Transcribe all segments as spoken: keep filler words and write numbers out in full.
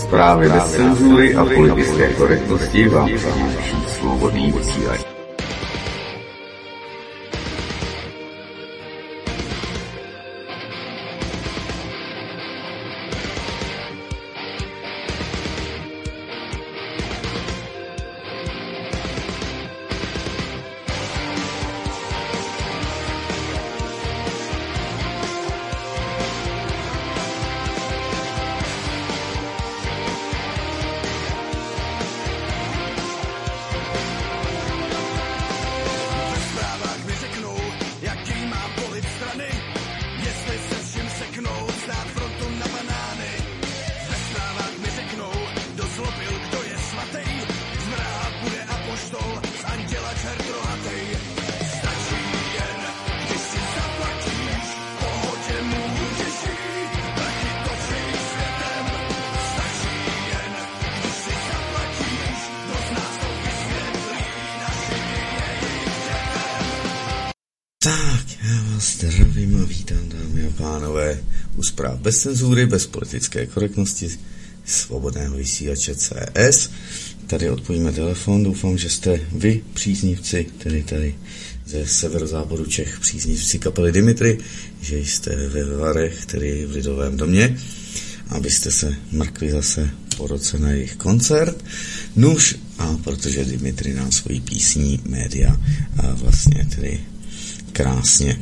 Zprávy bez cenzury a politické korektnosti vám přináší Svobodný vysílač. Zdravím a vítám, dámy a pánové, u zpráv bez cenzury, bez politické korektnosti, Svobodného vysílače C S. Tady odpovíme telefon, doufám, že jste vy, příznivci, tedy tady ze severozápadu Čech, příznivci kapely Dimitri, že jste ve Varech, tedy v Lidovém domě, abyste se mrkli zase po roce na jejich koncert. Nuž, a protože Dimitri nám svojí písní média a vlastně tedy krásně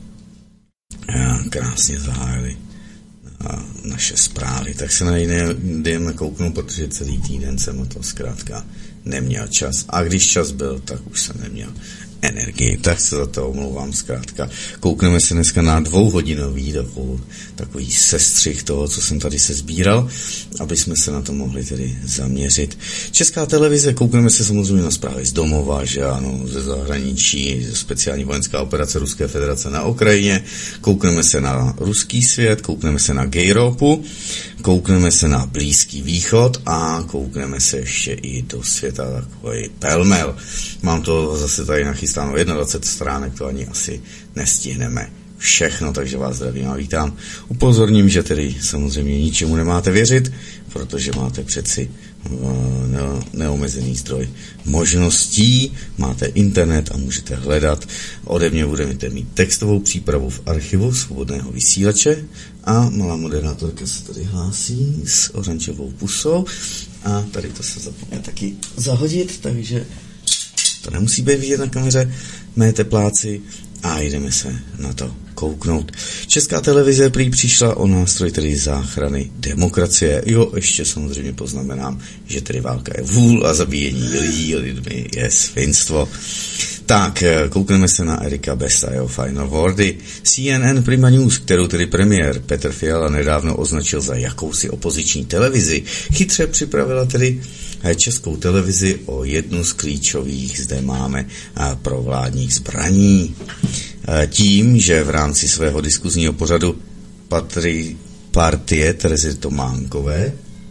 krásně zahájili naše zprávy, tak se na jiné jdeme kouknout, protože celý týden jsem na to zkrátka neměl čas. A když čas byl, tak už jsem neměl energii, tak se za to omlouvám zkrátka. Koukneme se dneska na dvouhodinový takový, takový sestřih toho, co jsem tady se sbíral, aby jsme se na to mohli tedy zaměřit. Česká televize, koukneme se samozřejmě na zprávy z domova, že ano, ze zahraničí, speciální vojenská operace Ruské federace na Ukrajině, koukneme se na ruský svět, koukneme se na gayropu, koukneme se na Blízký východ a koukneme se ještě i do světa takový pelmel. Mám to zase tady nachystáno dvacet jedna stránek, to ani asi nestihneme všechno, takže vás zdravím a vítám. Upozorním, že tedy samozřejmě ničemu nemáte věřit, protože máte přeci neomezený zdroj možností, máte internet a můžete hledat. Ode mě budete mít textovou přípravu v archivu Svobodného vysílače a malá moderátorka se tady hlásí s oranžovou pusou a tady to se zapomněl taky zahodit, takže to nemusí být vidět na kameře, mé tepláci, a jdeme se na to kouknout. Česká televize prý přišla o nástroj tedy záchrany demokracie. Jo, ještě samozřejmě poznamenám, že tedy válka je vůl a zabíjení lidí lidmi je svinstvo. Tak, koukneme se na Erika Besta a jeho Final Wordy. C N N Prima News, kterou tedy premiér Petr Fiala nedávno označil za jakousi opoziční televizi, chytře připravila tedy Českou televizi o jednu z klíčových, zde máme, provládních zbraní. Tím, že v rámci svého diskuzního pořadu patří partie Terezy Tománkové,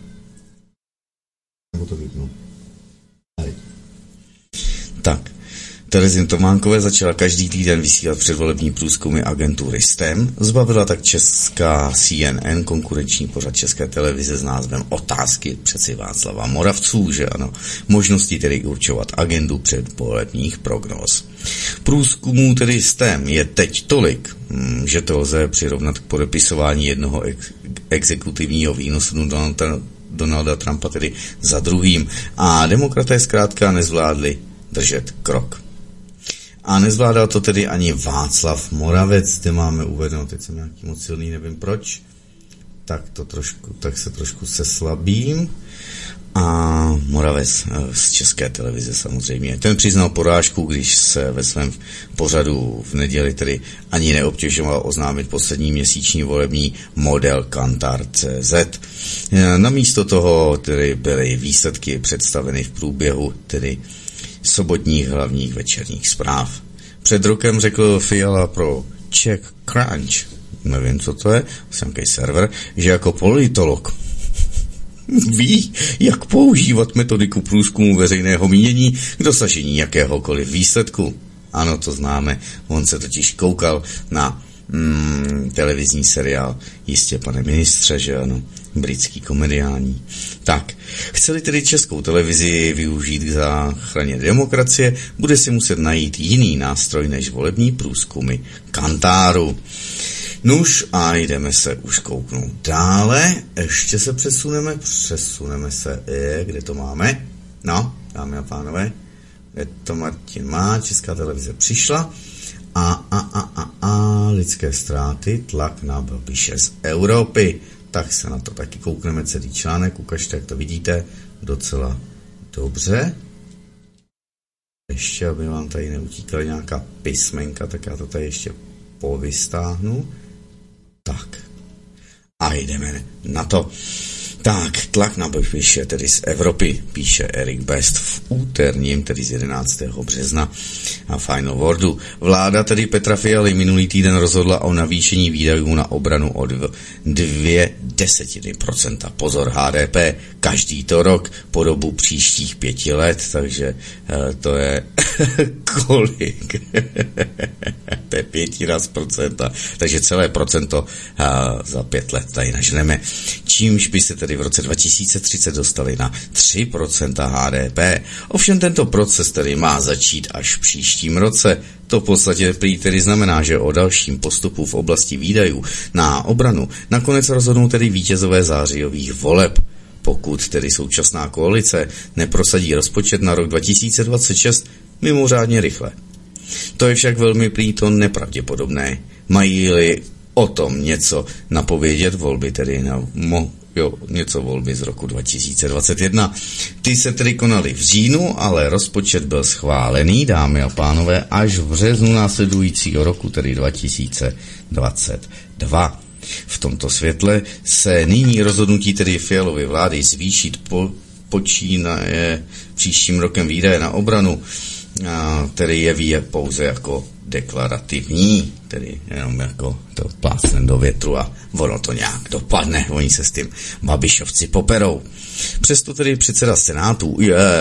nebo to vypnu. Tak, Terezy Tománkové začala každý týden vysílat předvolební průzkumy agentury S T E M, zbavila tak česká C N N konkurenční pořad České televize s názvem Otázky přeci Václava Moravců, že ano, možnosti tedy určovat agendu předvolebních prognóz. Průzkumů tedy S T E M je teď tolik, že to lze přirovnat k podepisování jednoho ex- exekutivního výnosu Donalda, Donalda Trumpa tedy za druhým a demokraté zkrátka nezvládli držet krok. A nezvládal to tedy ani Václav Moravec, kde máme uvedeno, teď jsem nějaký moc silný, nevím proč, tak to trošku, tak se trošku seslabím. A Moravec z České televize samozřejmě. Ten přiznal porážku, když se ve svém pořadu v neděli tedy ani neobtěžoval oznámit poslední měsíční volební model Kantar tečka cé zet. Namísto toho tedy byly výsledky představeny v průběhu tedy sobotních hlavních večerních zpráv. Před rokem řekl Fiala pro Czech Crunch, nevím, co to je, jsem nějaký server, že jako politolog ví, jak používat metodiku průzkumu veřejného mínění k dosažení jakéhokoliv výsledku. Ano, to známe, on se totiž koukal na mm, televizní seriál Jistě, pane ministře, že ano, britský komediální. Tak, chceli tedy Českou televizi využít k záchraně demokracie, bude si muset najít jiný nástroj než volební průzkumy Kantáru. Nuž a jdeme se už kouknout dále. Ještě se přesuneme, přesuneme se, je, kde to máme? No, dámy a pánové, kde to Martin má, Česká televize přišla. A, a, a, a, a, lidské ztráty, tlak na Babiše z Evropy. Tak se na to taky koukneme, celý článek, ukažte, jak to vidíte, docela dobře. Ještě, aby vám tady neutíkala nějaká písmenka, tak já to tady ještě povystáhnu. Tak. A jdeme na to. Tak, tlak na Babiše, tedy z Evropy, píše Erik Best v úterním, tedy z jedenáctého března a Final Wordu. Vláda tedy Petra Fialy minulý týden rozhodla o navýšení výdajů na obranu o dvě desetiny procenta. Pozor, H D P každý to rok po dobu příštích pěti let, takže uh, to je kolik? To je pětina z procenta, takže celé procento uh, za pět let tady nažneme. Čímž by se tedy v roce dva tisíce třicet dostali na tři procenta H D P. Ovšem tento proces tedy má začít až v příštím roce. To v podstatě prý tedy znamená, že o dalším postupu v oblasti výdajů na obranu nakonec rozhodnou tedy vítězové zářijových voleb, pokud tedy současná koalice neprosadí rozpočet na rok dva tisíce dvacet šest mimořádně rychle. To je však velmi prý to nepravděpodobné. Mají-li o tom něco napovědět volby, tedy na mo, jo, něco volby z roku dva tisíce dvacet jedna. Ty se tedy konaly v říjnu, ale rozpočet byl schválený, dámy a pánové, až v březnu následujícího roku, tedy dva tisíce dvacet dva. V tomto světle se nyní rozhodnutí tedy Fialovy vlády zvýšit po, počínaje příštím rokem výdaje na obranu, a tedy jeví je pouze jako deklarativní, tedy jenom jako to plácnem do větru a ono to nějak dopadne, oni se s tím Babišovci poperou. Přesto tedy předseda Senátu,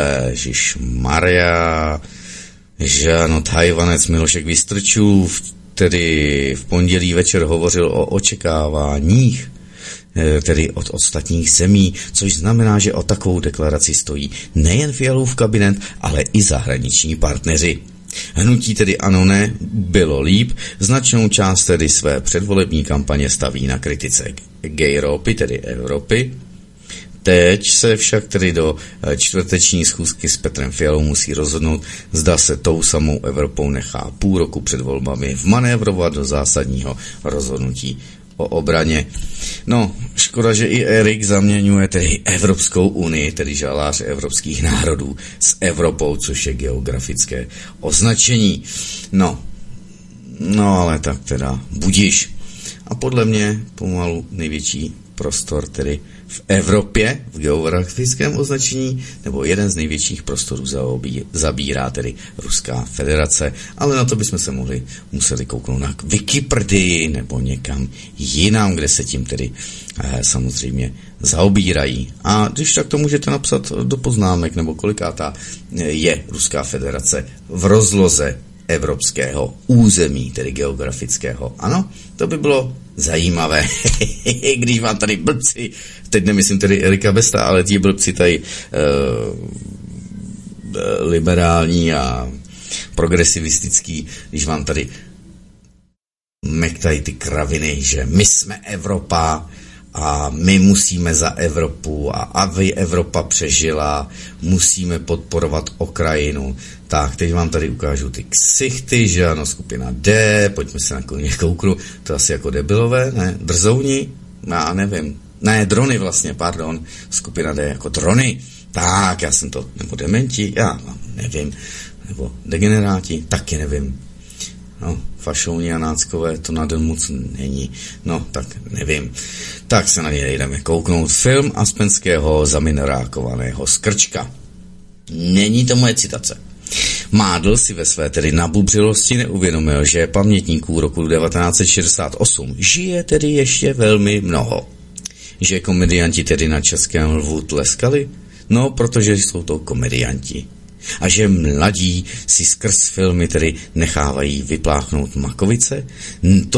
ježišmarja, že ano, Tajvanec Milošek Vystrčův, tedy v pondělí večer hovořil o očekáváních, tedy od ostatních zemí, což znamená, že o takovou deklaraci stojí nejen Fialův kabinet, ale i zahraniční partneři. Hnutí tedy ano ne, bylo líp, značnou část tedy své předvolební kampaně staví na kritice Gayropy, tedy Evropy. Teď se však tedy do čtvrteční schůzky s Petrem Fialou musí rozhodnout, zda se tou samou Evropou nechá půl roku před volbami vmanévrovat do zásadního rozhodnutí o obraně. No, škoda, že i Erik zaměňuje tedy Evropskou unii, tedy žalář evropských národů, s Evropou, což je geografické označení. No, no ale tak teda budiš. A podle mě pomalu největší prostor tedy v Evropě v geografickém označení, nebo jeden z největších prostorů zabírá tedy Ruská federace, ale na to bychom se mohli museli kouknout na Wikipedii nebo někam jinam, kde se tím tedy eh, samozřejmě zaobírají. A když tak to můžete napsat do poznámek, nebo kolikátá je Ruská federace v rozloze evropského území, tedy geografického. Ano, to by bylo zajímavé, když vám tady blbci, teď nemyslím tedy Erika Besta, ale ti blbci tady uh, liberální a progresivistický, když vám tady mektají ty kraviny, že my jsme Evropa a my musíme za Evropu a aby Evropa přežila, musíme podporovat Ukrajinu. Tak, teď vám tady ukážu ty ksichty, že ano, skupina D, pojďme se na kouknu, to asi jako debilové, ne, drzouni, já nevím, ne, drony vlastně, pardon, skupina D jako drony, tak, já jsem to, nebo dementi, já nevím, nebo degeneráti, taky nevím. No, fašouni a náckové, to na den moc není. No, tak nevím. Tak se na něj jdeme kouknout. Film Aspenského zaminerákovaného skrčka. Není to moje citace. Mádl si ve své tedy nabubřilosti neuvědomil, že pamětníků roku devatenáct set šedesát osm žije tedy ještě velmi mnoho. Že komedianti tedy na Českém lvu tleskali? No, protože jsou to komedianti. A že mladí si skrz filmy tedy nechávají vypláchnout makovice, to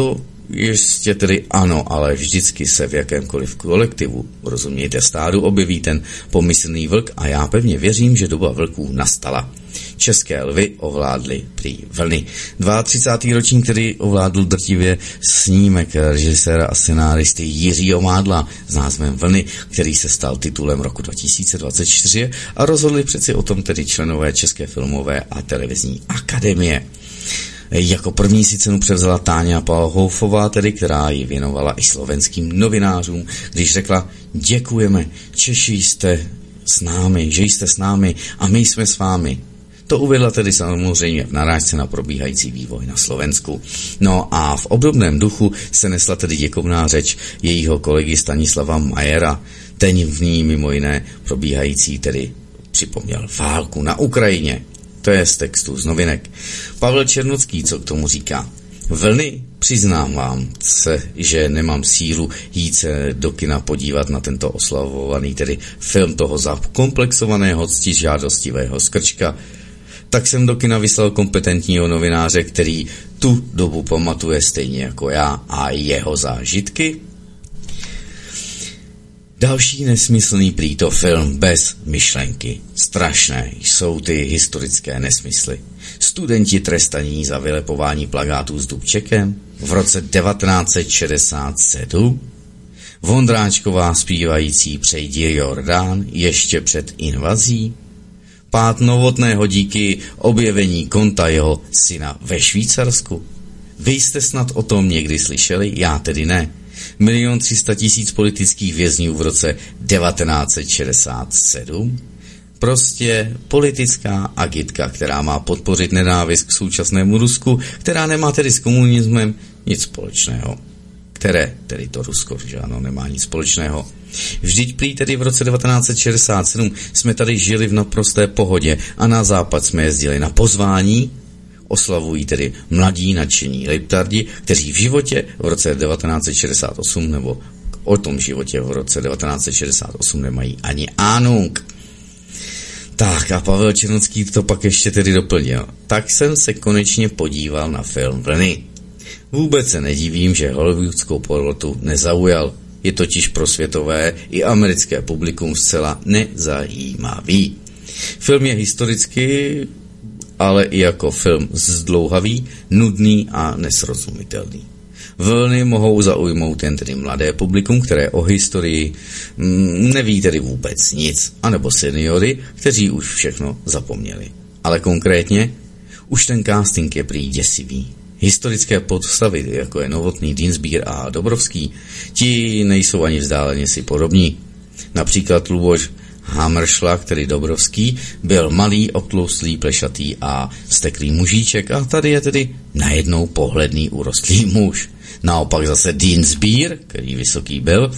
Jistě tedy ano, ale vždycky se v jakémkoliv kolektivu, rozumějte stádu, objeví ten pomyslný vlk a já pevně věřím, že doba vlků nastala. České lvy ovládly prý vlny. třicátý druhý ročník, který ovládl drtivě snímek režiséra a scenáristy Jiřího Mádla s názvem Vlny, který se stal titulem roku dva tisíce dvacet čtyři a rozhodli přeci o tom tedy členové České filmové a televizní akademie. Jako první si cenu převzala Táňa Palhoufová, tedy, která ji věnovala i slovenským novinářům, když řekla: děkujeme, Češi jste s námi, že jste s námi a my jsme s vámi. To uvedla tedy samozřejmě v narážce na probíhající vývoj na Slovensku. No a v obdobném duchu se nesla tedy děkovná řeč jejího kolegy Stanislava Majera. Ten v ní mimo jiné probíhající tedy připomněl válku na Ukrajině. To je z textu z novinek. Pavel Černocký, co k tomu říká? Vlny, přiznám vám se, že nemám sílu jít se do kina podívat na tento oslavovaný tedy film toho zakomplexovaného ctižádostivého skrčka. Tak jsem do kina vyslal kompetentního novináře, který tu dobu pamatuje stejně jako já a jeho zážitky. Další nesmyslný prý to film bez myšlenky. Strašné jsou ty historické nesmysly. Studenti trestaní za vylepování plakátů s Dubčekem v roce devatenáct set šedesát sedm. Vondráčková zpívající Přejdi Jordán ještě před invazí. Pád Novotného díky objevení konta jeho syna ve Švýcarsku. Vy jste snad o tom někdy slyšeli? Já tedy ne. Milion tři sta tisíc politických vězňů v roce devatenáct set šedesát sedm. Prostě politická agitka, která má podpořit nenávist k současnému Rusku, která nemá tedy s komunismem nic společného. Které tedy to Rusko, že ano, nemá nic společného. Vždyť prý tedy v roce devatenáct set šedesát sedm jsme tady žili v naprosté pohodě a na západ jsme jezdili na pozvání. Oslavují tedy mladí nadšení liptardi, kteří v životě v roce devatenáct set šedesát osm nebo o tom životě v roce devatenáct set šedesát osm nemají ani ánung. Tak a Pavel Černocký to pak ještě tedy doplnil. Tak jsem se konečně podíval na film Vlny. Vůbec se nedivím, že hollywoodskou porotu nezaujal. Je totiž pro světové i americké publikum zcela nezajímavý. Film je historicky, ale i jako film zdlouhavý, nudný a nesrozumitelný. Vlny mohou zaujmout jen tedy mladé publikum, které o historii mm, neví tedy vůbec nic, anebo seniory, kteří už všechno zapomněli. Ale konkrétně, už ten casting je prý děsivý. Historické postavy, jako je Novotný, Dienstbier a Dobrovský, ti nejsou ani vzdáleně si podobní. Například Luboš Hammerschlag, tedy Dobrovský, byl malý, obtloustlý, plešatý a vzteklý mužíček a tady je tedy najednou pohledný urostlý muž. Naopak zase Dienstbier, který vysoký byl,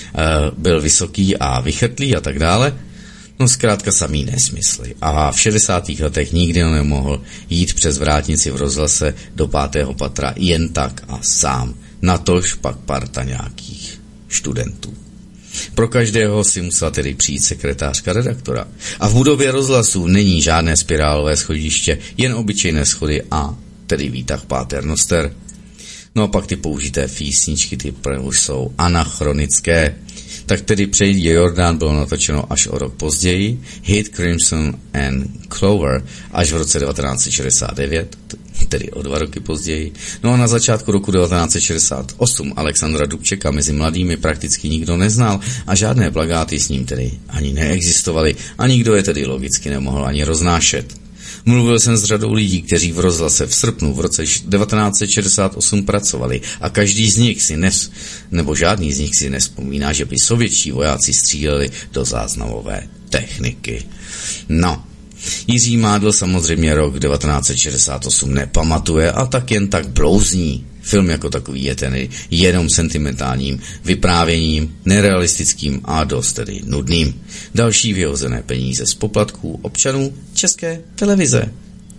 byl vysoký a vychrtlý a tak dále. No zkrátka samý nesmysly. A v šedesátých letech nikdy nemohl jít přes vrátnici v rozhlase do pátého patra jen tak a sám. Natož pak parta nějakých studentů. Pro každého si musela tedy přijít sekretářka redaktora. A v budově rozhlasu není žádné spirálové schodiště, jen obyčejné schody a tedy výtah paternoster. No a pak ty použité písničky, ty už jsou anachronické. Tak tedy Přejdi Jordán bylo natočeno až o rok později, hit Crimson and Clover až v roce devatenáct set šedesát devět, tedy o dva roky později. No a na začátku roku devatenáct set šedesát osm Alexandra Dubčeka mezi mladými prakticky nikdo neznal a žádné plakáty s ním tedy ani neexistovaly a nikdo je tedy logicky nemohl ani roznášet. Mluvil jsem s řadou lidí, kteří v rozhlase v srpnu v roce devatenáct set šedesát osm pracovali a každý z nich si nes, nebo žádný z nich si nespomíná, že by sovětští vojáci stříleli do záznamové techniky. No, Jiří Mádl samozřejmě rok devatenáct set šedesát osm nepamatuje a tak jen tak blouzní. Film jako takový je ten jenom sentimentálním vyprávěním, nerealistickým a dost tedy nudným. Další vyhozené peníze z poplatků občanů České televize.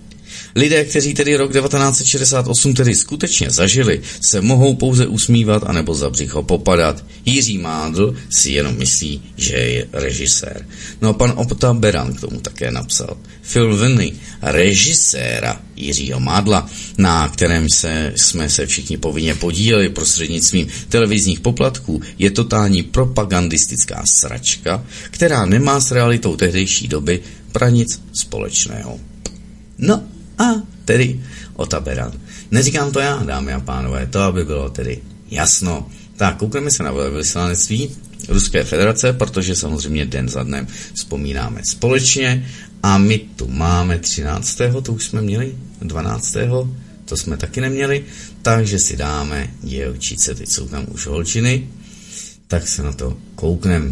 Lidé, kteří tedy rok devatenáct set šedesát osm tedy skutečně zažili, se mohou pouze usmívat anebo za břicho popadat. Jiří Mádl si jenom myslí, že je režisér. No a pan Ota Beran k tomu také napsal. Film viny režiséra Jiřího Mádla, na kterém se, jsme se všichni povinně podíleli prostřednictvím televizních poplatků, je totální propagandistická sračka, která nemá s realitou tehdejší doby pranic společného. No a tedy Ota Beran. Neříkám to já, dámy a pánové, to aby bylo tedy jasno. Tak, koukneme se na velvyslanectví Ruské federace, protože samozřejmě den za dnem vzpomínáme společně a my tu máme třináctého to už jsme měli, dvanáctého to jsme taky neměli, takže si dáme děvčice, teď jsou tam už holčiny, tak se na to kouknem.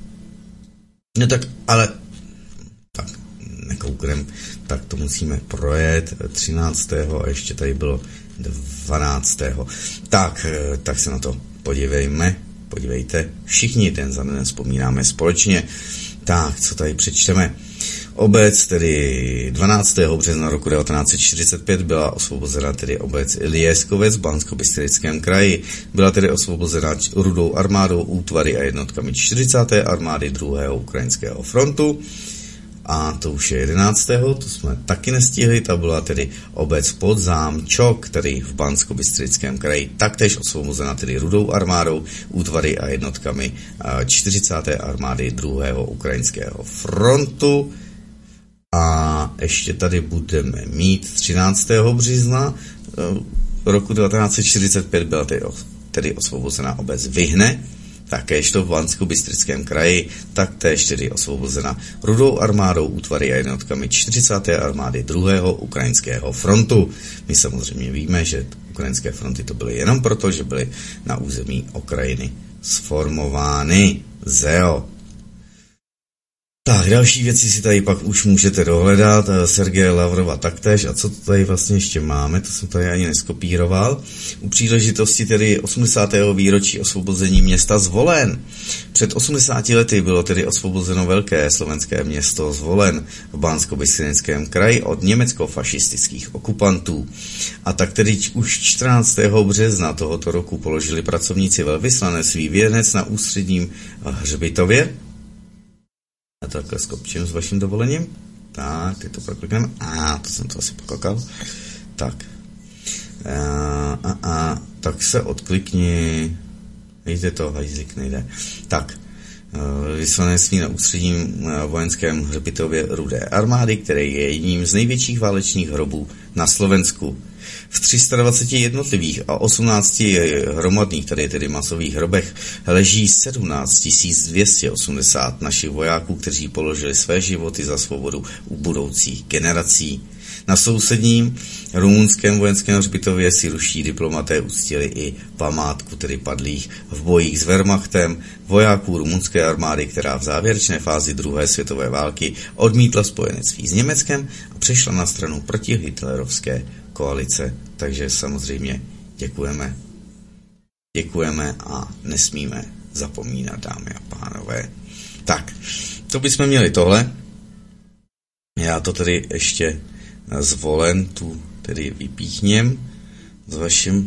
No tak, ale tak nekouknem, tak to musíme projet třináctého a ještě tady bylo dvanáctého Tak, tak se na to podívejme, podívejte, všichni den za den vzpomínáme společně. Tak, co tady přečteme? Obec, tedy dvanáctého března roku devatenáct set čtyřicet pět byla osvobozena tedy obec Lieskovec v Banskobystrickém kraji. Byla tedy osvobozena Rudou armádou, útvary a jednotkami čtyřicáté armády druhého ukrajinského frontu. A to už je jedenáctého to jsme taky nestihli, ta byla tedy obec Podzámčok, tedy v Banskobystrickém kraji, taktéž osvobozena tedy Rudou armádou, útvary a jednotkami čtyřicáté armády druhého ukrajinského frontu. A ještě tady budeme mít třináctého března roku devatenáct set čtyřicet pět byla tedy, tedy osvobozena obec Vyhne, takéž to v Banskobystrickém kraji, taktéž tedy osvobozena Rudou armádou, útvary a jednotkami čtyřicáté armády druhého ukrajinského frontu. My samozřejmě víme, že ukrajinské fronty to byly jenom proto, že byly na území Ukrajiny sformovány. Zeo. Tak, další věci si tady pak už můžete dohledat, Sergeje Lavrova taktéž, a co tady vlastně ještě máme, to jsem tady ani neskopíroval, u příležitosti tedy osmdesátého výročí osvobození města Zvolen. Před osmdesáti lety bylo tedy osvobozeno velké slovenské město Zvolen v Banskobystrickém kraji od německo-fašistických okupantů. A tak tedy už čtrnáctého března tohoto roku položili pracovníci velvyslanectví věnec na ústředním hřbitově. A takhle skopčím s vaším dovolením. Tak, teď to proklikneme. A, to jsem to asi poklakal. Tak. A, a, a, tak se odklikni. Nejde to, hajzlik nejde. Tak. Vyslanectví na ústředním vojenském hřbitově Rudé armády, který je jedním z největších válečných hrobů na Slovensku. V tři sta dvaceti jednotlivých a osmnácti hromadných, tady tedy masových hrobech, leží sedmnáct tisíc dvě stě osmdesát našich vojáků, kteří položili své životy za svobodu u budoucích generací. Na sousedním rumunském vojenském hřbitově si ruští diplomaté uctili i památku tedy padlých v bojích s Wehrmachtem, vojáků rumunské armády, která v závěrečné fázi druhé světové války odmítla spojenectví s Německem a přešla na stranu protihitlerovské koalice. Takže samozřejmě děkujeme. Děkujeme a nesmíme zapomínat, dámy a pánové. Tak, to bychom měli tohle. Já to tedy ještě Zvolen tu tedy vypíchněm s vaším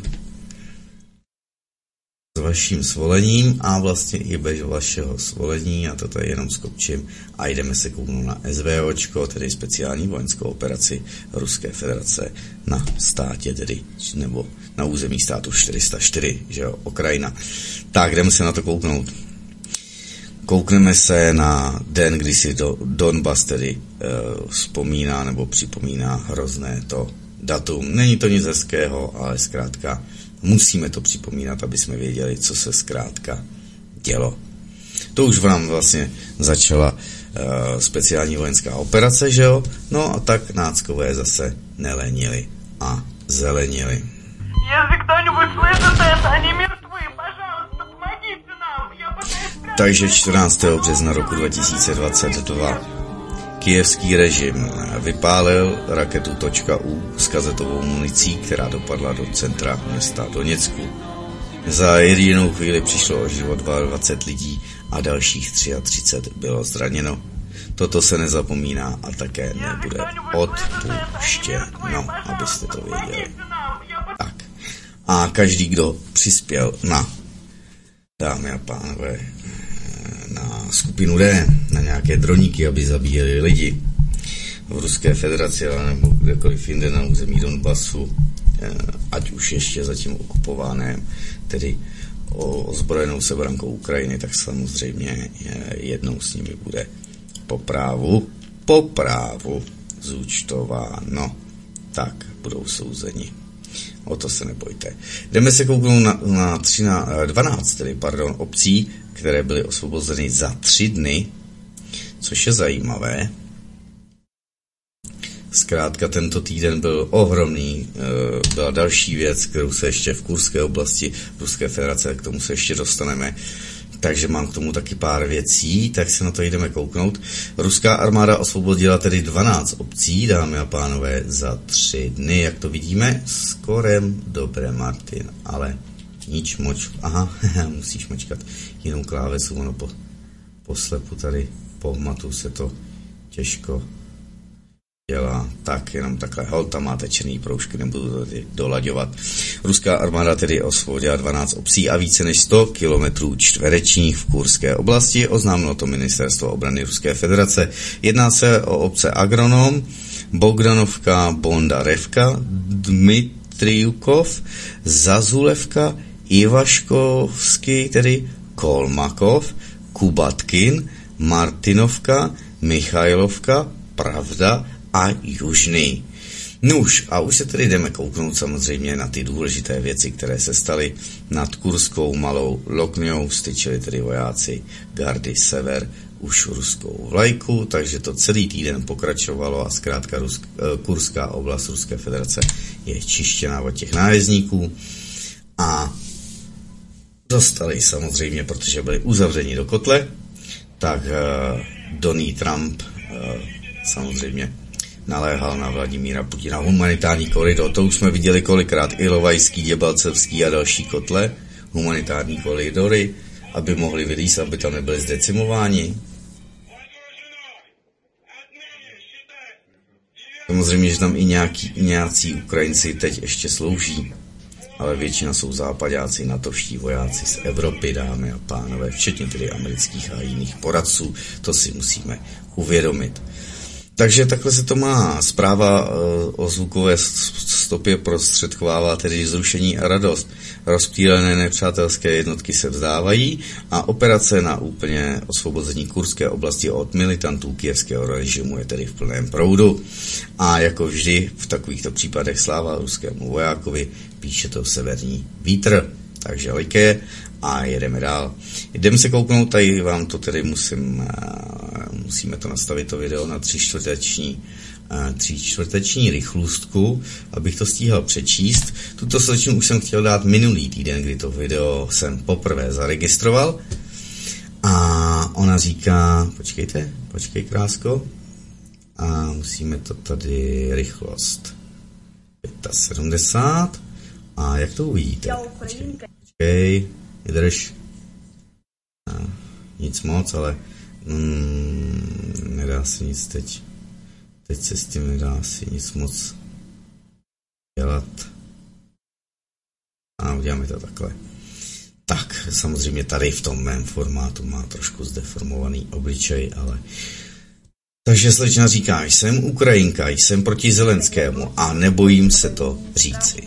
s vaším svolením a vlastně i bez vašeho svolení, a to tady jenom skopčím a jdeme se kouknout na SVOčko, tedy speciální vojenskou operaci Ruské federace na státě, tedy, nebo na území státu čtyři sta čtyři, že jo, Ukrajina. Tak, jdeme se na to kouknout. Koukneme se na den, kdy si do, Donbas tedy e, vzpomíná nebo připomíná hrozné to datum. Není to nic hezkého, ale zkrátka musíme to připomínat, aby jsme věděli, co se zkrátka dělo. To už vám vlastně začala e, speciální vojenská operace, že jo? No a tak náckové zase nelenili a zelenili. Если кто-нибудь слышит это, они мертвы, пожалуйста, помогите нам. Takže čtrnáctého března roku dva tisíce dvacet dva kyjevský režim vypálil raketu .U s kazetovou municí, která dopadla do centra města Doněcku. Za jedinou chvíli přišlo o život dvacet dva lidí a dalších třicet tři bylo zraněno. Toto se nezapomíná a také nebude odpuštěno, abyste to věděli. Tak. A každý, kdo přispěl na, dámy a pánové, na skupinu D, na nějaké droníky, aby zabíjeli lidi v Ruské federaci, ale nebo kdekoliv jinde na území Donbasu, ať už ještě zatím okupovaném, tedy ozbrojenou sebrankou Ukrajiny, tak samozřejmě jednou s nimi bude po právu, po právu zúčtováno. Tak budou souzeni. O to se nebojte. Jdeme se kouknout na, na, třináct, dvanáct tedy, pardon, obcí, které byly osvobozeny za tři dny, což je zajímavé. Zkrátka tento týden byl ohromný, byla další věc, kterou se ještě v Kurské oblasti Ruské federace, k tomu se ještě dostaneme, takže mám k tomu taky pár věcí, tak se na to jdeme kouknout. Ruská armáda osvobodila tedy dvanáct obcí, dámy a pánové, za tři dny, jak to vidíme, skorem dobré, Martin, ale nič moč, aha, musíš mačkat jinou klávesu, ono po, po slepu tady, po hmatu se to těžko dělá, tak jenom takhle, hol, tam máte černý proužky, nebudu to tady dolaďovat. Ruská armáda tedy osvobodila dvanáct obcí a více než sto kilometrů čtverečních v Kurské oblasti, oznámilo to ministerstvo obrany Ruské federace. Jedná se o obce Agronom, Bogdanovka, Bondarevka, Dmitriukov, Zazulevka, Ivaškovský, tedy Kolmakov, Kubatkin, Martinovka, Michajlovka, Pravda a Južný. Nuž, a už se tedy jdeme kouknout samozřejmě na ty důležité věci, které se staly nad Kurskou Malou Lokňou, styčili tedy vojáci gardy Sever už ruskou vlajku, takže to celý týden pokračovalo a zkrátka Rusk, Kurská oblast Ruské federace je čištěná od těch nájezdníků a dostali samozřejmě, protože byli uzavřeni do kotle, tak uh, Donald Trump uh, samozřejmě naléhal na Vladimíra Putina humanitární koridor. To už jsme viděli kolikrát, Ilovajský, Děbalcevský a další kotle, humanitární koridory, aby mohli vylízt, aby tam nebyli zdecimováni. Samozřejmě, že tam i nějaký, nějací Ukrajinci teď ještě slouží, ale většina jsou západáci, natovští vojáci z Evropy, dámy a pánové, včetně tedy amerických a jiných poradců. To si musíme uvědomit. Takže takhle se to má. Zpráva o zvukové stopě prostředkovává tedy zrušení a radost. Rozptýlené nepřátelské jednotky se vzdávají a operace na úplně osvobození Kurské oblasti od militantů kyjevského režimu je tedy v plném proudu. A jako vždy v takovýchto případech sláva ruskému vojákovi, píše to Severní vítr. Takže lajke a jedeme dál. Jdeme se kouknout, tady vám to tedy musím, musíme to nastavit to video na tři čtvrteční, tři čtvrteční rychlůstku, abych to stíhal přečíst. Tuto slečnu už jsem chtěl dát minulý týden, kdy to video jsem poprvé zaregistroval. A ona říká, počkejte, počkej krásko, a musíme to tady rychlost sedmdesát pět. A jak to uvidíte? Počkej, počkej vydrž. A, nic moc, ale mm, nedá se nic teď. Teď se s tím nedá asi nic moc dělat. A uděláme to takhle. Tak, samozřejmě tady v tom mém formátu má trošku zdeformovaný obličej, ale... Takže slečna říká, jsem Ukrajinka, jsem proti Zelenskému a nebojím se to říci.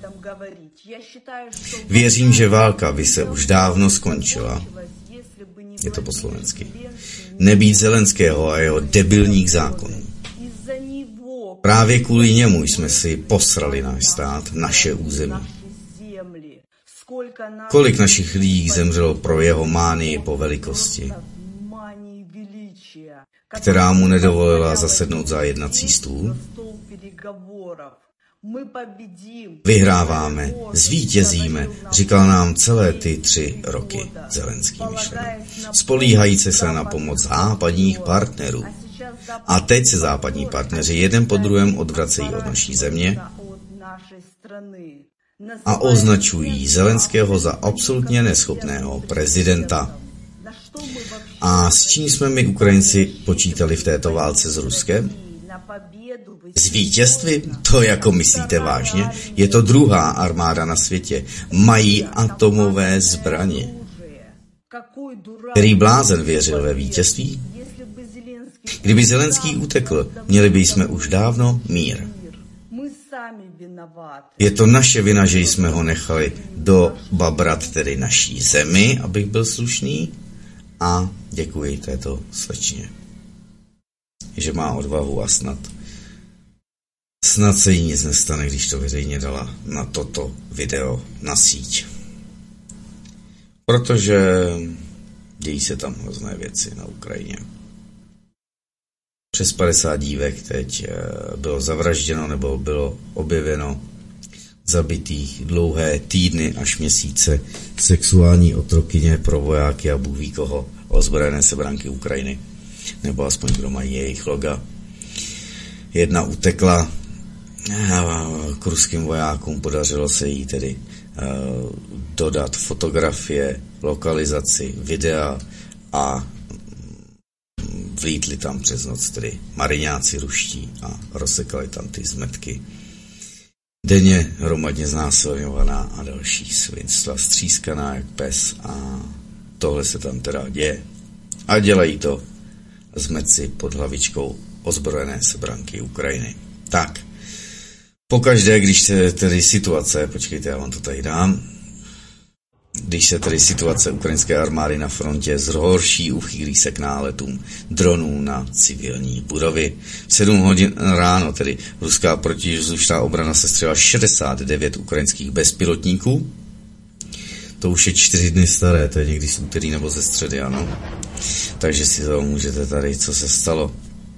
Věřím, že válka by se už dávno skončila. Je to po slovensky. Nebýt Zelenského a jeho debilních zákonů. Právě kvůli němu jsme si posrali náš stát, naše území. Kolik našich lidí zemřelo pro jeho mánii po velikosti, která mu nedovolila zasednout za jednací stůl? Vyhráváme, zvítězíme, říkal nám celé ty tři roky Zelenský myšleno, spolíhajíce se na pomoc západních partnerů. A teď se západní partneři jeden po druhém odvracejí od naší země a označují Zelenského za absolutně neschopného prezidenta. A s čím jsme my Ukrajinci počítali v této válce s Ruskem? S vítězství? To jako myslíte vážně? Je to druhá armáda na světě. Mají atomové zbraně. Který blázen věřil ve vítězství? Kdyby Zelenský utekl, měli bychom už dávno mír. Je to naše vina, že jsme ho nechali dobabrat tedy naší zemi, abych byl slušný. A děkuji této slečně, že má odvahu a snad snad se jí nic nestane, když to veřejně dala na toto video na síť. Protože dějí se tam hrozné věci na Ukrajině. Přes padesát dívek teď bylo zavražděno nebo bylo objeveno zabitých dlouhé týdny až měsíce sexuální otrokyně pro vojáky a Bůh ví koho, ozbrojené sebranky Ukrajiny, nebo aspoň kdo mají jejich loga. Jedna utekla k ruským vojákům, podařilo se jí tedy uh, dodat fotografie, lokalizaci, videa a vlítli tam přes noc tedy mariňáci ruští a rozsekali tam ty zmetky. Denně hromadně znásilňovaná a další svinstva, střískaná jak pes a tohle se tam teda děje. A dělají to zmetci pod hlavičkou ozbrojené sebranky Ukrajiny. Tak, pokaždé, když se tedy situace, počkejte, já vám to tady dám, když se tedy situace ukrajinské armády na frontě zhorší, uchýlí se k náletům dronů na civilní budovy. V sedm hodin ráno tedy ruská protivzdušná obrana sestřelila šedesát devět ukrajinských bezpilotníků. To už je čtyři dny staré, to je někdy z úterý nebo ze středy, ano. Takže si to můžete tady, co se stalo.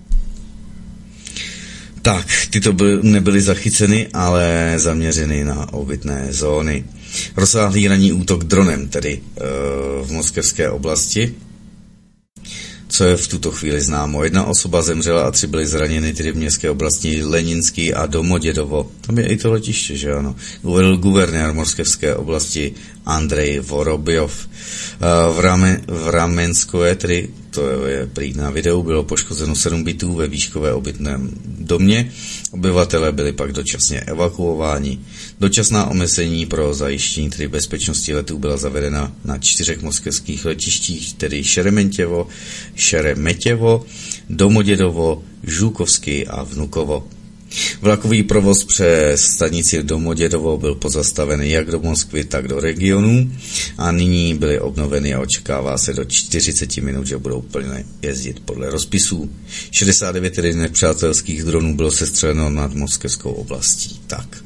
Tak, tyto by, nebyly zachyceny, ale zaměřeny na obytné zóny. Rozsáhlý ranní útok dronem, tedy e, v moskevské oblasti, co je v tuto chvíli známo. Jedna osoba zemřela a tři byly zraněny, tedy v městské oblasti Leninský a Domodědovo. Tam je i to letiště, že ano. Uvedl guvernér moskevské oblasti Andrej Vorobjov. E, v, Rame, v Ramenskoje, tedy to je prý na videu, bylo poškozeno sedm bytů ve výškové obytném domě. Obyvatelé byli pak dočasně evakuováni. Dočasná omezení pro zajištění tedy bezpečnosti letů byla zavedena na čtyřech moskevských letištích, tedy Šeremetěvo, Šeremetěvo, Domodědovo, Žukovský a Vnukovo. Vlakový provoz přes stanici Domodědovo byl pozastaven jak do Moskvy, tak do regionů a nyní byly obnoveny a očekává se do čtyřicet minut, že budou plně jezdit podle rozpisů. šedesát devět tedy nepřátelských dronů bylo sestřeleno nad moskevskou oblastí. Tak.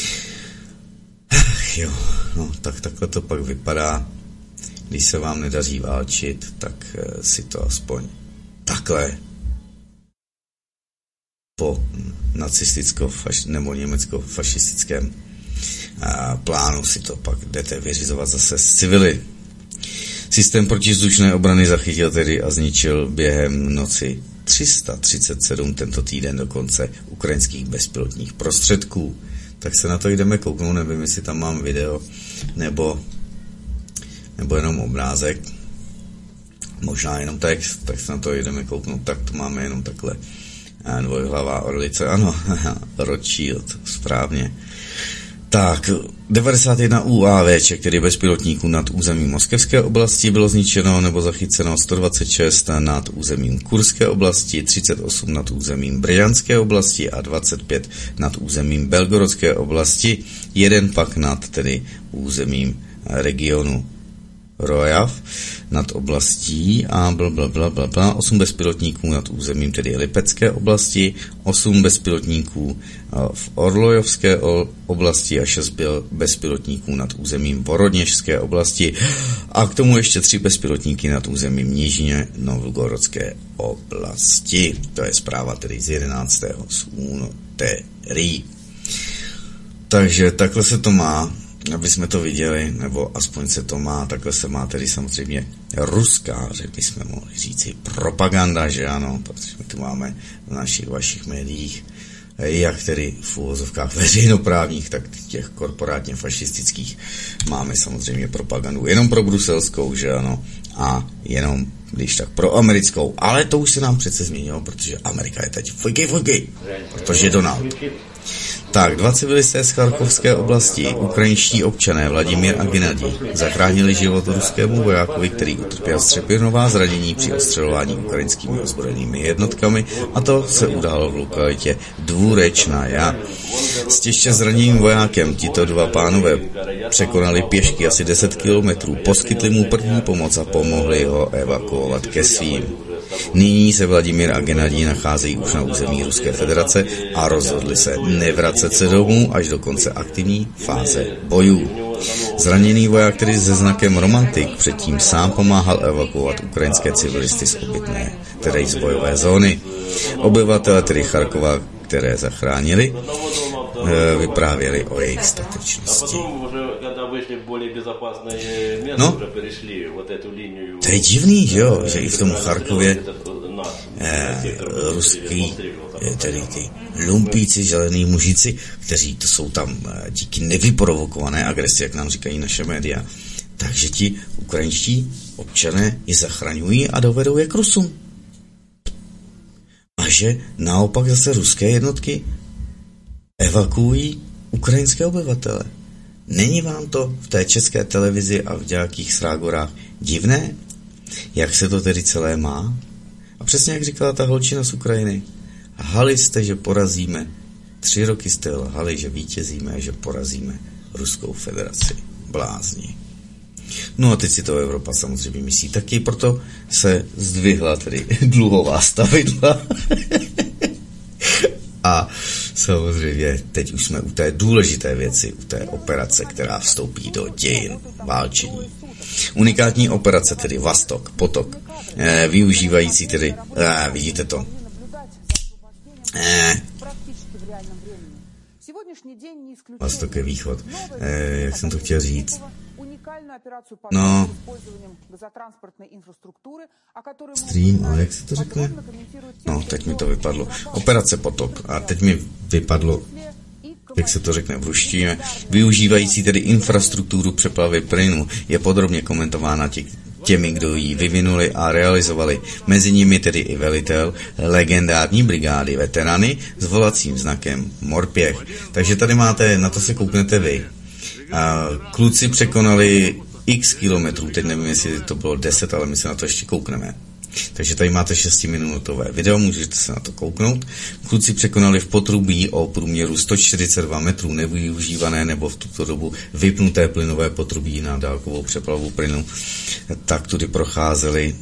Ach jo, no tak takhle to pak vypadá. Když se vám nedaří válčit, tak si to aspoň takhle po nacisticko nebo německo-fašistickém plánu si to pak jdete vyřizovat zase z civily. Systém protivzdušné obrany zachytil tedy a zničil během noci tři sta třicet sedm tento týden dokonce ukrajinských bezpilotních prostředků. Tak se na to jdeme kouknout, nevím, jestli tam mám video nebo, nebo jenom obrázek. Možná jenom text, tak se na to jdeme kouknout. Tak to máme jenom takhle. Dvojhlavá orlice, ano, Rothschild, správně. Tak, devadesát jedna U A V, tedy bezpilotníků nad územím moskevské oblasti bylo zničeno nebo zachyceno, sto dvacet šest nad územím Kurské oblasti, třicet osm nad územím Bryanské oblasti a dvacet pět nad územím Belgorodské oblasti, jeden pak nad tedy územím regionu Rojav nad oblastí a blablabla, osm bezpilotníků nad územím tedy Lipecké oblasti, osm bezpilotníků v Orlojovské oblasti a šest bezpilotníků nad územím Vorodněžské oblasti a k tomu ještě tři bezpilotníky nad územím Nižně Novgorodské oblasti. To je zpráva tedy z jedenáctého z úterý. Takže takhle se to má, aby jsme to viděli, nebo aspoň se to má, takhle se má tedy samozřejmě ruská, že bychom mohli říci propaganda, že ano, protože my tu máme v našich vašich médiích, jak tedy v uvozovkách veřejnoprávních, tak těch korporátně fašistických máme samozřejmě propagandu jenom pro bruselskou, že ano, a jenom když tak pro americkou, ale to už se nám přece změnilo, protože Amerika je teď fujky, fujky, protože Donald. Tak, dva civilisté z Charkovské oblasti, ukrajinští občané Vladimír a Gennadij, zachránili život ruskému vojákovi, který utrpěl střepěrnová zranění při ostřelování ukrajinskými ozbrojenými jednotkami, a to se událo v lokalitě Dvůrečnaja. S těžce zraněným vojákem tito dva pánové překonali pěšky asi deset kilometrů, poskytli mu první pomoc a pomohli ho evakuovat ke svým. Nyní se Vladimír a Gennadij nacházejí už na území Ruské federace a rozhodli se nevracet se domů až do konce aktivní fáze bojů. Zraněný voják, který se znakem romantik předtím sám pomáhal evakuovat ukrajinské civilisty z obytné, tedy z bojové zóny. Obyvatele tedy Charkova, které zachránili, vyprávěli o jejich statečnosti. No, to je divný, že jo, že i v tom Charkově eh, ruský, eh, tedy ty lumpíci, želený mužici, kteří to jsou tam eh, díky nevyprovokované agresi, jak nám říkají naše média, takže ti ukrajinští občané je zachraňují a dovedou je k Rusům. A že naopak zase ruské jednotky evakuují ukrajinské obyvatele. Není vám to v té české televizi a v nějakých srágorách divné? Jak se to tedy celé má? A přesně jak říkala ta holčina z Ukrajiny. Lhali jste, že porazíme. Tři roky jste lhali, že vítězíme a že porazíme Ruskou federaci. Blázni. No a teď si to Evropa samozřejmě myslí taky, proto se zdvihla tedy dluhová stavidla. A samozřejmě teď už jsme u té důležité věci, u té operace, která vstoupí do dějin válčení. Unikátní operace, tedy Vostok, potok, eh, využívající tedy, eh, vidíte to, eh, Vostok je východ, eh, jak jsem to chtěl říct, no, stream, ale jak se to řekne? No, teď mi to vypadlo. Operace Potok. A teď mi vypadlo, jak se to řekne v ruštině, využívající tedy infrastrukturu přeplavy plynu, je podrobně komentována tě, těmi, kdo ji vyvinuli a realizovali. Mezi nimi tedy i velitel legendární brigády veterany s volacím znakem Morpěch. Takže tady máte, na to se kouknete vy. A kluci překonali x kilometrů, teď nevím, jestli to bylo deset, ale my se na to ještě koukneme. Takže tady máte šestiminutové video, můžete se na to kouknout. Kluci překonali v potrubí o průměru sto čtyřicet dva metrů nevyužívané nebo v tuto dobu vypnuté plynové potrubí na dálkovou přeplavu plynu. Tak tudy procházeli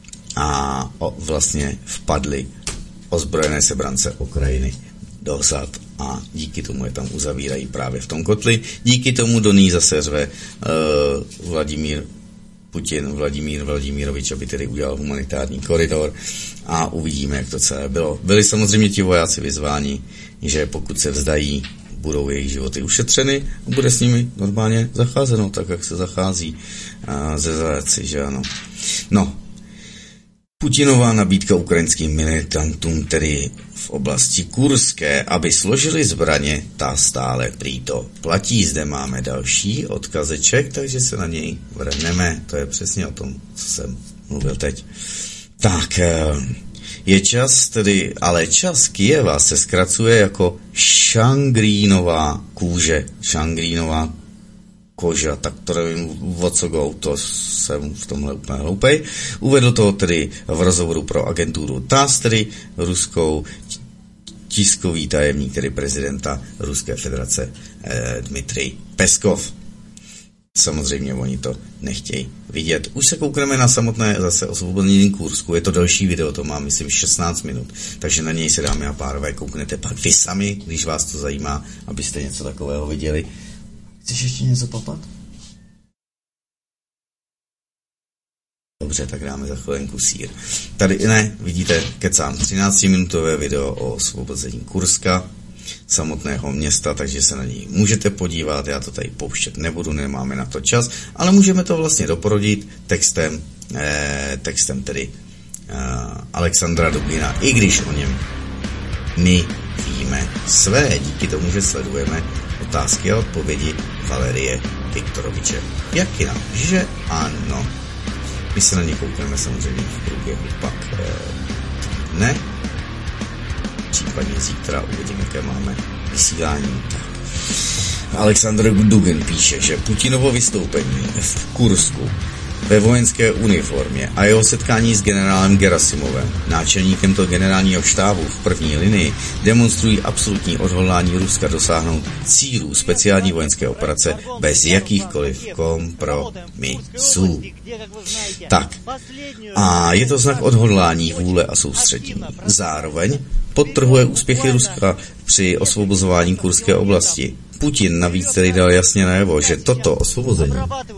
a o, vlastně vpadli ozbrojené sebrance Ukrajiny do osad a díky tomu je tam uzavírají právě v tom kotli. Díky tomu do ní zase řve uh, Vladimír Putin, Vladimír Vladimirovič, aby tedy udělal humanitární koridor a uvidíme, jak to celé bylo. Byli samozřejmě ti vojáci vyzváni, že pokud se vzdají, budou jejich životy ušetřeny a bude s nimi normálně zacházeno, tak jak se zachází uh, ze zajaci, že ano. No, Putinová nabídka ukrajinským militantům, tedy v oblasti Kurské, aby složili zbraně, ta stále prý to platí. Zde máme další odkazeček, takže se na něj vrhneme. To je přesně o tom, co jsem mluvil teď. Tak, je čas tedy, ale čas Kyjeva se zkracuje jako šangrínová kůže. Šangrínová koža, tak to nevím, o co go, to jsem v tomhle úplně hloupej. Uvedl to tedy v rozhovoru pro agenturu T A S S, tedy ruskou tiskový tajemník, tedy prezidenta Ruské federace eh, Dmitrij Peskov. Samozřejmě oni to nechtějí vidět. Už se koukneme na samotné zase osvobození Kursku. Je to další video, to má myslím šestnáct minut, takže na něj se, dámy a pánové, kouknete pak vy sami, když vás to zajímá, abyste něco takového viděli. Chceš ještě něco papat? Dobře, tak dáme za chvilenku sír. Tady ne, vidíte, kecám třináctiminutové video o osvobození Kurska, samotného města, takže se na něj můžete podívat, já to tady pouštět nebudu, nemáme na to čas, ale můžeme to vlastně doporodit textem, eh, textem tedy eh, Alexandra Dubina, i když o něm my víme své, díky tomu, že sledujeme otázky a odpovědi Valerie Viktoroviče Jakina, že ano. My se na ně koukneme samozřejmě v průběhu pak eh, dne. Případně zítra uvidíme, jaké máme vysílání. Alexander Dugin píše, že Putinovo vystoupení v Kursku ve vojenské uniformě a jeho setkání s generálem Gerasimovem, náčelníkem toho generálního štábu v první linii, demonstrují absolutní odhodlání Ruska dosáhnout cílů speciální vojenské operace bez jakýchkoliv kompromisů. Tak, a je to znak odhodlání, vůle a soustředění. Zároveň podtrhuje úspěchy Ruska při osvobozování Kurské oblasti. Putin navíc tedy dal jasně najevo, že toto osvobození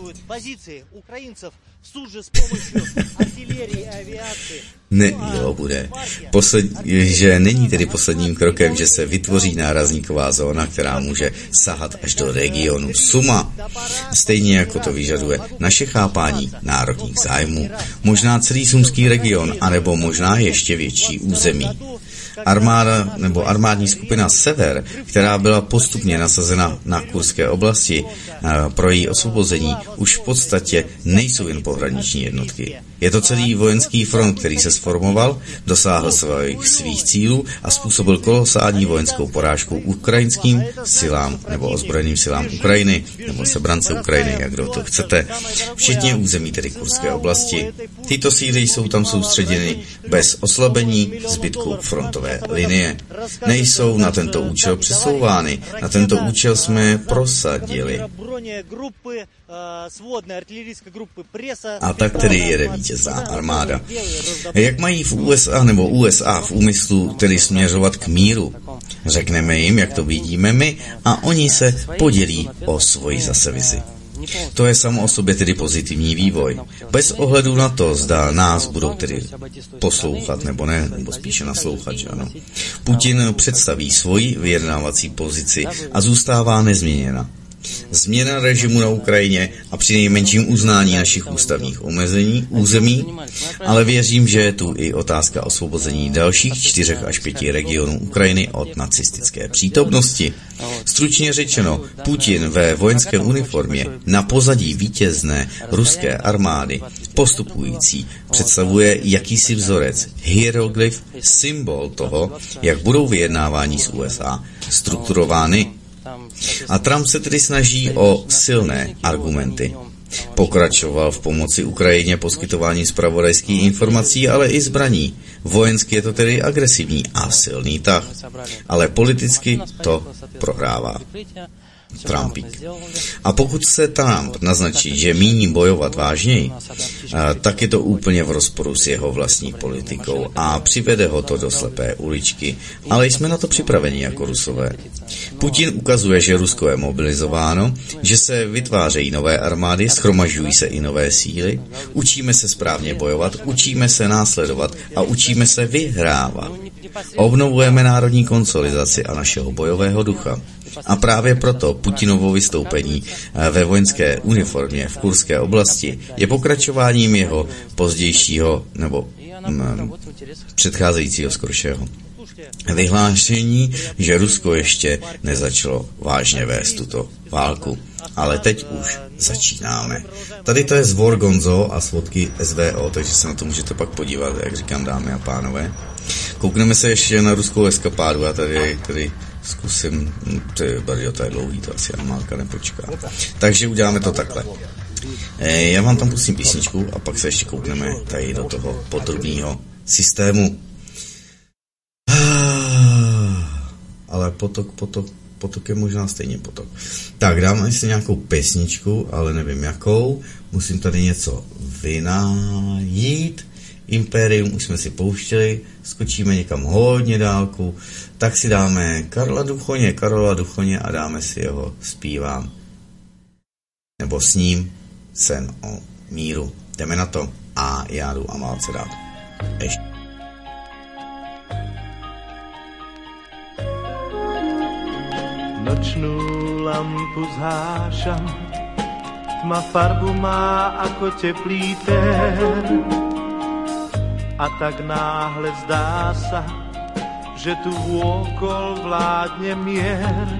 ne, jo, bude. Posled, že není tedy posledním krokem, že se vytvoří nárazníková zóna, která může sahat až do regionu Suma. Stejně jako to vyžaduje naše chápání národních zájmů. Možná celý sumský region, anebo možná ještě větší území. Armáda nebo armádní skupina Sever, která byla postupně nasazena na Kurské oblasti pro její osvobození, už v podstatě nejsou jen pohraniční jednotky. Je to celý vojenský front, který se sformoval, dosáhl svých, svých cílů a způsobil kolosální vojenskou porážku ukrajinským silám nebo ozbrojeným silám Ukrajiny, nebo sebrance Ukrajiny, jak kdo to chcete, včetně území tedy Kurské oblasti. Tyto síly jsou tam soustředěny bez oslabení zbytku frontové linie. Nejsou na tento účel přesouvány. Na tento účel jsme prosadili. A tak tedy jede vítězná armáda. Jak mají v U S A nebo U S A v úmyslu tedy směřovat k míru? Řekneme jim, jak to vidíme my, a oni se podělí o svoji zase vizi. To je samo o sobě tedy pozitivní vývoj. Bez ohledu na to, zda nás budou tedy poslouchat nebo ne, nebo spíše naslouchat, že ano. Putin představí svoji vyjednávací pozici a zůstává nezměněna. Změna režimu na Ukrajině a přinejmenším uznání našich ústavních omezení, území, ale věřím, že je tu i otázka osvobození dalších čtyřech až pěti regionů Ukrajiny od nacistické přítomnosti. Stručně řečeno, Putin ve vojenské uniformě na pozadí vítězné ruské armády postupující představuje jakýsi vzorec, hieroglyf, symbol toho, jak budou vyjednávání s U S A strukturovány. A Trump se tedy snaží o silné argumenty. Pokračoval v pomoci Ukrajině poskytování zpravodajských informací, ale i zbraní. Vojensky je to tedy agresivní a silný tah, ale politicky to prohrává. Trumpík. A pokud se Trump naznačí, že míní bojovat vážněji, tak je to úplně v rozporu s jeho vlastní politikou a přivede ho to do slepé uličky. Ale jsme na to připraveni jako Rusové. Putin ukazuje, že Rusko je mobilizováno, že se vytvářejí nové armády, shromažďují se i nové síly, učíme se správně bojovat, učíme se následovat a učíme se vyhrávat. Obnovujeme národní konsolidaci a našeho bojového ducha. A právě proto Putinovo vystoupení ve vojenské uniformě v Kurské oblasti je pokračováním jeho pozdějšího nebo m, předcházejícího skoršího vyhlášení, že Rusko ještě nezačalo vážně vést tuto válku. Ale teď už začínáme. Tady to je z War Gonzo a svodky S V O, takže se na to můžete pak podívat, jak říkám, dámy a pánové. Koukneme se ještě na ruskou eskapádu. Já tady, tady zkusím, to je, bardio, to je dlouhý, to asi Amálka nepočká. Takže uděláme to takhle. E, já vám tam pustím písničku a pak se ještě koukneme tady do toho podrobného systému. Ale potok, potok, potok je možná stejně potok. Tak, dáme si nějakou písničku, ale nevím jakou. Musím tady něco vynajít. Imperium už jsme si pouštěli, skočíme někam hodně dálku, tak si dáme Karla Duchoně, Karola Duchoně a dáme si jeho Zpívám. Nebo s ním Sen o míru. Jdeme na to a já jdu Amálce dát. Ještě. Nočnú lampu zhášam, tma farbu má ako teplý tér. A tak náhle zdá sa, že tu vôkol vládne mier.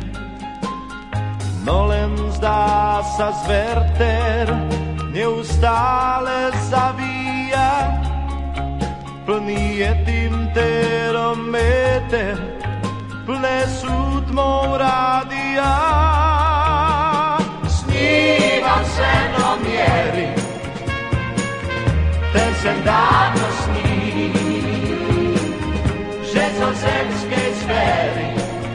No len zdá sa zverter neustále zavíja. plný je tým terometer, plné sú tmou rádia. Snívam sen o miery, ten sen dávno sní, že zo zemskej sféry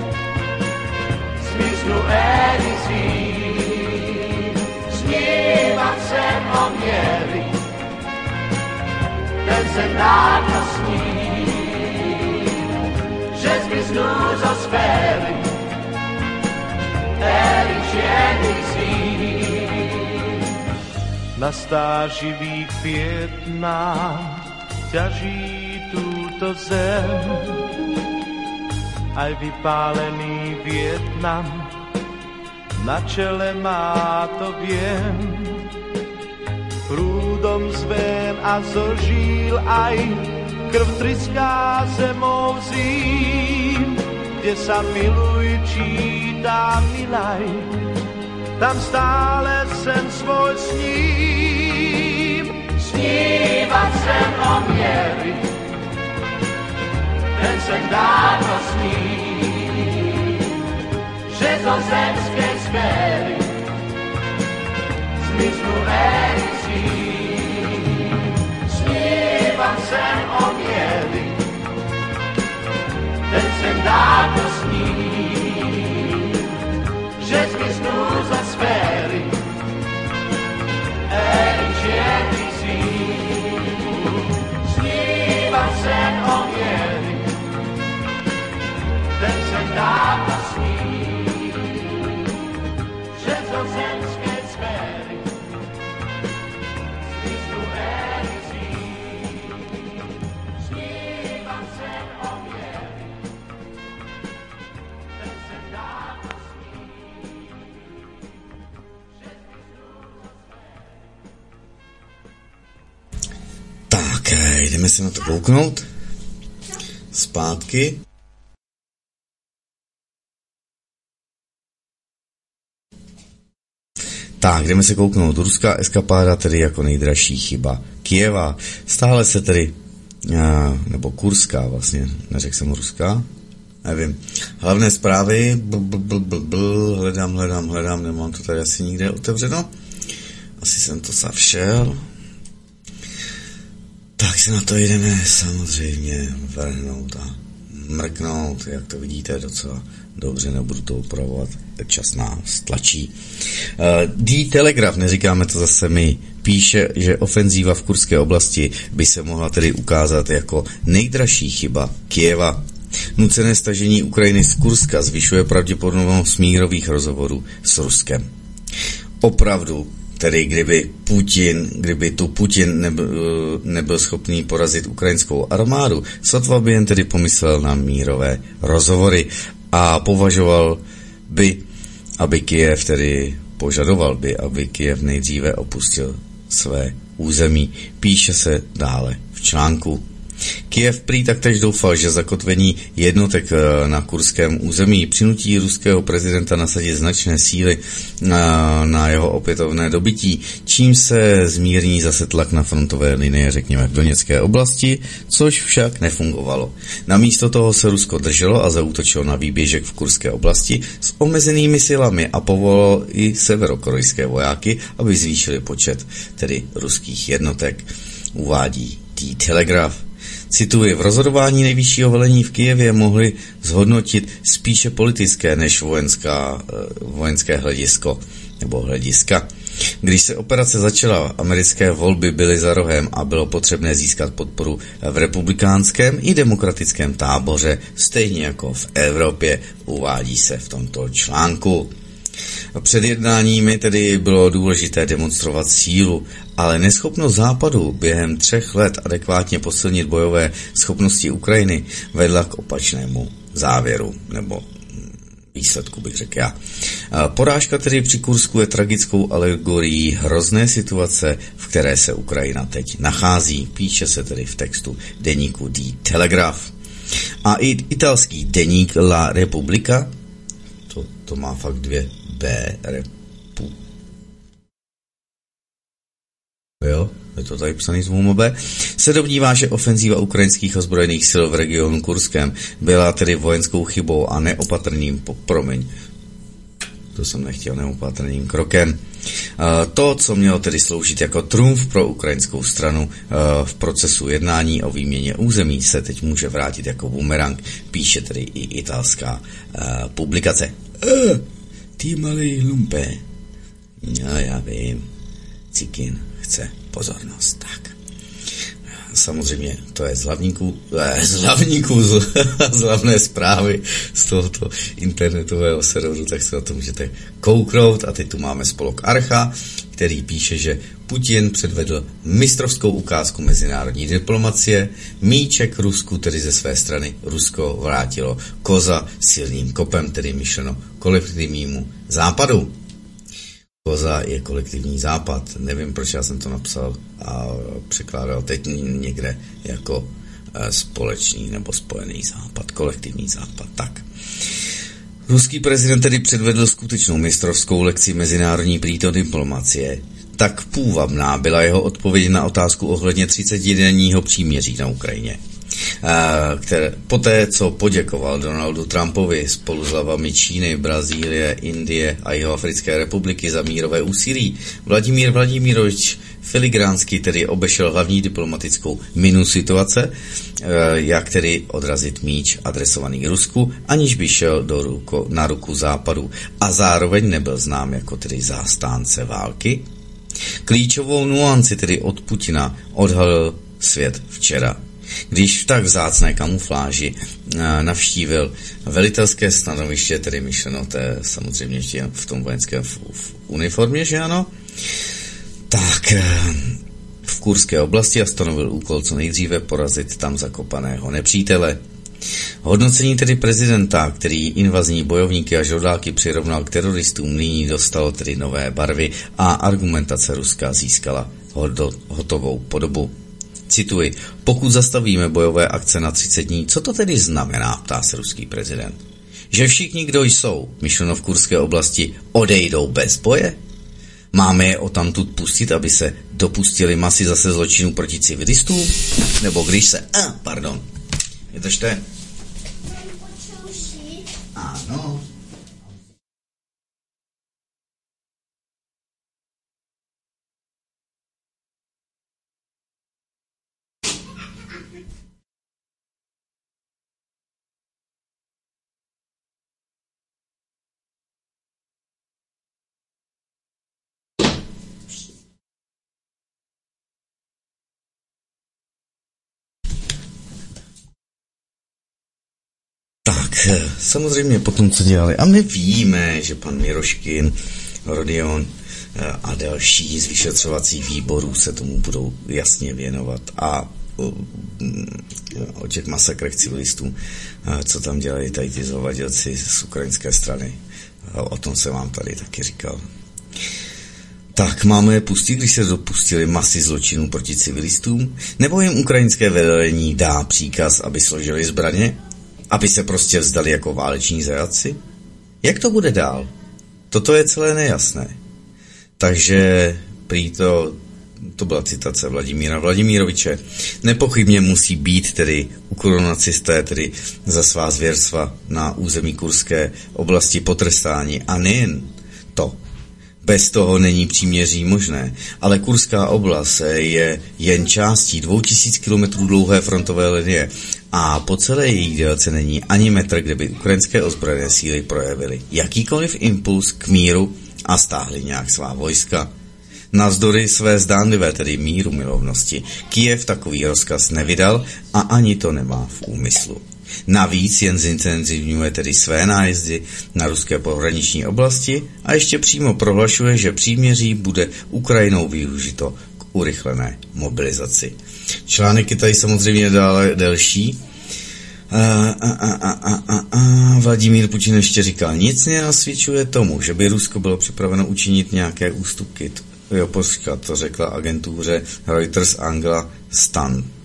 zmiznú éry zím. Snívam sen o miery, ten sen dávno sní, že zmiznú zo sféry éry čiernych zím. Na stáživých Vietnám ťaží túto zem, aj vypálený Vietnam na čele má, to viem. Prúdom z vén a zo žíl aj krv tryská zemou zím, kde sa miluj číta milaj, tam stále sen svoj sním. Snívam sen o miery, ten sen dávno sní, že zo zemskej sféry zmiznú éry zím. Snívam sen o miery, ten sen dávno sní, že zmiznú zo sféry éry čiernych zím. Snívam sen o miery, ten sen dávno sní, že zo zemskej sféry zmiznú éry zím. Snívam sen o miery, ten sen dávno sní, že zmiznú zo sféry. Tak, jdeme se na to kouknout. Zpátky. Tak, jdeme se kouknout. Ruská eskapáda tedy jako nejdražší chyba Kyjeva. Stále se tedy, nebo kurská vlastně, neřekl jsem ruská, nevím. Hlavné zprávy, bl, bl, bl, bl, bl, hledám, hledám, hledám, nemám to tady asi nikde otevřeno. Asi jsem to zavšel. Tak se na to jdeme samozřejmě vrhnout a mrknout, jak to vidíte docela dobře, nebudu to upravovat, čas nás tlačí. Uh, The Telegraph, neříkáme to zase my, píše, že ofenzíva v kurské oblasti by se mohla tedy ukázat jako nejdražší chyba Kyjeva. Nucené stažení Ukrajiny z Kurska zvyšuje pravděpodobnost mírových rozhovorů s Ruskem. Opravdu, tedy kdyby Putin, kdyby tu Putin nebyl, nebyl schopný porazit ukrajinskou armádu, sotva by jen tedy pomyslel na mírové rozhovory a považoval by, aby Kyjev tedy požadoval by, aby Kyjev nejdříve opustil své území. Píše se dále v článku. Kyjev prý taktéž doufal, že zakotvení jednotek na kurském území přinutí ruského prezidenta nasadit značné síly na, na jeho opětovné dobytí, čím se zmírní zase tlak na frontové linie, řekněme v Doněcké oblasti, což však nefungovalo. Namísto toho se Rusko drželo a zaútočilo na výběžek v kurské oblasti s omezenými silami a povolalo i severokorejské vojáky, aby zvýšili počet tedy ruských jednotek, uvádí The Telegraph. Cituji, v rozhodování nejvyššího velení v Kyjevě mohli zhodnotit spíše politické než vojenská, vojenské hledisko nebo hlediska. Když se operace začala, americké volby byly za rohem a bylo potřebné získat podporu v republikánském i demokratickém táboře, stejně jako v Evropě, uvádí se v tomto článku. Před jednáními tedy bylo důležité demonstrovat sílu, ale neschopnost Západu během třech let adekvátně posilnit bojové schopnosti Ukrajiny vedla k opačnému závěru, nebo výsledku bych řekl já. Porážka tedy při Kursku je tragickou alegorií hrozné situace, v které se Ukrajina teď nachází. Píše se tedy v textu deníku The Telegraph. A i italský deník La Repubblica, to, to má fakt dvě B, repu. Jo? je to tady psaný z Momobe, se domnívá, že ofenzíva ukrajinských ozbrojených sil v regionu Kurském byla tedy vojenskou chybou a neopatrným, po, promiň, to jsem nechtěl, neopatrným krokem. To, co mělo tedy sloužit jako trumf pro ukrajinskou stranu v procesu jednání o výměně území, se teď může vrátit jako bumerang, píše tedy i italská publikace. E, ty malej lumpe. No, já vím. Cikin chce pozornost. Tak. Samozřejmě to je z hlavníků, eh, z hlavníků, z, z hlavné zprávy z tohoto internetového serveru, tak se na to můžete kouknout. A teď tu máme spolok Archa, který píše, že Putin předvedl mistrovskou ukázku mezinárodní diplomacie, míček Rusku, tedy ze své strany Rusko vrátilo koza silným kopem, tedy myšleno kolektivnímu západu. Koza je kolektivní západ. Nevím, proč já jsem to napsal a překládal teď někde jako společný nebo spojený západ, kolektivní západ. Tak. Ruský prezident tedy předvedl skutečnou mistrovskou lekci mezinárodní prýto diplomacie. Tak půvabná byla jeho odpověď na otázku ohledně třicetidenního příměří na Ukrajině. Které, poté, co poděkoval Donaldu Trumpovi spolu s hlavami Číny, Brazílie, Indie a Jihoafrické republiky za mírové úsilí, Vladimír Vladimirovič filigránský tedy obešel hlavní diplomatickou minu situace, jak tedy odrazit míč adresovaný Rusku, aniž by šel do ruko, na ruku západu a zároveň nebyl znám jako tedy zástánce války. Klíčovou nuanci tedy od Putina odhalil svět včera, když v tak vzácné kamufláži navštívil velitelské stanoviště, tedy myšleno, to je samozřejmě ještě v tom vojenském v, v uniformě, že ano, tak v Kurské oblasti a stanovil úkol co nejdříve porazit tam zakopaného nepřítele. Hodnocení tedy prezidenta, který invazní bojovníky a žoldáky přirovnal k teroristům, nyní dostalo tedy nové barvy a argumentace Ruska získala hotovou podobu. Cituji, pokud zastavíme bojové akce na třicet dní, co to tedy znamená, ptá se ruský prezident. Že všichni, kdo jsou, myšleno v Kurské oblasti, odejdou bez boje? Máme je odtamtud pustit, aby se dopustili masy zase zločinů proti civilistům? Nebo když se... Ah, pardon. Vydržte. Ano. Tak, samozřejmě potom, co dělali. A my víme, že pan Miroškin, Rodion a další z vyšetřovacích výborů se tomu budou jasně věnovat. A o těch masakrech civilistů, co tam dělají tady ty zovadělci z ukrajinské strany. O tom jsem vám tady taky říkal. Tak, máme je pustit, když se dopustili masy zločinů proti civilistům? Nebo jim ukrajinské vedení dá příkaz, aby složili zbraně? Aby se prostě vzdali jako váleční zajatci? Jak to bude dál? Toto je celé nejasné. Takže prý to, to byla citace Vladimíra Vladimiroviče. Nepochybně musí být tedy ukronacisté, tedy za svá zvěrstva na území Kurské oblasti potrestáni. A nejen to. Bez toho není příměří možné, ale Kurská oblast je jen částí dvou tisíc kilometrů dlouhé frontové linie a po celé její délce není ani metr, kde by ukrajinské ozbrojené síly projevily jakýkoliv impuls k míru a stáhly nějak svá vojska. Navzdory své zdánlivé, tedy míru milovnosti, Kyjev takový rozkaz nevydal a ani to nemá v úmyslu. Navíc jen zintenzivňuje tedy své nájezdy na ruské pohraniční oblasti a ještě přímo prohlašuje, že příměří bude Ukrajinou využito k urychlené mobilizaci. Článek je tady samozřejmě dále delší. A, a, a, a, a, a, Vladimír Putin ještě říkal, nic nenasvědčuje tomu, že by Rusko bylo připraveno učinit nějaké ústupky. Jo, poskat, to řekla agentuře Reuters Angela Stan,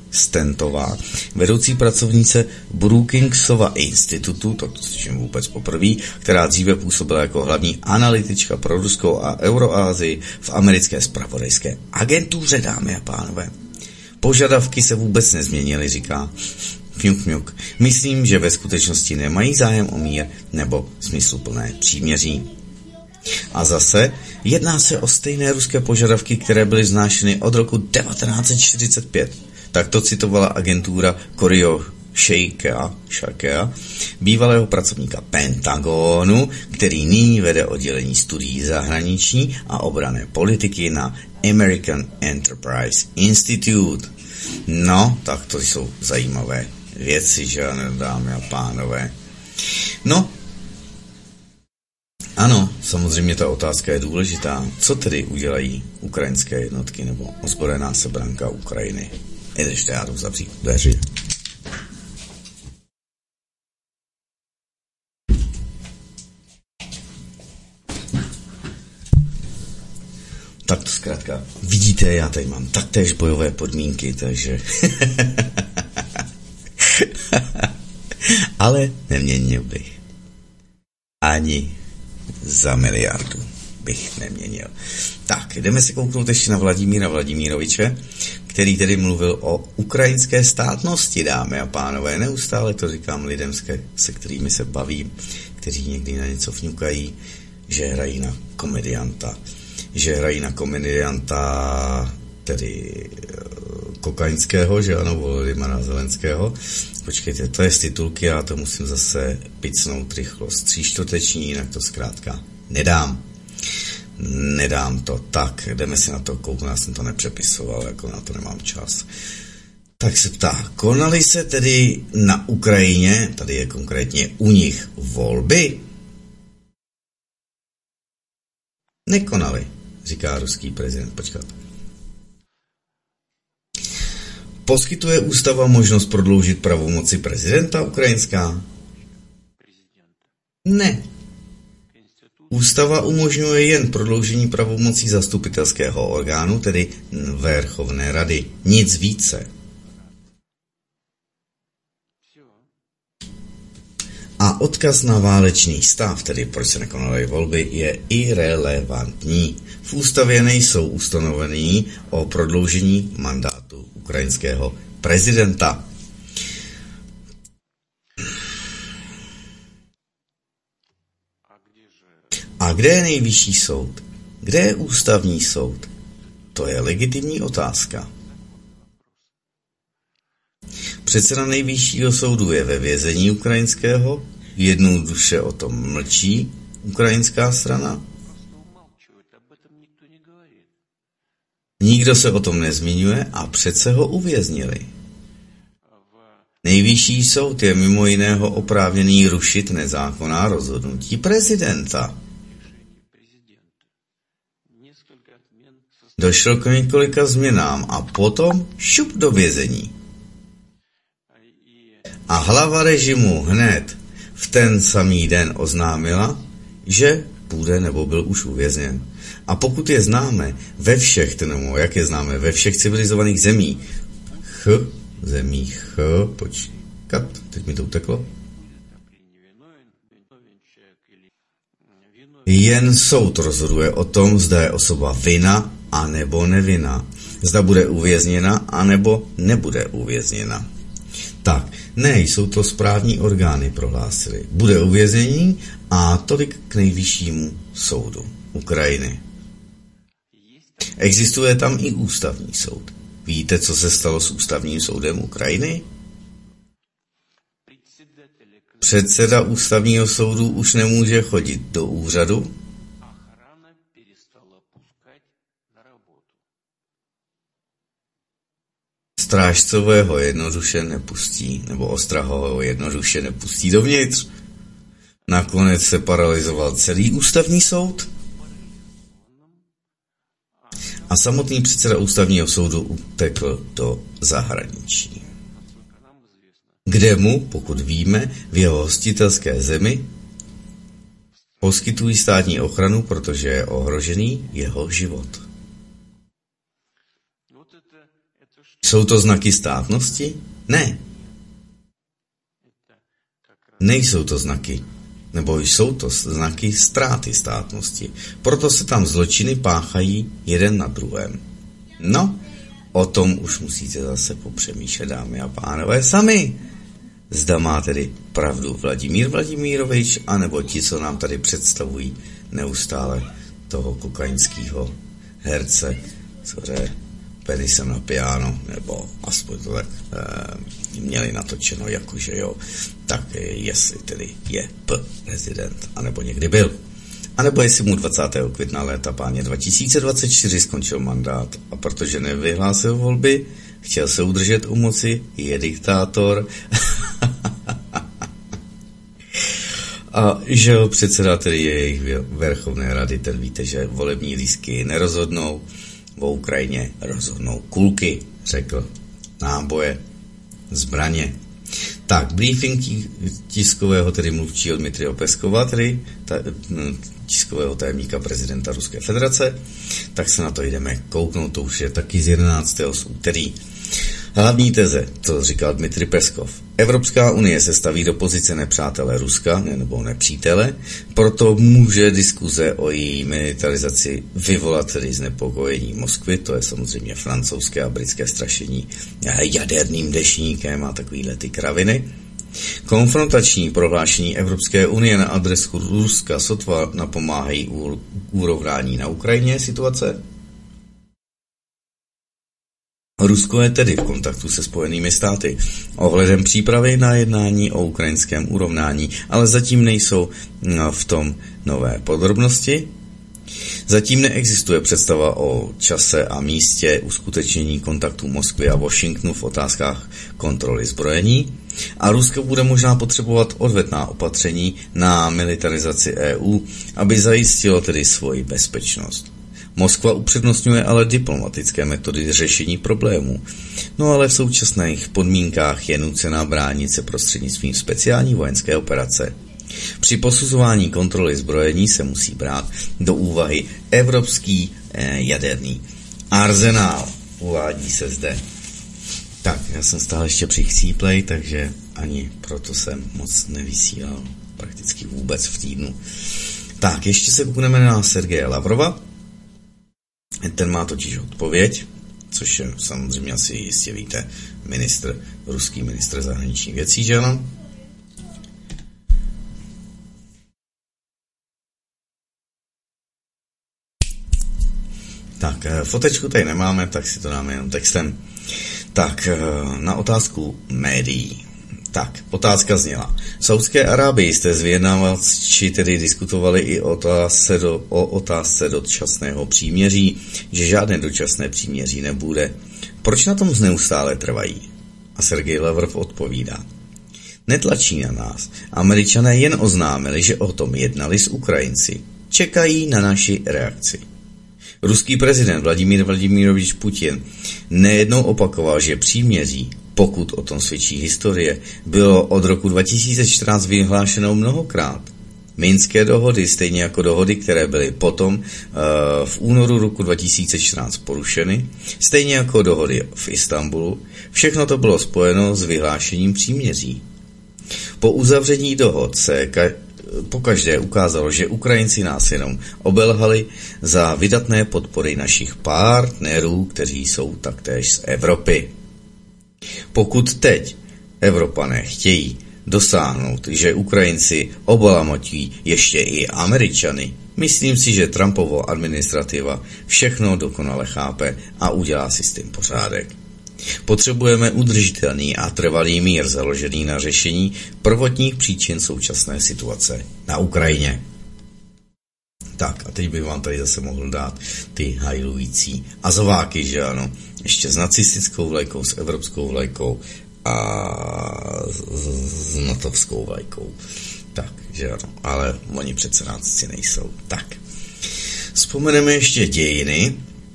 Stentová, vedoucí pracovnice Brookingsova institutu, to slyším vůbec poprvé, která dříve působila jako hlavní analytička pro Ruskou a Euroázii v americké zpravodajské agentuře, dámy a pánové. Požadavky se vůbec nezměnily, říká. Fňuk, fňuk. Myslím, že ve skutečnosti nemají zájem o mír nebo smysluplné příměří. A zase jedná se o stejné ruské požadavky, které byly vznášeny od roku devatenáct set čtyřicet pět. Tak to citovala agentura Korio Shakea, bývalého pracovníka Pentagonu, který nyní vede oddělení studií zahraniční a obranné politiky na American Enterprise Institute. No, tak to jsou zajímavé věci, že ano, dámy a pánové. No, ano, samozřejmě ta otázka je důležitá. Co tedy udělají ukrajinské jednotky nebo ozbrojená sebranka Ukrajiny? Jdeš, já jdu zavřít dveře. Tak to zkrátka. Vidíte, já tady mám taktéž bojové podmínky, takže... Ale neměnil bych. Ani za miliardu bych neměnil. Tak, jdeme si kouknout ještě na Vladimíra Vladimíroviče, který tedy mluvil o ukrajinské státnosti, dámy a pánové. Neustále to říkám lidem, se kterými se bavím, kteří někdy na něco fňukají, že hrají na komedianta. Že hrají na komedianta tedy kokaňského, že ano, Volodymyra Zelenského. Počkejte, to je z titulky, já to musím zase picnout rychlost tříčtvrteční, jinak to zkrátka nedám. Nedám to. Tak, jdeme si na to kouknout, já jsem to nepřepisoval, jako na to nemám čas. Tak se ptá, konaly se tedy na Ukrajině, tady je konkrétně u nich volby? Nekonaly, říká ruský prezident. Počkat. Poskytuje ústava možnost prodloužit pravomoci prezidenta ukrajinská? Ne. Ústava umožňuje jen prodloužení pravomocí zastupitelského orgánu, tedy Verchovné rady. Nic více. A odkaz na válečný stav, tedy proč se nekonaly volby, je irelevantní. V ústavě nejsou ustanovení o prodloužení mandátu ukrajinského prezidenta. A kde je nejvyšší soud? Kde je ústavní soud? To je legitimní otázka. Předseda nejvyššího soudu je ve vězení ukrajinského, jednoduše o tom mlčí ukrajinská strana. Nikdo se o tom nezmiňuje a přece ho uvěznili. Nejvyšší soud je mimo jiného oprávněný rušit nezákonná rozhodnutí prezidenta. Došlo k několika změnám a potom šup do vězení. A hlava režimu hned v ten samý den oznámila, že bude nebo byl už uvězněn. A pokud je známe ve všech, nebo jak je známe ve všech civilizovaných zemích, ch, zemích ch, počkat, teď mi to uteklo. Jen soud rozhoduje o tom, zda je osoba vinna a nebo nevinná. Zda bude uvězněna a nebo nebude uvězněna. Tak, ne, jsou to správní orgány, prohlásili. Bude uvěznění a tolik k nejvyššímu soudu Ukrajiny. Existuje tam i ústavní soud. Víte, co se stalo s ústavním soudem Ukrajiny? Předseda ústavního soudu už nemůže chodit do úřadu. Strážcové ho jednoduše nepustí, nebo ostraha ho jednoduše nepustí dovnitř. Nakonec se paralyzoval celý ústavní soud a samotný předseda ústavního soudu utekl do zahraničí, kde mu, pokud víme, v jeho hostitelské zemi poskytují státní ochranu, protože je ohrožený jeho život. Jsou to znaky státnosti? Ne. Nejsou to znaky. Nebo jsou to znaky ztráty státnosti. Proto se tam zločiny páchají jeden na druhém. No, o tom už musíte zase popřemýšlet, dámy a pánové, sami. Zda má tedy pravdu Vladimír Vladimírovič, anebo ti, co nám tady představují neustále toho kokainského herce, co hraje penisem na piano, nebo aspoň to tak e, měli natočeno, jakože jo, tak jestli tedy je P prezident, anebo někdy byl. A nebo jestli mu dvacátého května léta páně dva tisíce dvacet čtyři skončil mandát a protože nevyhlásil volby, chtěl se udržet u moci, je diktátor. A že jo, předseda tedy jejich Verchovné rady, ten víte, že volební lístky nerozhodnou, o Ukrajině rozhodnou kulky, řekl, náboje, zbraně. Tak, briefing tiskového, tedy mluvčího Dmitrija Peskova, tedy ta, tiskového tajemníka prezidenta Ruské federace, tak se na to jdeme kouknout, to už je taky z jedenáctého z úterý. Hlavní teze, to říkal Dmitrij Peskov. Evropská unie se staví do pozice nepřátele Ruska, nebo nepřítele, proto může diskuze o její militarizaci vyvolat tedy znepokojení Moskvy, to je samozřejmě francouzské a britské strašení jaderným dešníkem a takovýhle ty kraviny. Konfrontační prohlášení Evropské unie na adresu Ruska sotva napomáhají urovnání na Ukrajině situace. Rusko je tedy v kontaktu se Spojenými státy ohledem přípravy na jednání o ukrajinském urovnání, ale zatím nejsou v tom nové podrobnosti. Zatím neexistuje představa o čase a místě uskutečnění kontaktů Moskvy a Washingtonu v otázkách kontroly zbrojení a Rusko bude možná potřebovat odvetná opatření na militarizaci E U, aby zajistilo tedy svoji bezpečnost. Moskva upřednostňuje ale diplomatické metody řešení problémů, no ale v současných podmínkách je nucená bránit se prostřednictvím speciální vojenské operace. Při posuzování kontroly zbrojení se musí brát do úvahy evropský eh, jaderný arzenál, uvádí se zde. Tak, já jsem stále ještě přichcíplej, takže ani proto jsem moc nevysílal prakticky vůbec v týdnu. Tak, ještě se koukneme na Sergeje Lavrova. Ten má totiž odpověď, což je samozřejmě asi jistě víte, ministr, ruský ministr zahraničních věcí, že ano? Tak, fotečku tady nemáme, tak si to dáme jenom textem. Tak, na otázku médií. Tak, otázka zněla. V Saúdské Arábii jste s vyjednávači tedy diskutovali i o otázce, do, o otázce dočasného příměří, že žádné dočasné příměří nebude. Proč na tom neustále trvají? A Sergej Lavrov odpovídá. Netlačí na nás. Američané jen oznámili, že o tom jednali s Ukrajinci. Čekají na naši reakci. Ruský prezident Vladimír Vladimírovič Putin nejednou opakoval, že příměří, pokud o tom svědčí historie, bylo od roku dva tisíce čtrnáct vyhlášeno mnohokrát. Minské dohody, stejně jako dohody, které byly potom uh, v únoru roku dva tisíce čtrnáct porušeny, stejně jako dohody v Istanbulu, všechno to bylo spojeno s vyhlášením příměří. Po uzavření dohod se ka- pokaždé ukázalo, že Ukrajinci nás jenom obelhali za vydatné podpory našich partnerů, kteří jsou taktéž z Evropy. Pokud teď Evropané chtějí dosáhnout, že Ukrajinci obalamotí ještě i Američany, myslím si, že Trumpovo administrativa všechno dokonale chápe a udělá si s tím pořádek. Potřebujeme udržitelný a trvalý mír založený na řešení prvotních příčin současné situace na Ukrajině. Tak a teď bych vám tady zase mohl dát ty hajlující azováky, že ano, ještě s nacistickou vlajkou, s evropskou vlajkou a s natovskou vlajkou. Tak, že ano, ale oni přece nácisti nejsou. Tak, vzpomeneme ještě dějiny.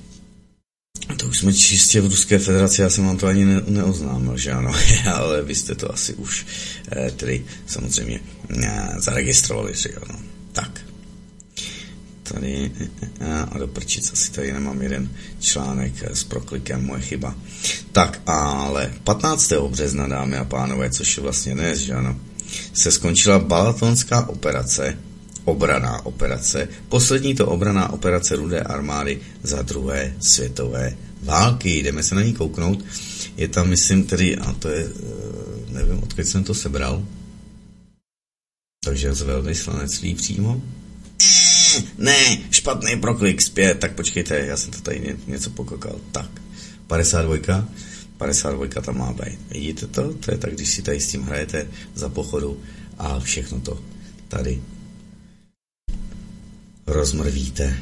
To už jsme čistě v Ruské federaci, já jsem vám to ani ne, neoznámil, že ano, ale vy jste to asi už eh, tedy samozřejmě eh, zaregistrovali, že ano. Tak. Tady, a do prčic, asi tady nemám jeden článek s proklikem, moje chyba. Tak, ale patnáctého března, dámy a pánové, což je vlastně dnes, že ano, se skončila balatonská operace, obranná operace, poslední to obranná operace Rudé armády za druhé světové války. Jdeme se na ní kouknout. Je tam, myslím, tedy, a to je, nevím, odkud jsem to sebral, takže z velvyslanectví přímo. Ne, špatný proklik, zpět, tak počkejte, já jsem to tady něco pokokal. Tak, padesát dva, padesát dva tam má být. Vidíte to? To je tak, když si tady s tím hrajete za pochodu a všechno to tady rozmrvíte.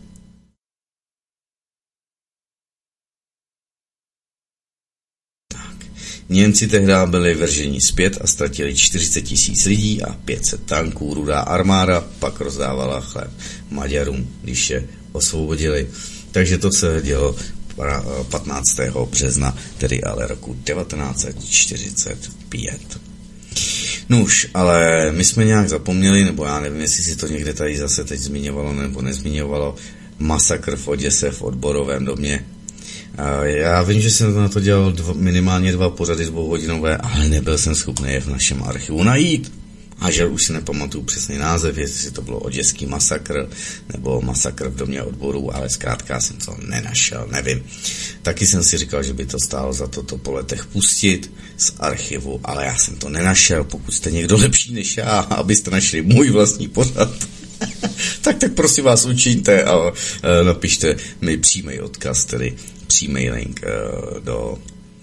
Němci tehdy byli vrženi zpět a ztratili čtyřicet tisíc lidí a pět set tanků. Rudá armáda pak rozdávala chleb Maďarům, když je osvobodili. Takže to se dělo patnáctého března, tedy ale roku devatenáct set čtyřicet pět. Nuž, ale my jsme nějak zapomněli, nebo já nevím, jestli si to někde tady zase teď zmiňovalo nebo nezmiňovalo, masakr v Oděse v odborovém domě. Já vím, že jsem na to dělal dva, minimálně dva pořady dvouhodinové, ale nebyl jsem schopný je v našem archivu najít. A že už si nepamatuju přesný název, jestli to bylo oděský masakr, nebo masakr v domě odborů, ale zkrátka jsem to nenašel, nevím. Taky jsem si říkal, že by to stálo za to, to po letech pustit z archivu, ale já jsem to nenašel. Pokud jste někdo lepší než já, abyste našli můj vlastní pořad, tak tak prosím vás učiňte a e, napište mi přímý odkaz, tedy přímý link e, do,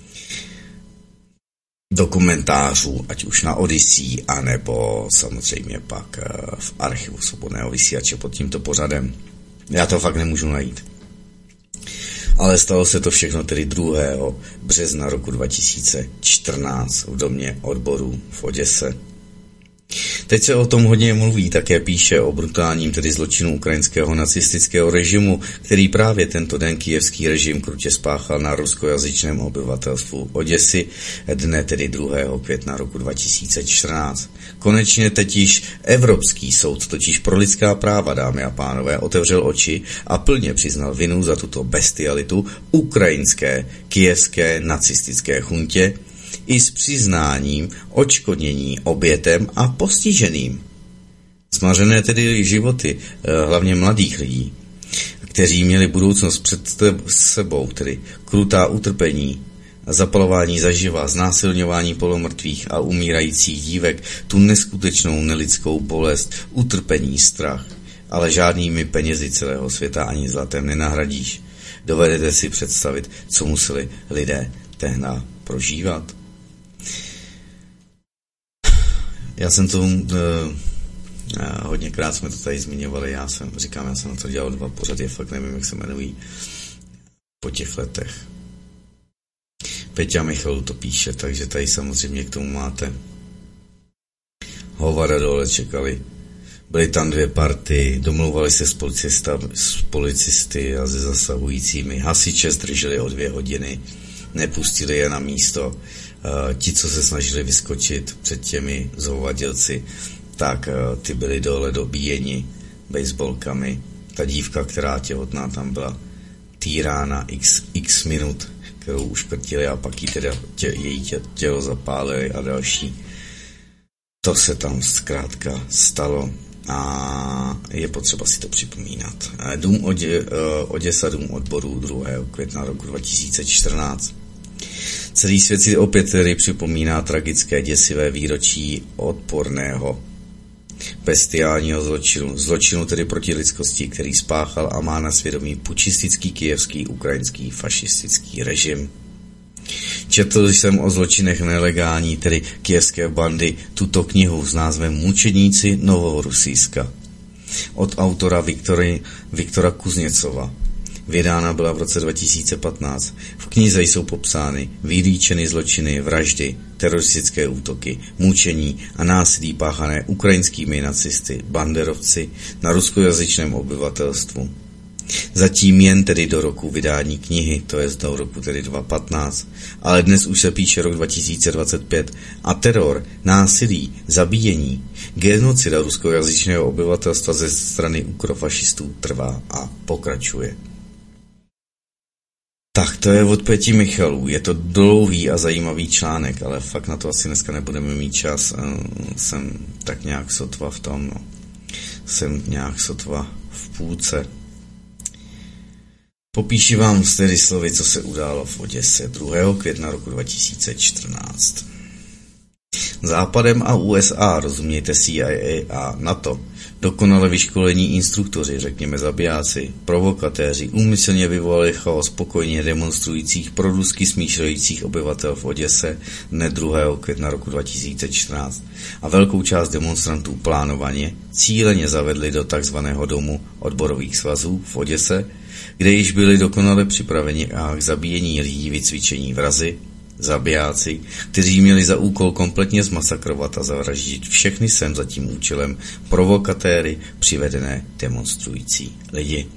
do komentářů, ať už na Odyssey, anebo samozřejmě pak e, v archivu Svobodného vysílače pod tímto pořadem. Já to fakt nemůžu najít. Ale stalo se to všechno tedy druhého března roku dva tisíce čtrnáct v domě odborů v Oděse. Teď se o tom hodně mluví, také píše o brutálním tedy zločinu ukrajinského nacistického režimu, který právě tento den kyjevský režim krutě spáchal na ruskojazyčném obyvatelstvu Oděsy dne tedy druhého května roku dva tisíce čtrnáct. Konečně teď již Evropský soud, totiž pro lidská práva, dámy a pánové, otevřel oči a plně přiznal vinu za tuto bestialitu ukrajinské kyjevské nacistické chuntě, i s přiznáním odškodnění obětem a postiženým. Smařené tedy životy, hlavně mladých lidí, kteří měli budoucnost před sebou, tedy krutá utrpení, zapalování zaživa, znásilňování polomrtvých a umírajících dívek, tu neskutečnou nelidskou bolest, utrpení, strach, ale žádnými penězi celého světa ani zlatem nenahradíš. Dovedete si představit, co museli lidé tehdy prožívat? Já jsem to, uh, hodněkrát jsme to tady zmiňovali, já jsem, říkám, já jsem na to dělal dva pořady, fakt nevím, jak se jmenují po těch letech. Peťa Michalu to píše, takže tady samozřejmě k tomu máte hovada dole čekali. Byly tam dvě party, domlouvali se s, policista, s policisty a se zasahujícími. Hasiče zdrželi o dvě hodiny, nepustili je na místo. Uh, ti, co se snažili vyskočit před těmi zhovadělci, tak uh, ty byli dole dobíjeni baseballkami. Ta dívka, která těhotná, tam byla týrána x, x minut, kterou uškrtili a pak jí teda tě, její tě, tělo zapálili a další. To se tam zkrátka stalo a je potřeba si to připomínat. Dům Odě, uh, Oděsa, dům odborů druhého května roku dva tisíce čtrnáct. Celý svět si opět tedy připomíná tragické děsivé výročí odporného bestiálního zločinu, zločinu tedy proti lidskosti, který spáchal a má na svědomí pučistický kyjevský ukrajinský fašistický režim. Četl jsem o zločinech nelegální, tedy kyjevské bandy, tuto knihu s názvem Mučedníci Novorusijska od autora Viktory, Viktora Kuzněcova. Vydána byla v roce dva tisíce patnáct. V knize jsou popsány vylíčeny zločiny, vraždy, teroristické útoky, mučení a násilí páchané ukrajinskými nacisty, banderovci na ruskojazyčném obyvatelstvu. Zatím jen tedy do roku vydání knihy, to je do roku tedy dva tisíce patnáct, ale dnes už se píše rok dva tisíce dvacet pět a teror, násilí, zabíjení, genocida ruskojazyčného obyvatelstva ze strany ukrofašistů trvá a pokračuje. Tak to je od Peti Michalů, je to dlouhý a zajímavý článek, ale fakt na to asi dneska nebudeme mít čas, jsem tak nějak sotva v tom, no. Jsem nějak sotva v půlce. Popíši vám tedy slovy, co se událo v Oděse druhého května roku dva tisíce čtrnáct. Západem a U S A, rozumějte C I A a NATO, dokonale vyškolení instruktoři, řekněme zabijáci, provokatéři, úmyslně vyvolali chaos pokojně demonstrujících prorusky smýšlejících obyvatel v Oděse dne druhého května roku dva tisíce čtrnáct a velkou část demonstrantů plánovaně, cíleně zavedli do takzvaného domu odborových svazů v Oděse, kde již byli dokonale připraveni a k zabíjení lidí vycvičení vrazi, zabijáci, kteří měli za úkol kompletně zmasakrovat a zavraždit všechny sem za tím účelem provokatéry přivedené demonstrující lidi.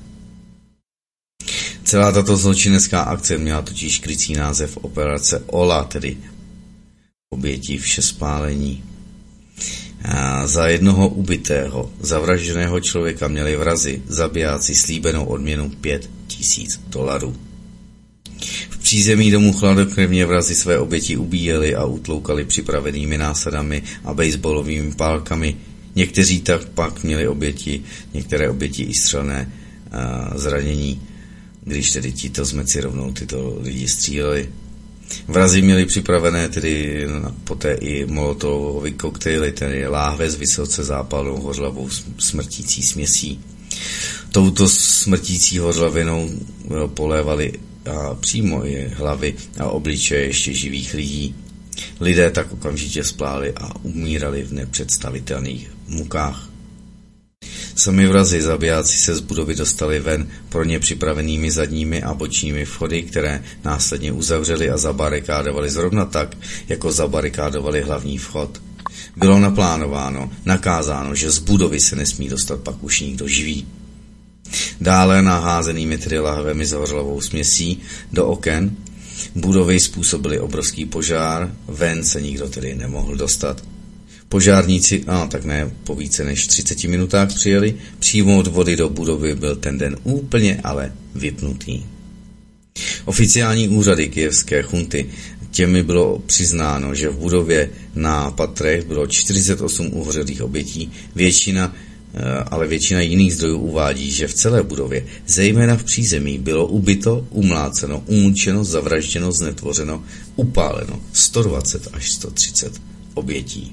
Celá tato zločinecká akce měla totiž krycí název Operace Ola, tedy oběti všespálení. A za jednoho ubitého, zavražděného člověka měli vrazi, zabijáci slíbenou odměnu pět tisíc dolarů. V přízemí domu chladnokrevně vrazi své oběti ubíjeli a utloukali připravenými násadami a baseballovými pálkami. Někteří tak pak měli oběti, některé oběti i střelné uh, zranění, když tedy tito zmeci rovnou tyto lidi stříleli. Vrazi měli připravené tedy poté i molotovovy koktejly, tedy láhve s vysoce zápalnou hořlavou smrtící směsí. Touto smrtící hořlavinou polévali a přímo je hlavy a obličeje ještě živých lidí. Lidé tak okamžitě spláli a umírali v nepředstavitelných mukách. Sami vrazi zabijáci se z budovy dostali ven pro ně připravenými zadními a bočními vchody, které následně uzavřeli a zabarikádovali zrovna tak, jako zabarikádovali hlavní vchod. Bylo naplánováno, nakázáno, že z budovy se nesmí dostat pak už nikdo živý. Dále naházenými tedy lahvemi s hořlavou směsí do oken budovy způsobili obrovský požár, ven se nikdo tedy nemohl dostat. Požárníci, a tak ne, po více než třiceti minutách přijeli, přímo od vody do budovy byl ten den úplně ale vypnutý. Oficiální úřady kyjevské chunty, těmi bylo přiznáno, že v budově na patrech bylo čtyřicet osm uhořelých obětí, většina ale většina jiných zdrojů uvádí, že v celé budově, zejména v přízemí, bylo ubito, umláceno, umučeno, zavražděno, znetvořeno, upáleno sto dvacet až sto třicet obětí.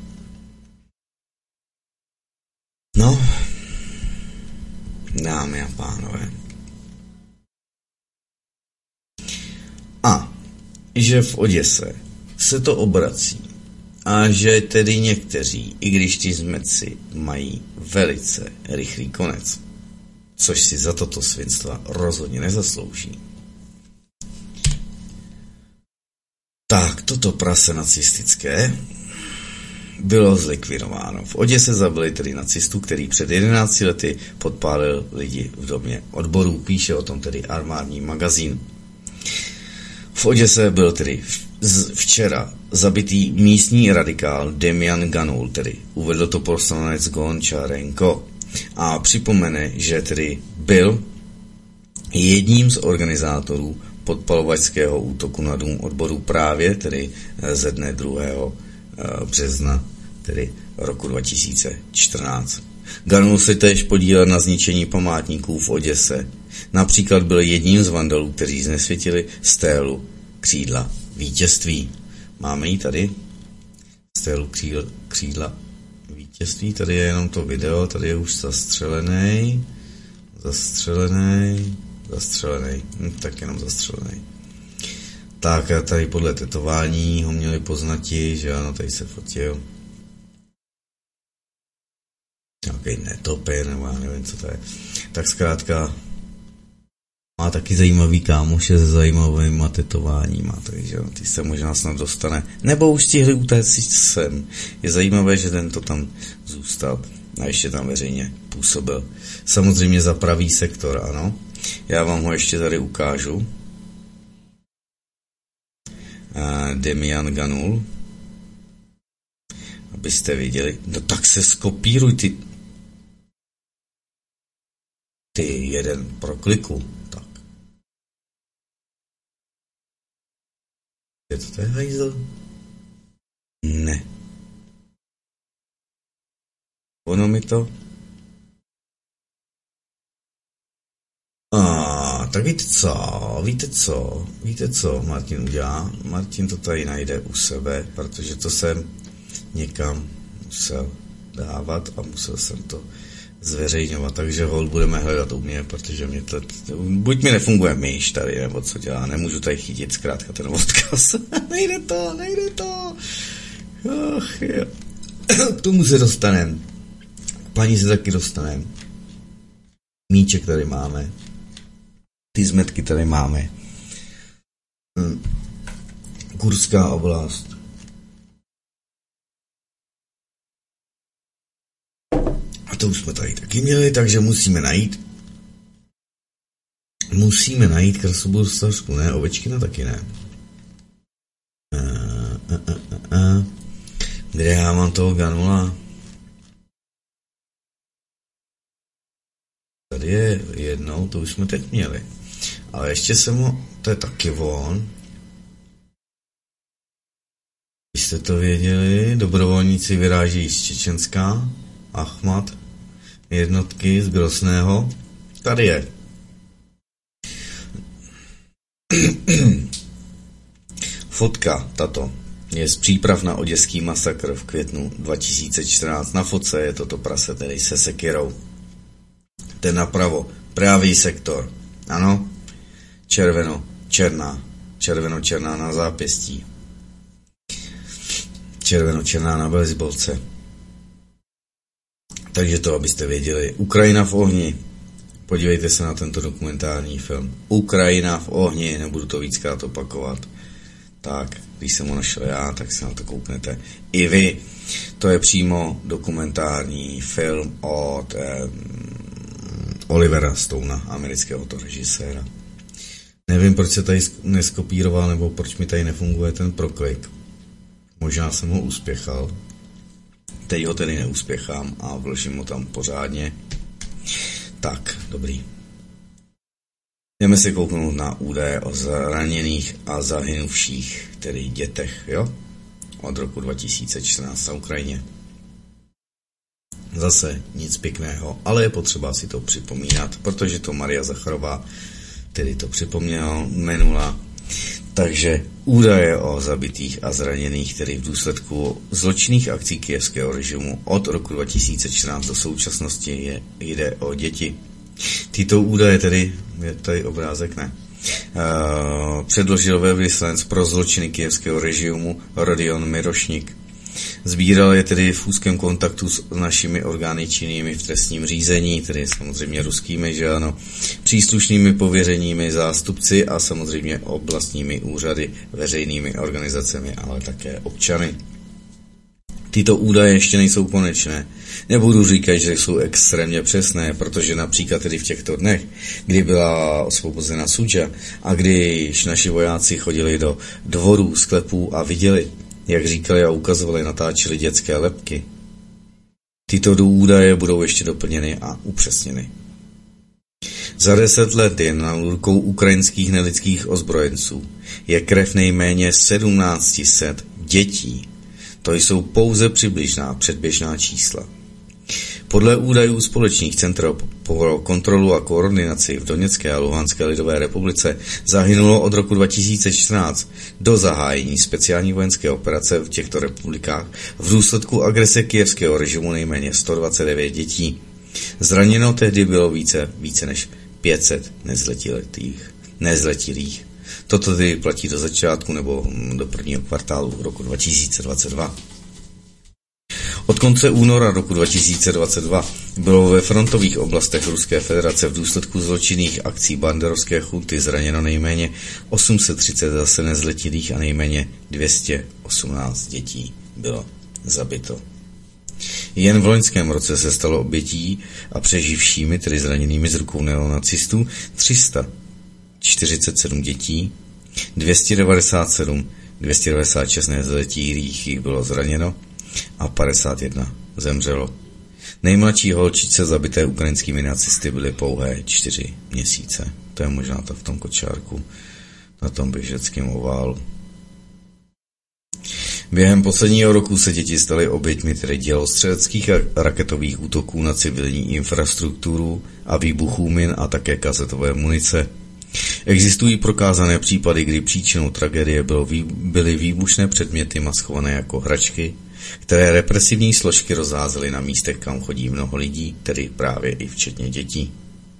No, dámy a pánové. A že v Oděse se to obrací a že tedy někteří, i když ti zmeci mají velice rychlý konec, což si za toto svinstva rozhodně nezaslouží. Tak, toto prase nacistické bylo zlikvidováno. V Oděse zabili tedy nacistu, který před jedenácti lety podpálil lidi v domě odborů. Píše o tom tedy armádní magazín. V Oděse byl tedy včera zabitý místní radikál Demian Ganul, tedy uvedl to poslanec Gončarenko a připomene, že tedy byl jedním z organizátorů podpalovačského útoku na dům odborů právě tedy ze dne druhého března, tedy roku dva tisíce čtrnáct. Ganul se též podílel na zničení památníků v Oděse. Například byl jedním z vandalů, kteří znesvětili stélu křídla vítězství. Máme ji tady. Stélu křídla, křídla vítězství. Tady je jenom to video, tady je už zastřelený. Zastřelený. Zastřelený. Hm, tak jenom zastřelený. Tak a tady podle tetování ho měli poznati, že ano, tady se fotil. Nějaký netopy, nebo já nevím, co to je. Tak zkrátka má taky zajímavý kámoše se zajímavýma tetováníma, takže ty se možná snad dostane. Nebo už stihli utéct sem. Je zajímavé, že ten to tam zůstal a ještě tam veřejně působil. Samozřejmě za pravý sektor, ano. Já vám ho ještě tady ukážu. Demian Ganul. Abyste viděli. No tak se skopíruj ty. Ty jeden pro kliku. Tak. Je to ten hajzl? Ne. Ono mi to... A tak víte co, víte co, víte co Martin udělá? Martin to tady najde u sebe, protože to jsem někam musel dávat a musel jsem to zveřejňovat, takže hol budeme hledat u mě, protože mě to, buď mi nefunguje myš tady, nebo co dělá, nemůžu tady chytit zkrátka ten odkaz. nejde to, nejde to. Ach, jo. K tomu se dostanem. Paní se taky dostanem. Míček tady máme. Ty zmetky tady máme. Hm. Kurská oblast. A to už jsme tady taky měli, takže musíme najít. Musíme najít krasobruslařku, ne? Ovečkina taky ne. A, a, a, a, a. Kde já mám toho Ganula? Tady je jednou, to už jsme teď měli. Ale ještě jsem ho, to je taky on. Jste to věděli, dobrovolníci vyrážejí z Čečenska. Ahmad, jednotky z Grosného. Tady je. Fotka tato je z příprav na oděský masakr v květnu dva tisíce čtrnáct. Na fotce je toto prase, tedy se sekirou. Ten napravo, pravý sektor. Ano, červeno, černá. Červeno, černá na zápěstí. Červeno, černá na baseballce. Takže to, abyste věděli. Ukrajina v ohni. Podívejte se na tento dokumentární film. Ukrajina v ohni, nebudu to víckrát opakovat. Tak, když jsem ho našel já, tak se na to kouknete i vy. To je přímo dokumentární film od eh, Olivera Stonea, amerického to režiséra. Nevím, proč se tady neskopíroval, nebo proč mi tady nefunguje ten proklik. Možná jsem ho uspěchal. Teď ho tedy neuspěchám a vložím ho tam pořádně. Tak, dobrý. Jdeme se kouknout na údaje o zraněných a zahynuvších, tedy dětech, jo? Od roku dva tisíce čtrnáct na Ukrajině. Zase nic pěkného, ale je potřeba si to připomínat, protože to Maria Zacharová tedy to připomněla, menula. Takže údaje o zabitých a zraněných, tedy v důsledku zločinných akcí kyjevského režimu od roku dva tisíce čtrnáct do současnosti je, jde o děti. Tyto údaje tedy, je tady obrázek, ne, uh, předložil velvyslanec pro zločiny kyjevského režimu Rodion Mirošnik. Sbíral je tedy v úzkém kontaktu s našimi orgány činnými v trestním řízení, tedy samozřejmě ruskými, že ano, příslušnými pověřeními zástupci a samozřejmě oblastními úřady, veřejnými organizacemi, ale také občany. Tyto údaje ještě nejsou konečné. Nebudu říkat, že jsou extrémně přesné, protože například tedy v těchto dnech, kdy byla osvobozena Suďa a když naši vojáci chodili do dvorů, sklepů a viděli, jak říkali a ukazovali, natáčeli dětské lebky. Tyto údaje budou ještě doplněny a upřesněny. Za deset let jen na rukou ukrajinských nelidských ozbrojenců je krev nejméně sedmnáct set dětí. To jsou pouze přibližná předběžná čísla. Podle údajů společných center pro kontrolu a koordinaci v Doněcké a Luhanské lidové republice zahynulo od roku dva tisíce čtrnáct do zahájení speciální vojenské operace v těchto republikách v důsledku agrese kyjevského režimu nejméně sto dvacet devět dětí. Zraněno tehdy bylo více, více než pět set nezletilých. nezletilých. Toto tedy platí do začátku nebo do prvního kvartálu roku dva tisíce dvacet dva. Od konce února roku dva tisíce dvacet dva bylo ve frontových oblastech Ruské federace v důsledku zločinných akcí banderovské chunty zraněno nejméně osm set třicet zase nezletilých a nejméně dvě stě osmnáct dětí bylo zabito. Jen v loňském roce se stalo obětí a přeživšími, tedy zraněnými z rukou neonacistů, tři sta čtyřicet sedm dětí, dvě stě devadesát sedm, dvě stě devadesát šest nezletilých jich bylo zraněno a padesát jedna zemřelo. Nejmladší holčice zabité ukrajinskými nacisty byly pouhé čtyři měsíce. To je možná to v tom kočárku, na tom běžeckém oválu. Během posledního roku se děti staly oběťmi tedy dělostřeleckých a raketových útoků na civilní infrastrukturu a výbuchů min a také kazetové munice. Existují prokázané případy, kdy příčinou tragédie bylo vý, byly výbušné předměty maskované jako hračky, které represivní složky rozházely na místech, kam chodí mnoho lidí, tedy právě i včetně dětí.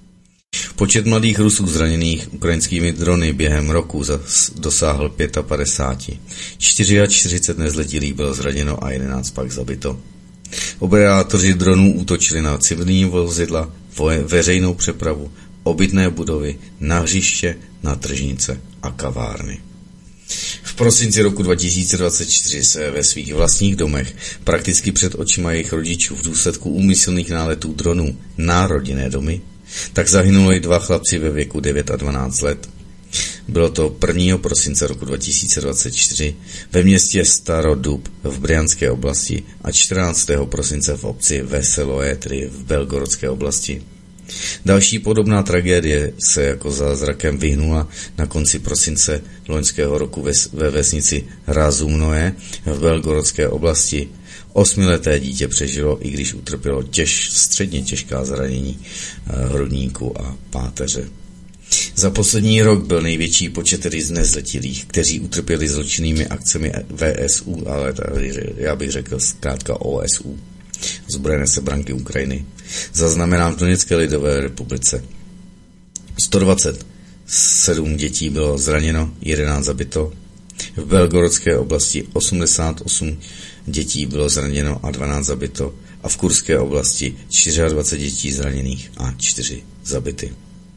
Počet mladých Rusů zraněných ukrajinskými drony během roku dosáhl padesát pět. čtyřicet čtyři nezletilých bylo zraněno a jedenáct pak zabito. Operátoři dronů útočili na civilní vozidla, veřejnou přepravu, obytné budovy, na hřiště, na tržnice a kavárny. V prosinci roku dva tisíce dvacet čtyři se ve svých vlastních domech, prakticky před očima jejich rodičů v důsledku úmyslných náletů dronů na rodinné domy, tak zahynuli dva chlapci ve věku devět a dvanáct let. Bylo to prvního prosince roku dva tisíce dvacet čtyři ve městě Starodub v Bryanské oblasti a čtrnáctého prosince v obci Veseloje, tedy v Belgorodské oblasti. Další podobná tragédie se jako zázrakem vyhnula na konci prosince loňského roku ve, ve vesnici Razumnoje v Belgorodské oblasti. Osmileté dítě přežilo, i když utrpělo těž, středně těžká zranění eh, hrudníku a páteře. Za poslední rok byl největší počet tedy z nezletilých, kteří utrpěli zločinnými akcemi V S U, ale tady, já bych řekl zkrátka O S U, zbrojené sebranky Ukrajiny, zaznamenán v Doněcké lidové republice. sto dvacet sedm dětí bylo zraněno, jedenáct zabito. V Belgorodské oblasti osmdesát osm dětí bylo zraněno a dvanáct zabito. A v Kurské oblasti dvacet čtyři dětí zraněných a čtyři zabity.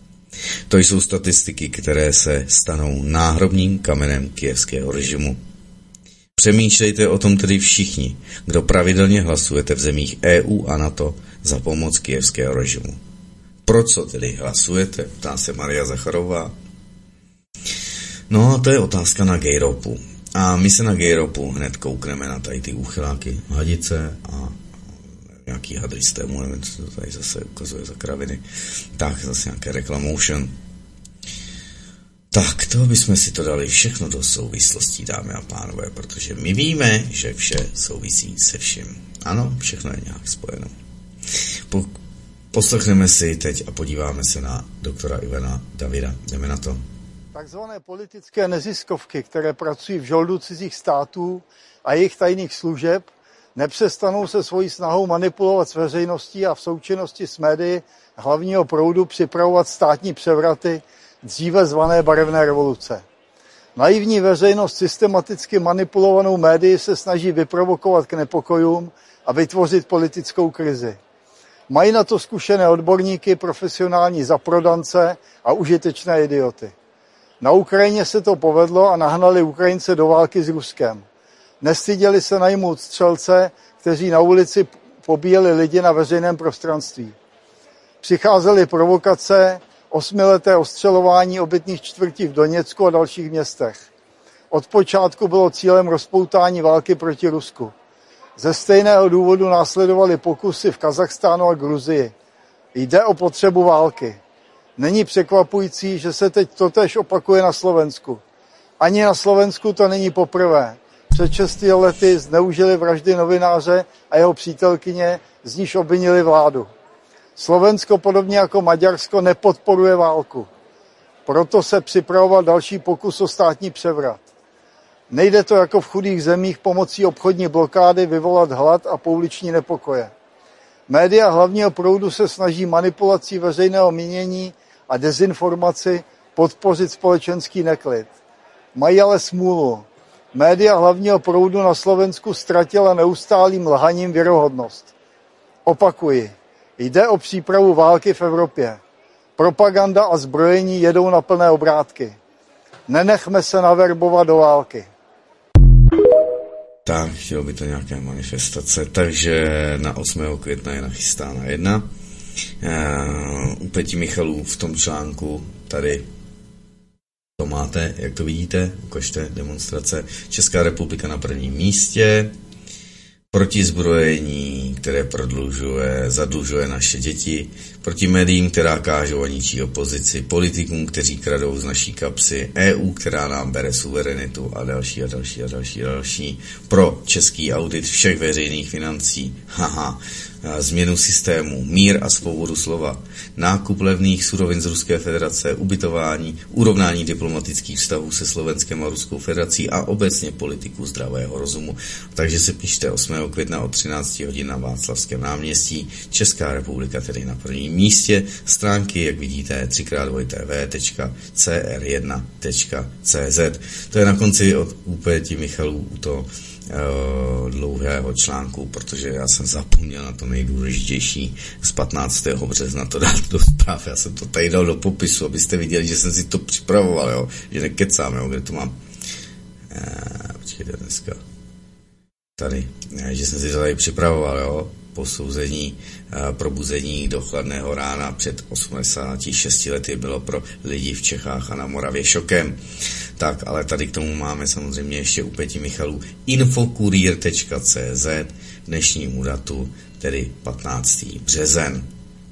To jsou statistiky, které se stanou náhrobním kamenem kyjevského režimu. Přemýšlejte o tom tedy všichni, kdo pravidelně hlasujete v zemích E U a NATO za pomoc kyjevského režimu. Pro co tedy hlasujete? Ptá se Maria Zacharová. No, to je otázka na Gejropu. A my se na Gejropu hned koukneme na tady ty úchyláky, hadice a nějaký hadry z tému, nevím, co to tady zase ukazuje za kraviny. Tak, zase nějaké reklamotion. Tak, to bychom si to dali všechno do souvislostí, dámy a pánové, protože my víme, že vše souvisí se vším. Ano, všechno je nějak spojeno. Po, poslechneme si teď a podíváme se na doktora Ivana Davida. Jdeme na to. Takzvané politické neziskovky, které pracují v žoldu cizích států a jejich tajných služeb, nepřestanou se svojí snahou manipulovat s veřejností a v součinnosti s médii hlavního proudu připravovat státní převraty, dříve zvané barevné revoluce. Naivní veřejnost systematicky manipulovanou médii se snaží vyprovokovat k nepokojům a vytvořit politickou krizi. Mají na to zkušené odborníky, profesionální zaprodance a užitečné idioty. Na Ukrajině se to povedlo a nahnali Ukrajince do války s Ruskem. Nestyděli se najmout střelce, kteří na ulici pobíjeli lidi na veřejném prostranství. Přicházely provokace, osmileté ostřelování obytných čtvrtí v Doněcku a dalších městech. Od počátku bylo cílem rozpoutání války proti Rusku. Ze stejného důvodu následovaly pokusy v Kazachstánu a Gruzii. Jde o potřebu války. Není překvapující, že se teď totéž opakuje na Slovensku. Ani na Slovensku to není poprvé. Před šesti lety zneužili vraždy novináře a jeho přítelkyně, z níž obvinili vládu. Slovensko, podobně jako Maďarsko, nepodporuje válku. Proto se připravoval další pokus o státní převrat. Nejde to jako v chudých zemích pomocí obchodní blokády vyvolat hlad a pouliční nepokoje. Média hlavního proudu se snaží manipulací veřejného mínění a dezinformaci podpořit společenský neklid. Mají ale smůlu. Média hlavního proudu na Slovensku ztratila neustálým lhaním věrohodnost. Opakuji, jde o přípravu války v Evropě. Propaganda a zbrojení jedou na plné obrátky. Nenechme se naverbovat do války. Tak, chtělo by to nějaké manifestace, takže na osmého května je nachystána jedna. Uh, u Peti Michalů v tom článku tady to máte, jak to vidíte, ukažte demonstrace. Česká republika na prvním místě, proti zbrojení, které prodlužuje, zadlužuje naše děti, proti médiím, která kážou a ničí opozici, politikům, kteří kradou z naší kapsy, E U, která nám bere suverenitu a další a další a další a další, pro český audit všech veřejných financí, haha, změnu systému, mír a svobodu slova, nákup levných surovin z Ruské federace, ubytování, urovnání diplomatických vztahů se Slovenskem a Ruskou federací a obecně politiku zdravého rozumu. Takže se píšte osmého května od třináct hodin na Václavském náměstí, Česká republika tedy na prvním místě, stránky, jak vidíte, tři krát dva w tečka c r jedna tečka c z. To je na konci od U Peti Michalů u toho uh, dlouhého článku, protože já jsem zapomněl na to nejdůležitější z patnáctého března to dát do zpráv. Já jsem to tady dal do popisu, abyste viděli, že jsem si to připravoval, jo? Že nekecám, jo? Kde to mám. Uh, počkejte dneska. Tady, že jsem si to tady připravoval, jo? Posouzení uh, probuzení do chladného rána před osmdesáti šesti lety bylo pro lidi v Čechách a na Moravě šokem. Tak, ale tady k tomu máme samozřejmě ještě u Peti Michalů infokurier tečka c z dnešnímu datu, tedy patnáctého březen.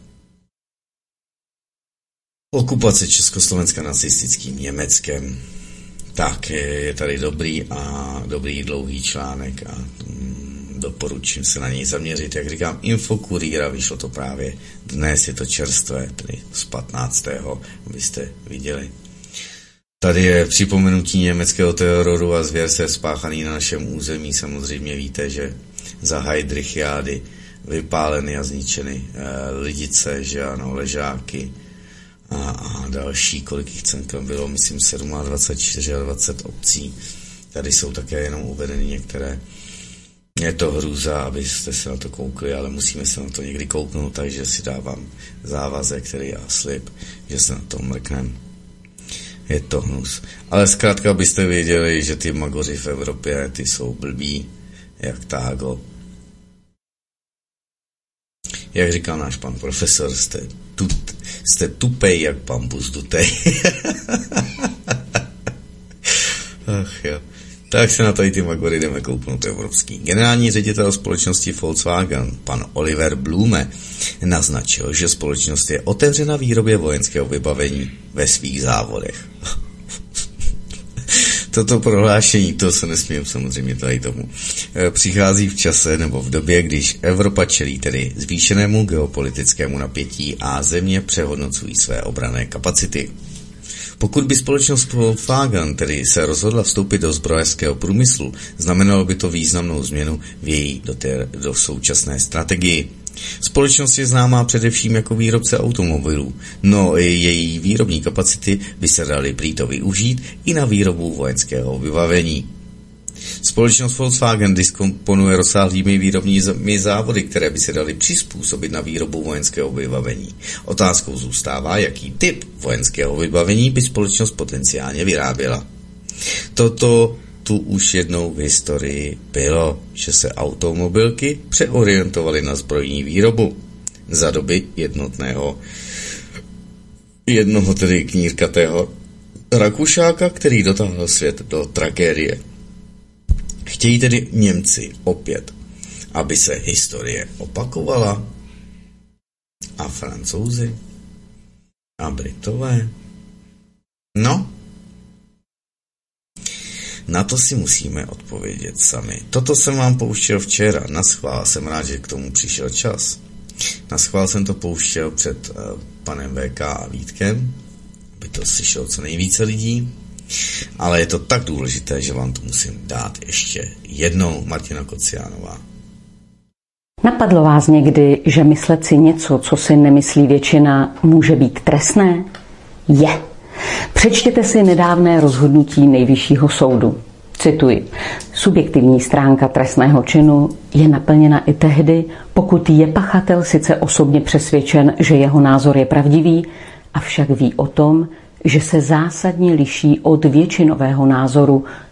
Okupace Československa nacistickým Německem. Tak, je tady dobrý a dobrý dlouhý článek a mm, doporučím se na něj zaměřit. Jak říkám, Infokuriéra, vyšlo to právě dnes, je to čerstvé, tedy z patnáctého abyste viděli. Tady je připomenutí německého teroru a zvěrstev spáchaný na našem území. Samozřejmě víte, že za Heydrichiády vypáleny a zničeny e, Lidice, že ano, Ležáky a, a další, kolik jich celkem bylo, myslím dvacet sedm, dvacet čtyři obcí. Tady jsou také jenom uvedeny některé. Je to hrůza, abyste se na to koukli, ale musíme se na to někdy kouknout, takže si dávám závazek, který já slib, že se na to mrknem. Je to hnus. Ale zkrátka byste věděli, že ty magoři v Evropě, ty jsou blbí, jak tágo. Jak říkal náš pan profesor, jste, tut, jste tupej jak bambus dutej. Ach jo. Tak se na tady ty magory jdeme koupnout evropský. Generální ředitel společnosti Volkswagen, pan Oliver Blume, naznačil, že společnost je otevřena výrobě vojenského vybavení ve svých závodech. Toto prohlášení, to se nesmím samozřejmě tady tomu, přichází v čase nebo v době, když Evropa čelí tedy zvýšenému geopolitickému napětí a země přehodnocují své obranné kapacity. Pokud by společnost Volkswagen tedy se rozhodla vstoupit do zbrojařského průmyslu, znamenalo by to významnou změnu v její do, té, do současné strategii. Společnost je známá především jako výrobce automobilů, no její výrobní kapacity by se daly prý to využít i na výrobu vojenského vybavení. Společnost Volkswagen disponuje rozsáhlými výrobními závody, které by se daly přizpůsobit na výrobu vojenského vybavení. Otázkou zůstává, jaký typ vojenského vybavení by společnost potenciálně vyráběla. Toto tu už jednou v historii bylo, že se automobilky přeorientovaly na zbrojní výrobu za doby jednotného jednoho tedy knírkatého Rakušáka, který dotáhl svět do tragédie. Chtějí tedy Němci opět, aby se historie opakovala? A Francouzi? A Britové? No, na to si musíme odpovědět sami. Toto jsem vám pouštěl včera, naschvál, jsem rád, že k tomu přišel čas. Naschvál jsem to pouštěl před uh, panem V K a Vítkem, aby to slyšelo co nejvíce lidí. Ale je to tak důležité, že vám to musím dát ještě jednou. Martina Kociánová. Napadlo vás někdy, že myslet si něco, co si nemyslí většina, může být trestné? Je. Přečtěte si nedávné rozhodnutí Nejvyššího soudu. Cituji. Subjektivní stránka trestného činu je naplněna i tehdy, pokud je pachatel sice osobně přesvědčen, že jeho názor je pravdivý, avšak ví o tom, že se zásadně liší od většinového názoru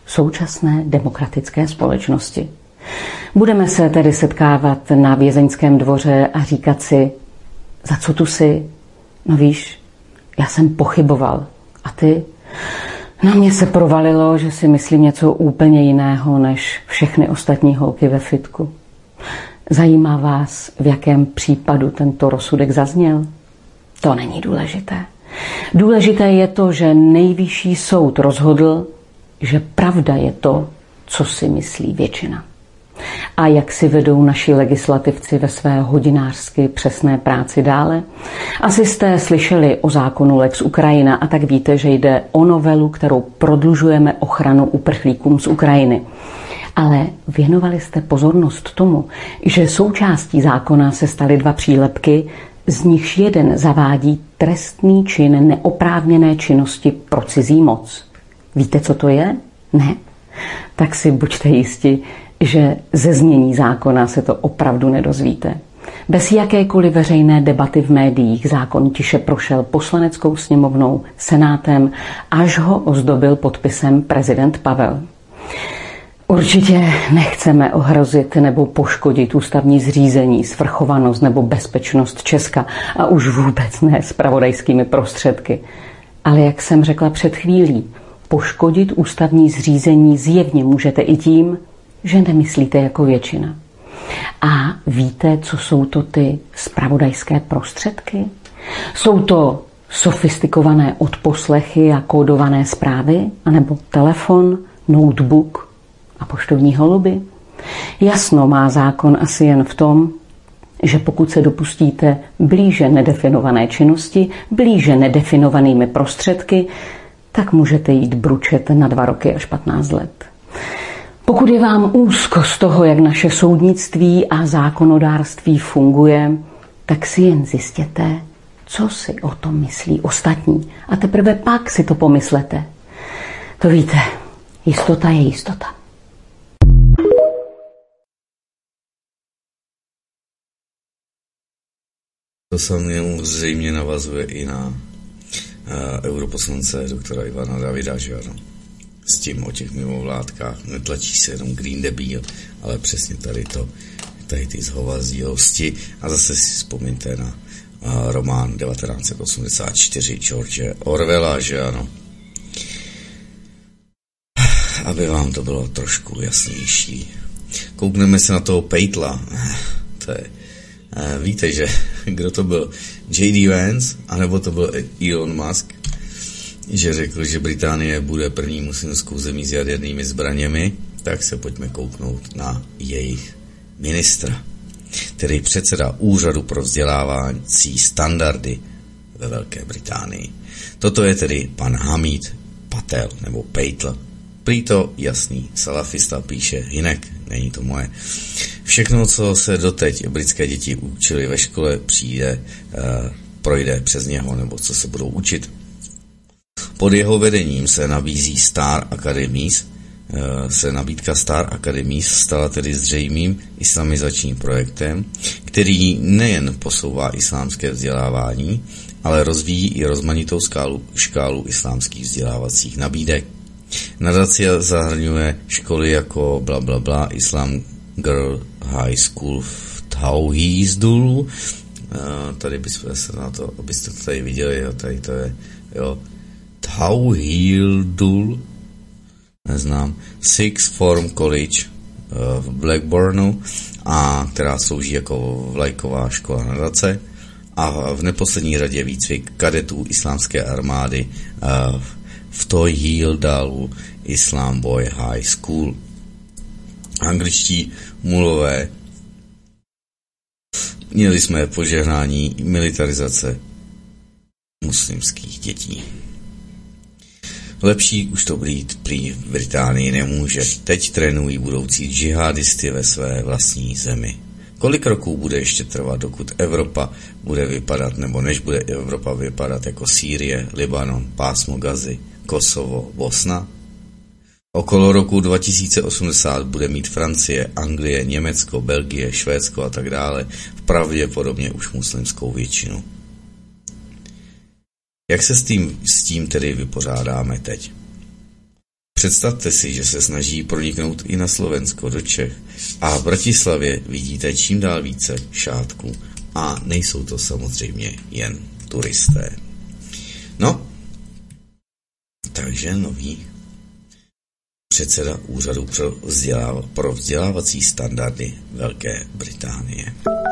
současné demokratické společnosti. Budeme se tedy setkávat na vězeňském dvoře a říkat si, za co tu jsi? No víš, já jsem pochyboval. A ty? Na mě se provalilo, že si myslím něco úplně jiného než všechny ostatní holky ve fitku. Zajímá vás, v jakém případu tento rozsudek zazněl? To není důležité. Důležité je to, že nejvyšší soud rozhodl, že pravda je to, co si myslí většina. A jak si vedou naši legislativci ve své hodinářsky přesné práci dále? Asi jste slyšeli o zákonu Lex Ukrajina a tak víte, že jde o novelu, kterou prodlužujeme ochranu uprchlíkům z Ukrajiny. Ale věnovali jste pozornost tomu, že součástí zákona se staly dva přílepky, z nichž jeden zavádí trestný čin neoprávněné činnosti pro cizí moc. Víte, co to je? Ne? Tak si buďte jisti, že ze znění zákona se to opravdu nedozvíte. Bez jakékoliv veřejné debaty v médiích zákon tiše prošel poslaneckou sněmovnou, senátem, až ho ozdobil podpisem prezident Pavel. Určitě nechceme ohrozit nebo poškodit ústavní zřízení, svrchovanost nebo bezpečnost Česka a už vůbec ne zpravodajskými prostředky. Ale jak jsem řekla před chvílí, poškodit ústavní zřízení zjevně můžete i tím, že nemyslíte jako většina. A víte, co jsou to ty zpravodajské prostředky? Jsou to sofistikované odposlechy a kódované zprávy, anebo telefon, notebook a poštovní holuby? Jasno má zákon asi jen v tom, že pokud se dopustíte blíže nedefinované činnosti, blíže nedefinovanými prostředky, tak můžete jít bručet na dva roky až patnáct let. Pokud je vám úzko z toho, jak naše soudnictví a zákonodárství funguje, tak si jen zjistěte, co si o tom myslí ostatní. A teprve pak si to pomyslete. To víte, jistota je jistota. To samozřejmě navazuje i na uh, europoslance doktora Ivana Davida, že ano. S tím o těch mimovládkách netlačí se jenom Green Deal, ale přesně tady to, tady ty zhovazdílosti. A zase si vzpomínte na uh, román devatenáct set osmdesát čtyři George Orwella, že ano. Aby vám to bylo trošku jasnější. Koukneme se na toho Pejtla. To je, uh, víte, že kdo to byl? J D Vance, anebo to byl Elon Musk, že řekl, že Británie bude první muslimskou zemí s jadernými zbraněmi, tak se pojďme kouknout na jejich ministra, který předseda Úřadu pro vzdělávací standardy ve Velké Británii. Toto je tedy pan Hamid Patel, nebo Pejtl. Prý to jasný salafista, píše Hinek, není to moje. Všechno, co se doteď britské děti učili ve škole, přijde, uh, projde přes něho, nebo co se budou učit. Pod jeho vedením se nabízí Star Academies, se nabídka Star Academies stala tedy zřejmým islamizačním projektem, který nejen posouvá islámské vzdělávání, ale rozvíjí i rozmanitou skálu, škálu islámských vzdělávacích nabídek. Nadace zahrnuje školy jako bla bla bla, Islam Girl High School v Tauhízdulu. Tady bychom se na to, abyste to tady viděli, jo, tady to je, jo, Tauhízdul, neznám, Sixth Form College v Blackburnu, a která slouží jako vlajková škola nadace, a v neposlední řadě výcvik kadetů islámské armády v Tauhízdalu Islam Boy High School. Angličtí mulové, měli jsme požehnání militarizace muslimských dětí. Lepší už to být prý v Británii nemůže. Teď trénují budoucí džihadisty ve své vlastní zemi. Kolik roků bude ještě trvat, dokud Evropa bude vypadat, nebo než bude Evropa vypadat jako Sýrie, Libanon, pásmo Gazy, Kosovo, Bosna? Okolo roku dva tisíce osmdesát bude mít Francie, Anglie, Německo, Belgie, Švédsko a tak dále pravděpodobně už muslimskou většinu. Jak se s tím, s tím tedy vypořádáme teď? Představte si, že se snaží proniknout i na Slovensko, do Čech. A v Bratislavě vidíte čím dál více šátků. A nejsou to samozřejmě jen turisté. No, takže nový předseda úřadu pro, vzděláv- pro vzdělávací standardy Velké Británie.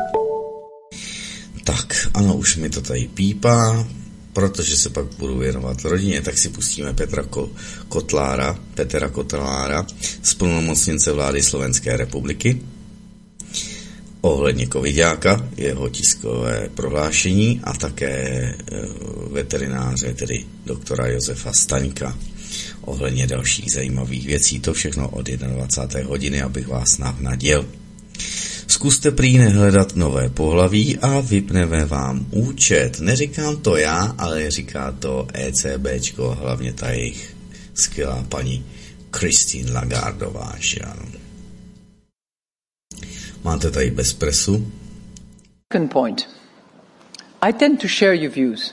Tak, ano, už mi to tady pípá, protože se pak budu věnovat rodině, tak si pustíme Petra Kotlára, Petra Kotlára, splnomocněnce vlády Slovenské republiky, ohledně covidáka, jeho tiskové prohlášení a také veterináře, tedy doktora Josefa Staňka, ohledně dalších zajímavých věcí. To všechno od dvacáté jedné hodiny, abych vás navnadil. Zkuste prý nehledat nové pohlaví a vypneme vám účet. Neříkám to já, ale říká to ECBčko, hlavně ta jejich skvělá paní Christine Lagardová, že ano. Máte tady Bezpresu. Second point. I tend to share your views.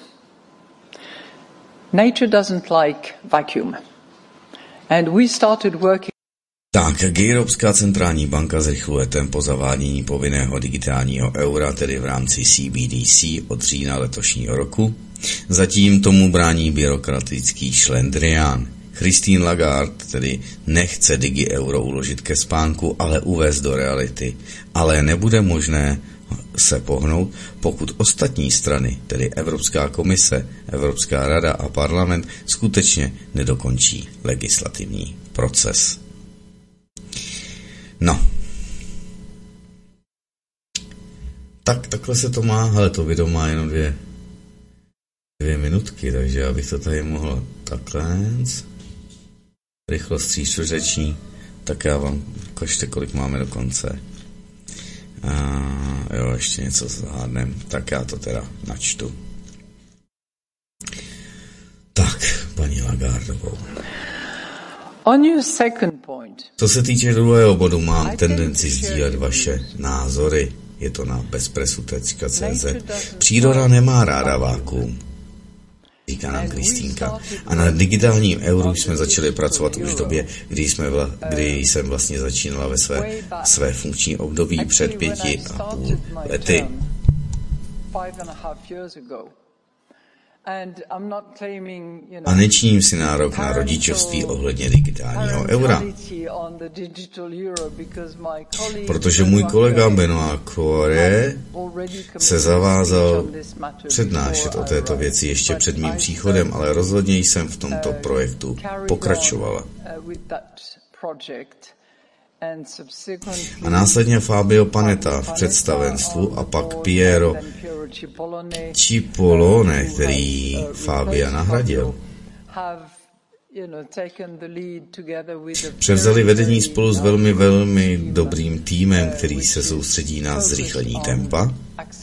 Nature doesn't like vacuum. And we started working. Tak, Evropská centrální banka zrychluje tempo zavádění povinného digitálního eura, tedy v rámci C B D C od října letošního roku. Zatím tomu brání byrokratický šlendrián. Christine Lagarde tedy nechce digi euro uložit ke spánku, ale uvést do reality. Ale nebude možné se pohnout, pokud ostatní strany, tedy Evropská komise, Evropská rada a parlament, skutečně nedokončí legislativní proces. No. Tak, takhle se to má, ale to video má jenom dvě, dvě minutky, takže já bych to tady mohl takhle. Rychlost tříčtvrteční, tak já vám ukažte, kolik máme do konce. A jo, ještě něco zvládnem, tak já to teda načtu. Tak, paní Lagardovou. On your second point. Co se týče druhého bodu, mám tendenci sdílet vaše názory. Je to na bezpresu tečka cé zet. Příroda nemá ráda vákuum, říká nám Kristýnka. A na digitálním euru jsme začali pracovat už v době, kdy, jsme vla, kdy jsem vlastně začínala ve své, své funkční období před pěti a půl lety. A nečiním si nárok na rodičovství ohledně digitálního eura, protože můj kolega Benoît Cœuré se zavázal přednášet o této věci ještě před mým příchodem, ale rozhodně jsem v tomto projektu pokračovala. A následně Fabio Panetta v představenstvu a pak Piero Cipollone, který Fabia nahradil. Převzali vedení spolu s velmi, velmi dobrým týmem, který se soustředí na zrychlení tempa.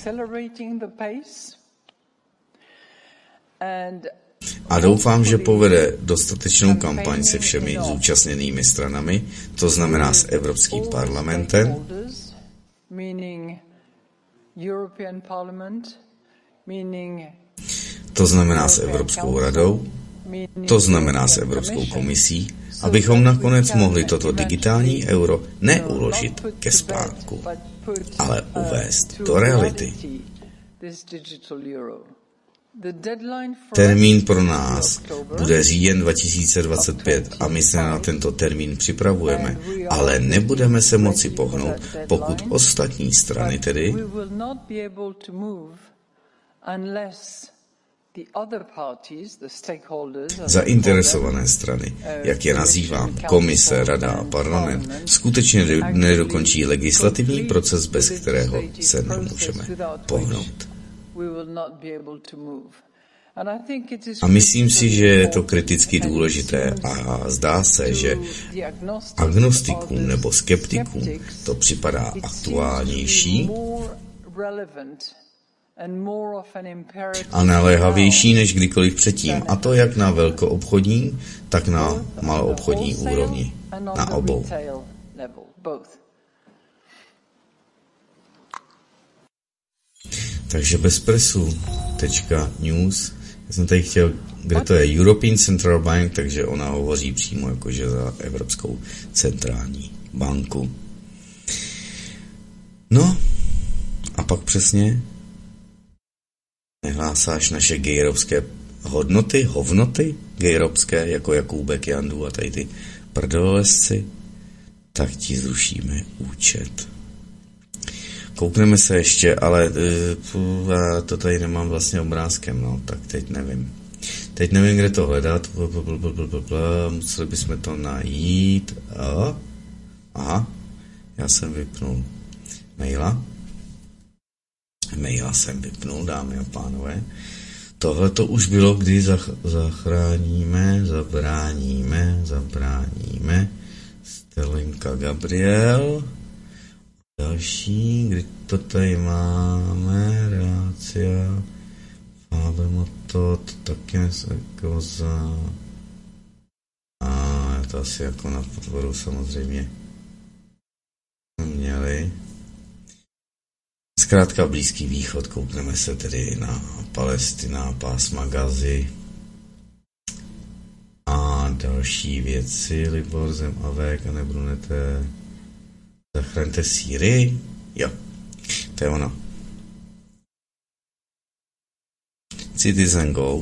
A doufám, že povede dostatečnou kampaň se všemi zúčastněnými stranami, to znamená s Evropským parlamentem, to znamená s Evropskou radou, to znamená s Evropskou komisí, abychom nakonec mohli toto digitální euro neuložit ke spánku, ale uvést do reality. Termín pro nás bude říjen dva tisíce dvacet pět a my se na tento termín připravujeme, ale nebudeme se moci pohnout, pokud ostatní strany tedy zainteresované strany, jak je nazývám, komise, rada a parlament, skutečně nedokončí legislativní proces, bez kterého se nemůžeme pohnout. A myslím si, že je to kriticky důležité a zdá se, že agnostikům nebo skeptikům to připadá aktuálnější a naléhavější než kdykoliv předtím, a to jak na velkoobchodní, tak na maloobchodní úrovni, na obou. Takže bezpresu tečka news. Já jsem tady chtěl kde to je European Central Bank, takže ona hovoří přímo jakože za Evropskou centrální banku. No, a pak přesně nehlásáš naše gejrovské hodnoty, hovnoty gejrovské, jako Jakůbek, Jandu a tady ty prdolesci, tak ti zrušíme účet. Koukneme se ještě, ale uh, to tady nemám vlastně obrázkem, no, tak teď nevím. Teď nevím, kde to hledat, museli bychom to najít. Aha, já jsem vypnul maila. Maila jsem vypnul, dámy a pánové. Tohle to už bylo, kdy zach- zachráníme, zabráníme, zabráníme. Stelinka Gabriel. Další, kdy to tady máme, Relácia, Fabermoto, to taky jako za... A je to asi jako na podporu samozřejmě měli. Zkrátka Blízký východ, koukneme se tedy na Palestina, pásma Gazy a další věci, Libor, Zem a Vek a nebrunete. Zachraňte Sýrii? Jo, to je ono. Citizen Go.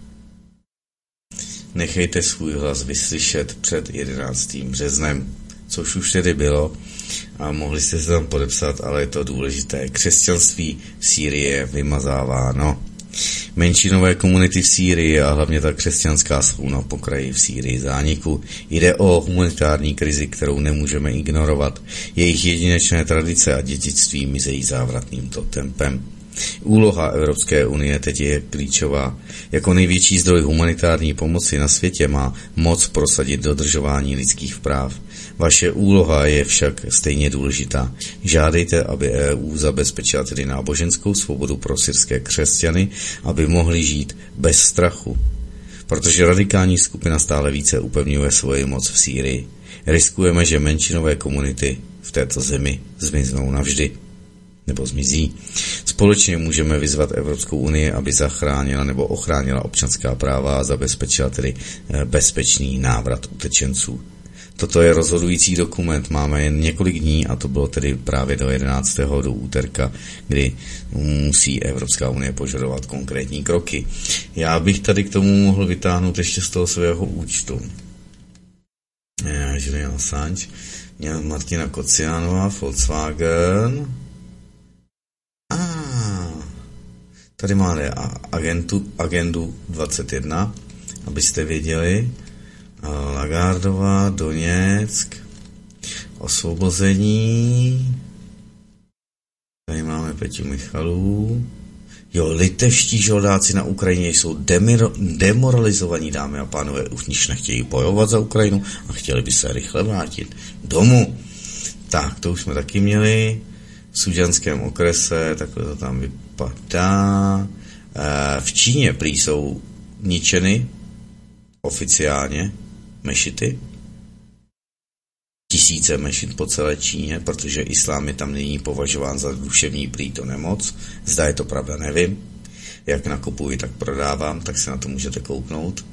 Nechejte svůj hlas vyslyšet před jedenáctým březnem, což už tedy bylo a mohli jste se tam podepsat, ale je to důležité. Křesťanství v Sýrii je vymazáváno. Menšinové komunity v Sýrii a hlavně ta křesťanská jsou na pokraji v Sýrii zániku. Jde o humanitární krizi, kterou nemůžeme ignorovat. Jejich jedinečné tradice a dědictví mizejí závratným tempem. Úloha Evropské unie teď je klíčová. Jako největší zdroj humanitární pomoci na světě má moc prosadit dodržování lidských práv. Vaše úloha je však stejně důležitá. Žádejte, aby E U zabezpečila tedy náboženskou svobodu pro syrské křesťany, aby mohli žít bez strachu. Protože radikální skupina stále více upevňuje svoji moc v Sýrii. Riskujeme, že menšinové komunity v této zemi zmiznou navždy. Nebo zmizí. Společně můžeme vyzvat Evropskou unii, aby zachránila nebo ochránila občanská práva a zabezpečila tedy bezpečný návrat utečenců. Toto je rozhodující dokument, máme jen několik dní a to bylo tedy právě do jedenáctého do úterka, kdy musí Evropská unie požadovat konkrétní kroky. Já bych tady k tomu mohl vytáhnout ještě z toho svého účtu. Julian Assange, Martina Kociánová, Volkswagen. Tady máme agentu, agendu dvacet jedna, abyste věděli. Lagardová, Doněck, osvobození. Tady máme Peťu Michalů. Jo, litevští žoldáci na Ukrajině jsou demiro, demoralizovaní, dámy a pánové, už nič nechtějí bojovat za Ukrajinu a chtěli by se rychle vrátit domů. Tak, to už jsme taky měli. V Suďanském okrese, takhle to tam vypadá. V Číně prý jsou ničeny oficiálně mešity. Tisíce mešit po celé Číně, protože islám je tam nyní považován za duševní prý to nemoc. Zda je to pravda, nevím. Jak nakupuji, tak prodávám, tak se na to můžete kouknout.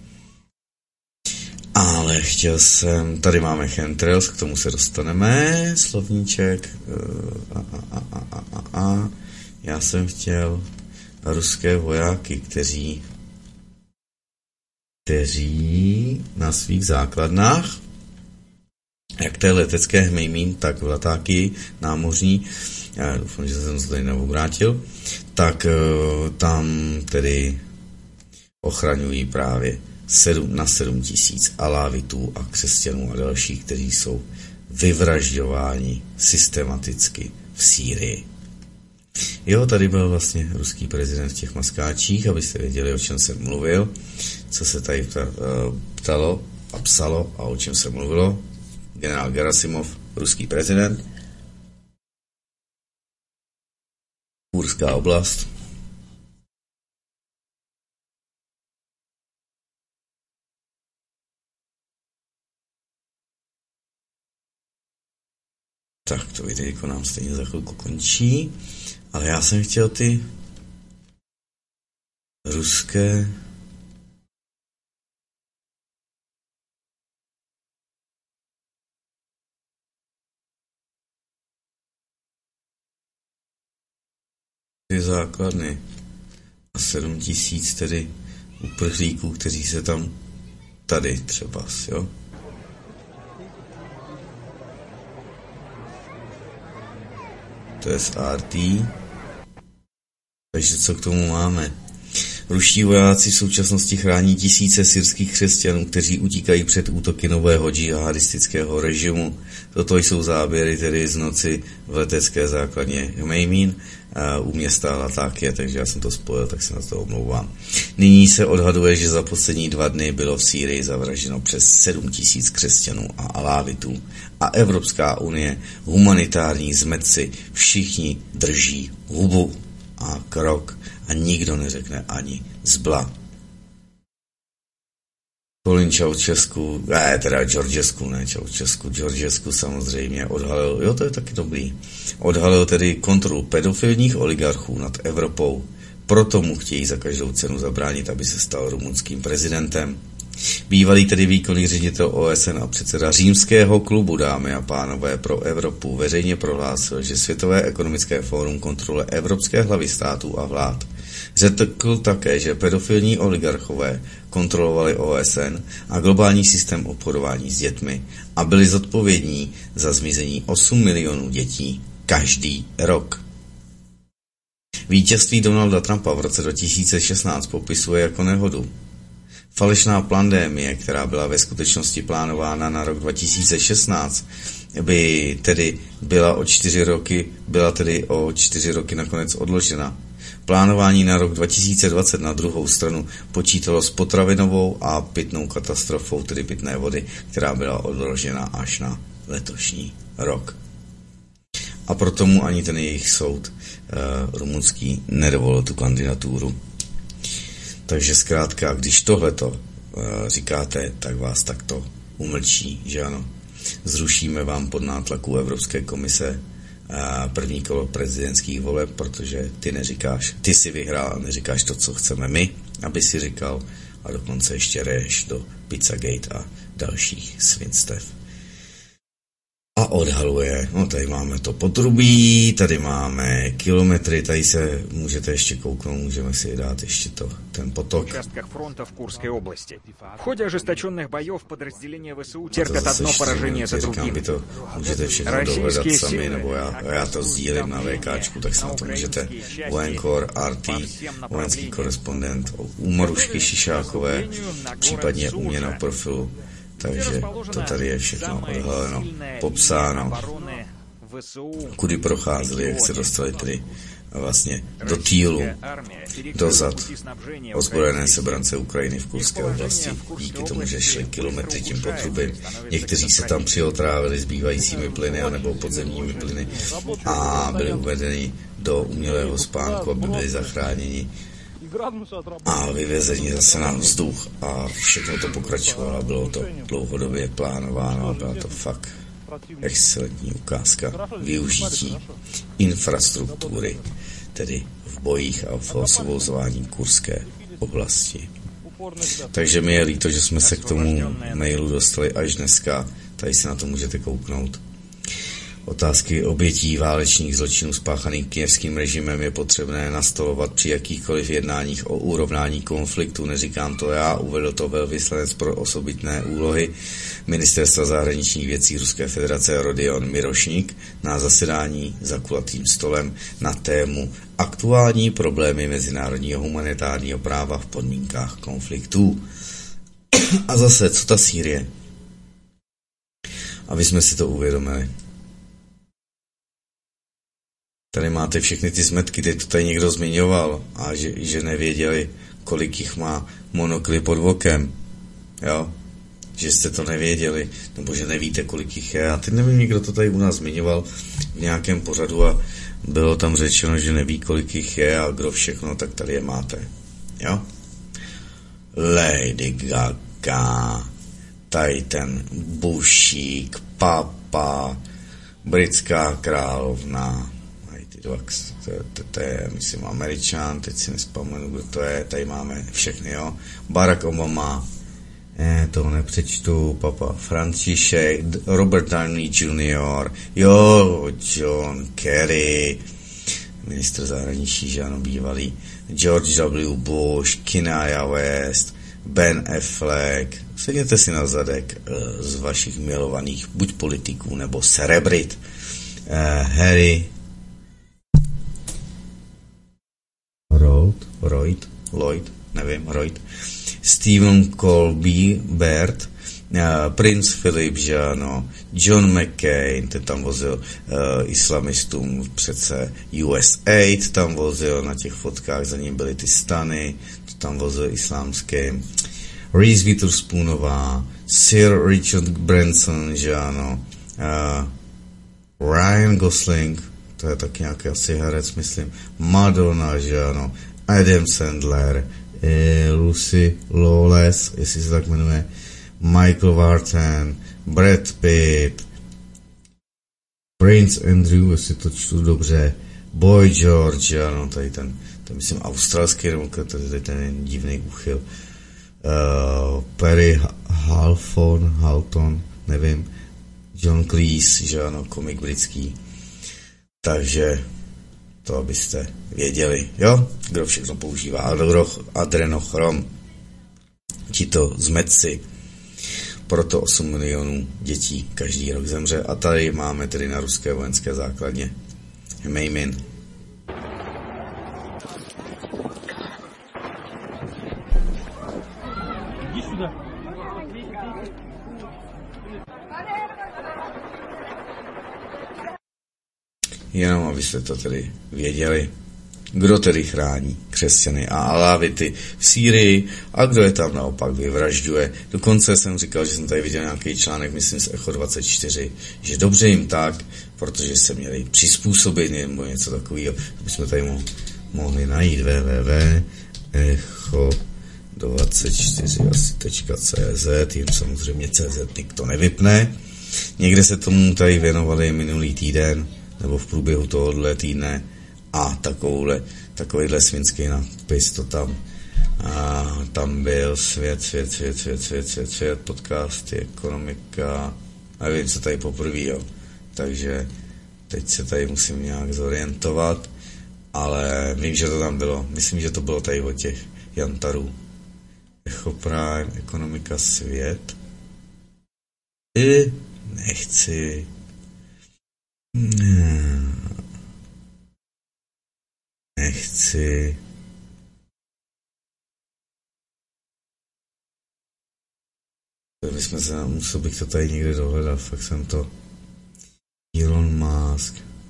Ale chtěl jsem, tady máme chemtrails, k tomu se dostaneme, slovníček, a, a, a, a, a, a. Já jsem chtěl ruské vojáky, kteří, kteří na svých základnách, jak té letecké hmejmín, tak v letáky námořní, já doufám, že jsem se tady neobrátil, tak tam tedy ochraňují právě sedm na sedm tisíc alávitů a křesťanů a dalších, kteří jsou vyvražďováni systematicky v Sýrii. Jo, tady byl vlastně ruský prezident v těch maskáčích, abyste věděli, o čem jsem mluvil, co se tady ptalo a psalo a o čem se mluvilo. Generál Gerasimov, ruský prezident. Kurská oblast. Tak to videjko nám stejně za chvilku končí, ale já jsem chtěl ty ruské ty základny a sedm tisíc tedy uprchlíků, kteří se tam tady třeba, jo? To je z R T. Takže co k tomu máme? Ruští vojáci v současnosti chrání tisíce syrských křesťanů, kteří utíkají před útoky nového džihadistického režimu. Toto jsou záběry tedy z noci v letecké základně Hmejmín u města Latákie, takže já jsem to spojil, tak se na to omlouvám. Nyní se odhaduje, že za poslední dva dny bylo v Sýrii zavražděno přes sedm tisíc křesťanů a alávitů. A Evropská unie, humanitární zmetci, všichni drží hubu a krok a nikdo neřekne ani zbla. Colin Ceausescu, ne, teda Georgescu, ne Ceausescu, Georgescu samozřejmě odhalil, jo, to je taky dobrý, odhalil tedy kontrolu pedofilních oligarchů nad Evropou, proto mu chtějí za každou cenu zabránit, aby se stal rumunským prezidentem. Bývalý tedy výkonný ředitel O S N a předseda římského klubu, dámy a pánové, pro Evropu veřejně prohlásil, že Světové ekonomické fórum kontroluje evropské hlavy států a vlád. Řekl také, že pedofilní oligarchové kontrolovali O S N a globální systém obchodování s dětmi a byli zodpovědní za zmizení osm milionů dětí každý rok. Vítězství Donalda Trumpa v roce dva tisíce šestnáct popisuje jako nehodu. Falešná pandémie, která byla ve skutečnosti plánována na rok dva tisíce šestnáct, by tedy byla o čtyři roky, byla tedy o čtyři roky nakonec odložena. Plánování na rok dva tisíce dvacet na druhou stranu počítalo s potravinovou a pitnou katastrofou, tedy pitné vody, která byla odložena až na letošní rok. A proto mu ani ten jejich soud uh, rumunský nedovolil tu kandidaturu. Takže zkrátka, když tohleto uh, říkáte, tak vás takto umlčí, že ano. Zrušíme vám pod nátlaku Evropské komise uh, první kolo prezidentských voleb, protože ty neříkáš, ty si vyhrál a neříkáš to, co chceme my, aby si říkal, a dokonce ještě reješ do Pizzagate a dalších svinstev. A odhaluje, no tady máme to potrubí, tady máme kilometry, tady se můžete ještě kouknout, můžeme si dát ještě to, ten potok. V участках фронта в Курской области. В ходе ожесточенных боев подразделения ВСУ терпят одно поражение за другим. Vy to můžete všechno dohledat sami, nebo já, já to sdílím na VKčku, tak se na to můžete. Vojenkor, R T, vojenský korespondent, u Marušky Šišákové, případně u mě na profilu. Takže to tady je všechno odhaleno, popsáno, kudy procházeli, jak se dostali tedy vlastně do týlu, dozad ozbrojené sebrance Ukrajiny v Kurské oblasti. Díky tomu, že šli kilometry tím potrubím. Někteří se tam přiotrávili zbývajícími plyny anebo podzemními plyny a byli uvedeni do umělého spánku, aby byli zachráněni a vyvezení zase na vzduch a všechno to pokračovalo, bylo to dlouhodobě plánováno a byla to fakt excelentní ukázka využití infrastruktury, tedy v bojích a v osvobozování Kurské oblasti. Takže mi je líto, že jsme se k tomu mailu dostali až dneska, tady se na to můžete kouknout. Otázky obětí válečných zločinů spáchaných kyjevským režimem je potřebné nastolovat při jakýchkoliv jednáních o urovnání konfliktu. Neříkám to já, uvedl to velvyslanec pro osobitné úlohy Ministerstva zahraničních věcí Ruské federace Rodion Mirošník na zasedání za kulatým stolem na tému aktuální problémy mezinárodního humanitárního práva v podmínkách konfliktů. A zase, co ta Sýrie? Aby jsme si to uvědomili. Tady máte všechny ty zmetky, teď to tady někdo zmiňoval a že, že nevěděli, kolik jich má monokly pod vokem, jo, že jste to nevěděli, nebo že nevíte, kolik jich je. A teď nevím, někdo to tady u nás zmiňoval v nějakém pořadu a bylo tam řečeno, že neví, kolik jich je a kdo všechno, tak tady je máte, jo. Lady Gaga, tady ten bušík, papa, britská královna, To je, to, to je, myslím, Američan, teď si nespomenu, kdo to je, tady máme všechny, jo. Barack Obama, eh, to nepřečtu, papa František, Robert Downey junior, jo, John Kerry, ministr zahraničí, že ano, bývalý, George W. Bush, Kanye West, Ben Affleck, sedněte si na zadek uh, z vašich milovaných buď politiků nebo celebrit. Uh, Harry Lloyd, Lloyd, Lloyd, nevím, Lloyd, Stephen Colby, Baird, uh, Prince Philip, že ano, John McCain, ten tam vozil uh, islamistům přece U S A I D, tam vozil na těch fotkách, za ním byly ty stany, to tam vozil islámský. Reese Witherspoonová, Sir Richard Branson, že ano, uh, Ryan Gosling, to je tak nějaký asi herec, myslím, Madonna, že ano, Adam Sandler, eh, Lucy Lawless, jestli se tak jmenuje, Michael Vartan, Brad Pitt, Prince Andrew, jestli to čtu dobře, Boy George, ano, tady ten, ten myslím australský, nebo tady ten divný uchyl, uh, Perry Halfon, Halton, nevím, John Cleese, že ano, komik britský. Takže to abyste věděli, jo, kdo všechno používá adrenochrom, ti to zmetci. Proto osm milionů dětí každý rok zemře a tady máme tedy na ruské vojenské základně Hmejmin. Jenom abyste to tedy věděli, kdo tedy chrání křesťany a alávity v Sýrii a kdo je tam naopak vyvražďuje. Dokonce jsem říkal, že jsem tady viděl nějaký článek, myslím z Echo dvacet čtyři, že dobře jim tak, protože se měli přizpůsobit nebo něco takového. Bychom tady mo- mohli najít w w w tečka echo dvacet čtyři tečka cé zet, jim samozřejmě cé zet nikdo nevypne. Někde se tomu tady věnovali minulý týden, nebo v průběhu tohohle týdne a takovouhle, takovýhle svinský nadpis to tam a tam byl svět, svět, svět, svět, svět, svět, svět, podcasty, ekonomika, nevím, co tady poprvé, jo. Takže teď se tady musím nějak zorientovat, ale vím, že to tam bylo, myslím, že to bylo tady od těch jantarů. Echo Prime, ekonomika, svět. I nechci. Nechci. My jsme se, musel bych to tady někde dohledat, fakt jsem to. Elon Musk.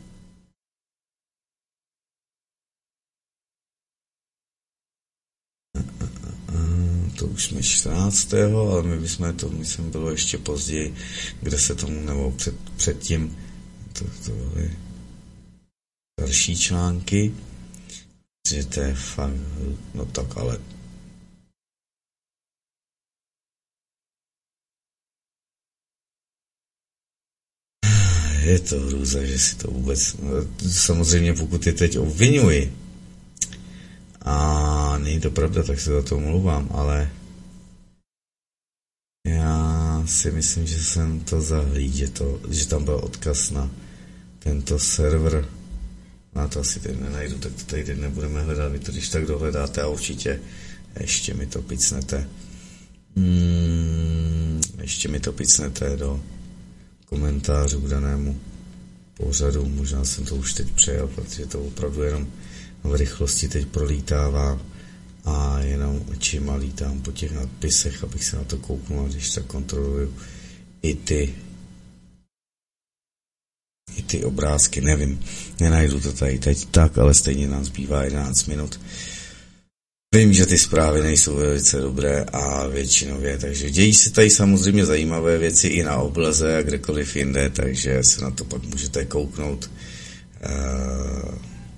To už jsme čtrnáctého ale my bychom to, myslím, bylo ještě později, kde se tomu, nebo před, předtím, to, to byly další články, že to je fakt, no tak ale je to hrůza, že si to vůbec, no, samozřejmě pokud je teď obvinuji a není to pravda, tak se za to omlouvám, ale já si myslím, že jsem to zahlíd, že, to, že tam byl odkaz na tento server. Já to asi teď nenajdu, tak to tady teď nebudeme hledat, vy to když tak dohledáte a určitě ještě mi to picnete. Hmm, ještě mi to picnete do komentářů k danému pořadu. Možná jsem to už teď přejel, protože to opravdu jenom v rychlosti teď prolítávám a jenom očima lítám po těch nadpisech, abych se na to kouknul, když tak kontroluju i ty i ty obrázky, nevím, nenajdu to tady teď tak, ale stejně nám zbývá jedenáct minut. Vím, že ty zprávy nejsou velice dobré a většinově, takže dějí se tady samozřejmě zajímavé věci i na oblaze a kdekoliv jinde, takže se na to pak můžete kouknout. Uh,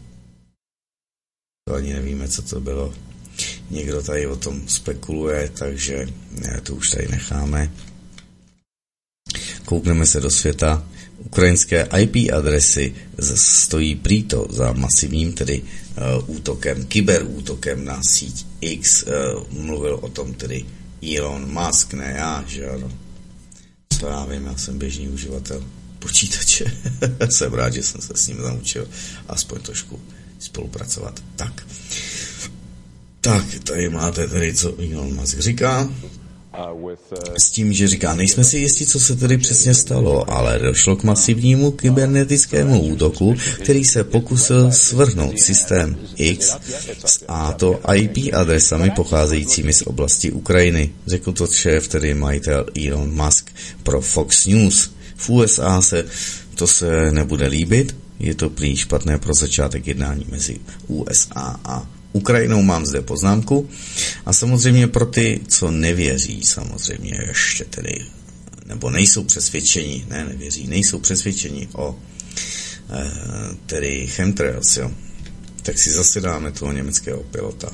to ani nevíme, co to bylo. Někdo tady o tom spekuluje, takže ne, to už tady necháme. Koukneme se do světa. Ukrajinské í pé adresy stojí prý to za masivním tedy uh, útokem, kyberútokem na síť X. Uh, mluvil o tom tedy Elon Musk, ne já, že ano. Co já vím, já jsem běžný uživatel počítače. Jsem rád, že jsem se s ním naučil aspoň trošku spolupracovat. Tak. Tak, tady máte tady, co Elon Musk říká. S tím, že říká, nejsme si jistí, co se tedy přesně stalo, ale došlo k masivnímu kybernetickému útoku, který se pokusil svrhnout systém X a to I P adresami pocházejícími z oblasti Ukrajiny. Řekl to šéf, tedy majitel Elon Musk pro Fox News. V U S A se to se nebude líbit, je to prý špatné pro začátek jednání mezi U S A a Ukrajinou. Mám zde poznámku. A samozřejmě pro ty, co nevěří, samozřejmě ještě tedy, nebo nejsou přesvědčeni, ne, nevěří, nejsou přesvědčeni o eh, tedy chemtrails, jo, tak si zase dáme toho německého pilota.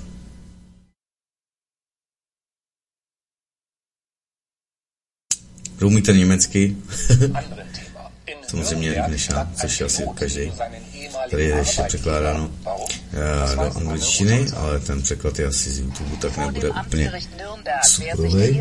Umíte německy? Samozřejmě líp než já, což je asi každý. Tady je ještě překládáno do angličtiny, ale ten překlad je asi z YouTube, tak nebude úplně superovej.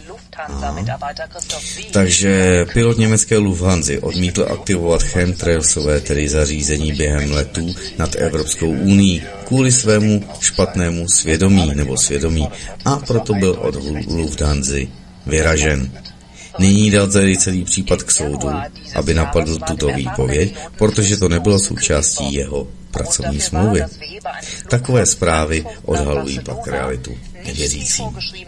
Takže pilot německé Lufthansa odmítl aktivovat chemtrailsové, tedy zařízení během letů nad Evropskou unii kvůli svému špatnému svědomí nebo svědomí a proto byl od Lufthansa vyražen. Nyní dal tedy celý případ k soudu, aby napadl tuto výpověď, protože to nebylo součástí jeho pracovní smlouvy. Takové zprávy odhalují pak realitu nevěřícím.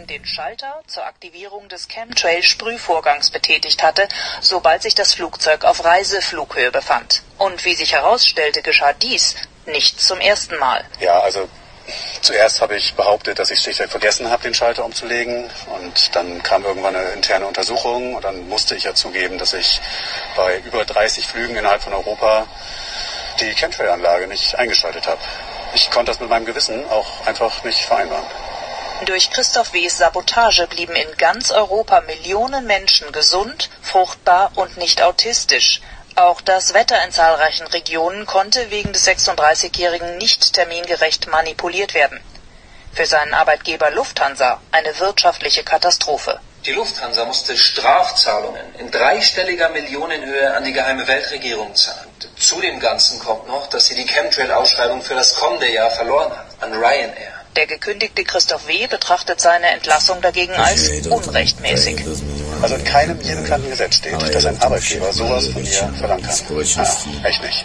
sobald sich das Flugzeug auf Reiseflughöhe befand. Und wie sich herausstellte, geschah dies nicht zum ersten Mal. Ja, also zuerst habe ich behauptet, dass ich schlichtweg vergessen habe, den Schalter umzulegen, und dann kam irgendwann eine interne Untersuchung und dann musste ich ja zugeben, dass ich bei über dreißig Flügen innerhalb von Europa die Chemtrail-Anlage nicht eingeschaltet habe. Ich konnte das mit meinem Gewissen auch einfach nicht vereinbaren. Durch Christoph W.'s Sabotage blieben in ganz Europa Millionen Menschen gesund, fruchtbar und nicht autistisch. Auch das Wetter in zahlreichen Regionen konnte wegen des sechsunddreißigjährigen nicht termingerecht manipuliert werden. Für seinen Arbeitgeber Lufthansa eine wirtschaftliche Katastrophe. Die Lufthansa musste Strafzahlungen in dreistelliger Millionenhöhe an die geheime Weltregierung zahlen. Zu dem Ganzen kommt noch, dass sie die Chemtrail-Ausschreibung für das kommende Jahr verloren hat an Ryanair. Der gekündigte Christoph W. betrachtet seine Entlassung dagegen als unrechtmäßig. Also in keinem mir bekannten Gesetz steht, dass ein Arbeitgeber sowas von mir verlangen kann. Ah, echt nicht.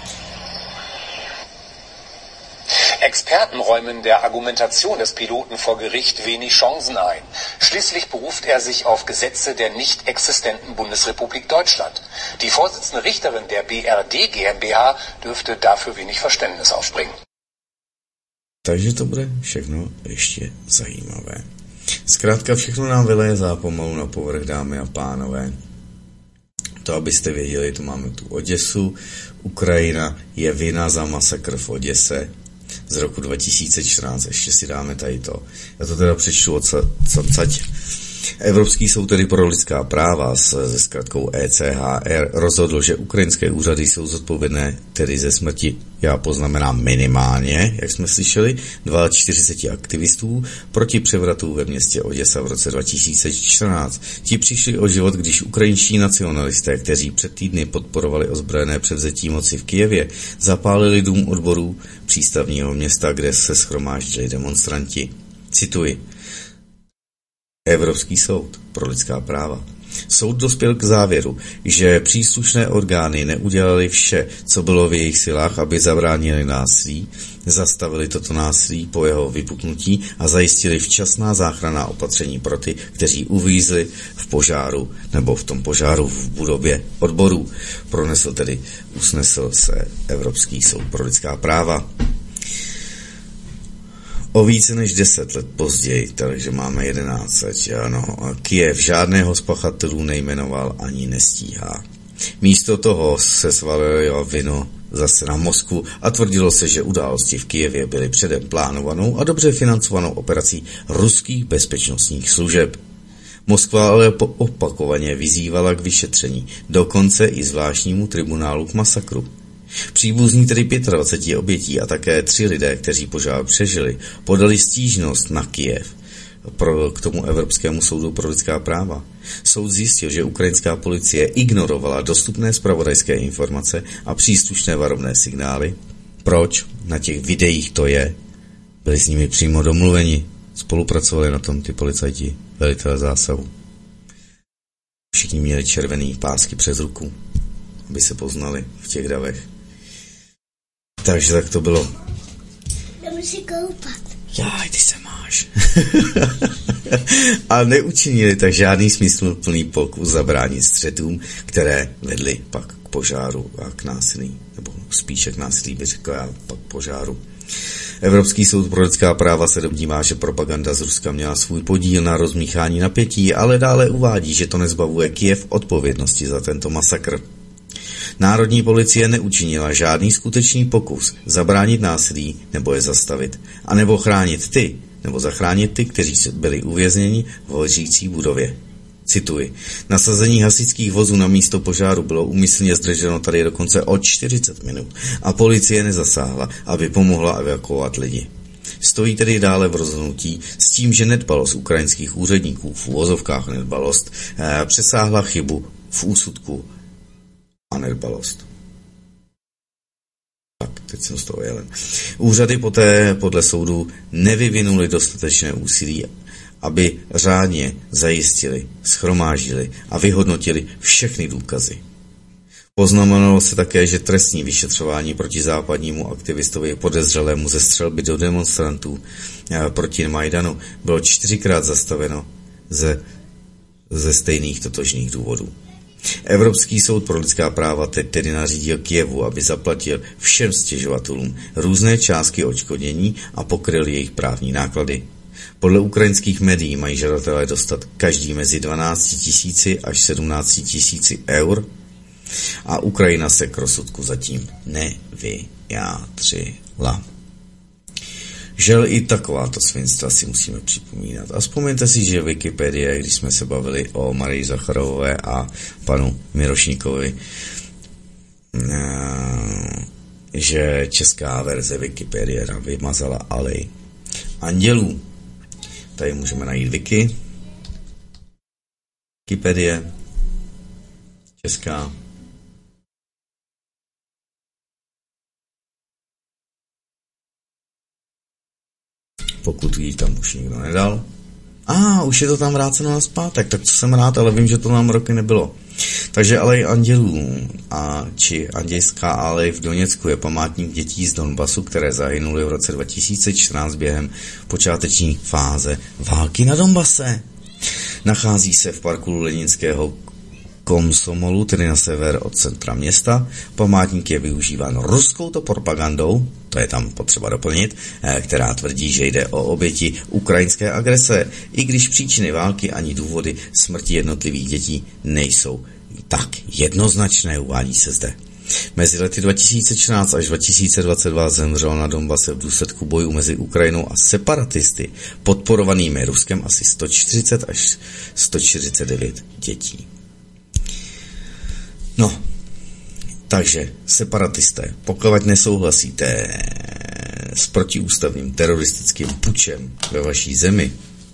Experten räumen der Argumentation des Piloten vor Gericht wenig Chancen ein. Schließlich beruft er sich auf Gesetze der nicht existenten Bundesrepublik Deutschland. Die Vorsitzende Richterin der B R D GmbH dürfte dafür wenig Verständnis aufbringen. Takže to bude všechno ještě zajímavé. Zkrátka všechno nám vylézá pomalu na povrch, dámy a pánové. To, abyste věděli, to máme tu Oděsu. Ukrajina je vina za masakr v Oděse z roku dva tisíce čtrnáct. Ještě si dáme tady to. Já to teda přečtu od Samcať. Evropský soud tedy pro lidská práva se zkratkou E C H R rozhodl, že ukrajinské úřady jsou zodpovědné tedy ze smrti, já poznamenám minimálně, jak jsme slyšeli, čtyřicet dva aktivistů proti převratu ve městě Oděsa v roce dva tisíce čtrnáct. Ti přišli o život, když ukrajinští nacionalisté, kteří před týdny podporovali ozbrojené převzetí moci v Kyjevě, zapálili dům odborů přístavního města, kde se shromáždili demonstranti. Cituji. Evropský soud pro lidská práva. Soud dospěl k závěru, že příslušné orgány neudělali vše, co bylo v jejich silách, aby zabránili násilí, zastavili toto násilí po jeho vypuknutí a zajistili včasná záchranná opatření pro ty, kteří uvízli v požáru nebo v tom požáru v budově odborů. Pronesl tedy, usnesl se Evropský soud pro lidská práva. O více než deset let později, takže máme jedenáct let, ano, Kyjev žádného z pachatelů nejmenoval ani nestíhá. Místo toho se svalilo vinu zase na Moskvu a tvrdilo se, že události v Kyjevě byly předem plánovanou a dobře financovanou operací ruských bezpečnostních služeb. Moskva ale opakovaně vyzývala k vyšetření, dokonce i zvláštnímu tribunálu k masakru. Příbuzní tedy dvacet pět obětí a také tři lidé, kteří požár přežili, podali stížnost na Kyjev pro, k tomu Evropskému soudu pro lidská práva. Soud zjistil, že ukrajinská policie ignorovala dostupné zpravodajské informace a příslušné varovné signály, Proč? Na těch videích to je. Byli s nimi přímo domluveni. Spolupracovali na tom ty policajti, velitelé zásahu. Všichni měli červený pásky přes ruku, aby se poznali v těch davech. Takže tak to bylo. Jdeme si koupat. Jaj, ty se máš. A neučinili tak žádný smysluplný pokus zabránit střetům, které vedly pak k požáru a k násilí, nebo spíše k násilí by řekl já, pak k požáru. Evropský soud pro lidská práva se domnívá, že propaganda z Ruska měla svůj podíl na rozmíchání napětí, ale dále uvádí, že to nezbavuje Kyjev odpovědnosti za tento masakr. Národní policie neučinila žádný skutečný pokus zabránit násilí nebo je zastavit, anebo chránit ty, nebo zachránit ty, kteří byli uvězněni v hořící budově. Cituji. Nasazení hasičských vozů na místo požáru bylo úmyslně zdrženo tady dokonce o čtyřicet minut a policie nezasáhla, aby pomohla evakuovat lidi. Stojí tedy dále v rozhodnutí s tím, že nedbalost ukrajinských úředníků, v úvozovkách nedbalost, eh, přesáhla chybu v úsudku a nedbalost. Tak, teď jsem z toho jelen. Úřady poté podle soudu nevyvinuly dostatečné úsilí, aby řádně zajistili, shromáždili a vyhodnotili všechny důkazy. Poznamenalo se také, že trestní vyšetřování proti západnímu aktivistovi podezřelému ze střelby do demonstrantů proti Majdanu bylo čtyřikrát zastaveno ze, ze stejných totožných důvodů. Evropský soud pro lidská práva teď tedy nařídil Kyjevu, aby zaplatil všem stěžovatelům různé částky odškodnění a pokryl jejich právní náklady. Podle ukrajinských médií mají žadatelé dostat každý mezi dvanáct tisíci až sedmnáct tisíci eur a Ukrajina se k rozsudku zatím nevyjádřila. Žel i takováto svinstva si musíme připomínat. A vzpomeňte si, že Wikipedie, když jsme se bavili o Marii Zacharovové a panu Mirošníkovi, že česká verze Wikipedie nám vymazala alej andělů. Tady můžeme najít Wiki. Wikipedie. Česká. Pokud ji tam už nikdo nedal. A ah, už je to tam vráceno na zpátek, tak to jsem rád, ale vím, že to nám roky nebylo. Takže alej andělů a či andělská alej v Doněcku je památník dětí z Donbasu, které zahynuly v roce dva tisíce čtrnáct během počáteční fáze války na Donbase. Nachází se v parku Leninského Komsomolu, tedy na sever od centra města. Památník je využíván ruskou to propagandou, to je tam potřeba doplnit, která tvrdí, že jde o oběti ukrajinské agrese, i když příčiny války ani důvody smrti jednotlivých dětí nejsou tak jednoznačné, uvádí se zde. Mezi lety dva tisíce čtrnáct až dva tisíce dvacet dva zemřelo na Donbase v důsledku bojů mezi Ukrajinou a separatisty, podporovanými Ruskem asi sto čtyřicet až sto čtyřicet devět dětí. No, takže separatisté, pokud nesouhlasíte s protiústavním teroristickým pučem ve vaší zemi,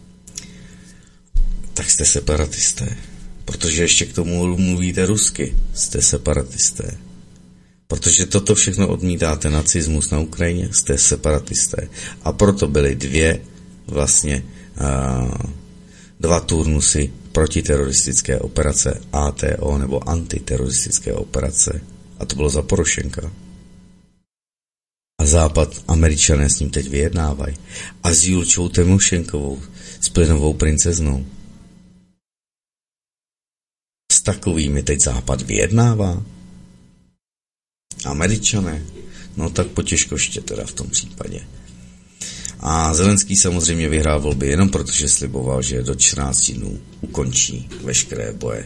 tak jste separatisté. Protože ještě k tomu mluvíte rusky, jste separatisté. Protože toto všechno odmítáte, nacismus na Ukrajině, jste separatisté. A proto byly dvě vlastně uh, dva turnusy protiteroristické operace A T O nebo antiteroristické operace. A to bylo za Porošenka. A Západ, Američané s ním teď vyjednávají. A s Julčou Tymošenkovou, s plynovou princeznou. S takovými teď Západ vyjednává. Američané. No tak potěžkoště teda v tom případě. A Zelenský samozřejmě vyhrál volby jenom protože sliboval, že do čtrnácti dnů ukončí veškeré boje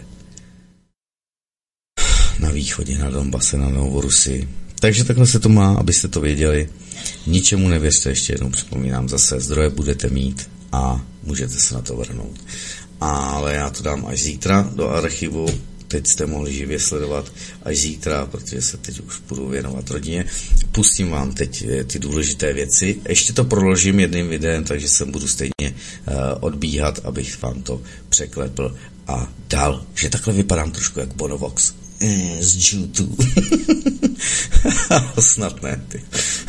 na východě, na Donbase, na Novorusii. Takže takhle se to má, abyste to věděli. Ničemu nevěřte, ještě jednou připomínám zase, zdroje budete mít a můžete se na to vrhnout. Ale já to dám až zítra do archivu. Teď jste mohli živě sledovat až zítra, protože se teď už budu věnovat rodině. Pustím vám teď ty důležité věci. Ještě to proložím jedným videem, takže se budu stejně uh, odbíhat, abych vám to překlepl a dal. Že takhle vypadám trošku jak Bonovox. Eh, z YouTube. Snad ne, ty.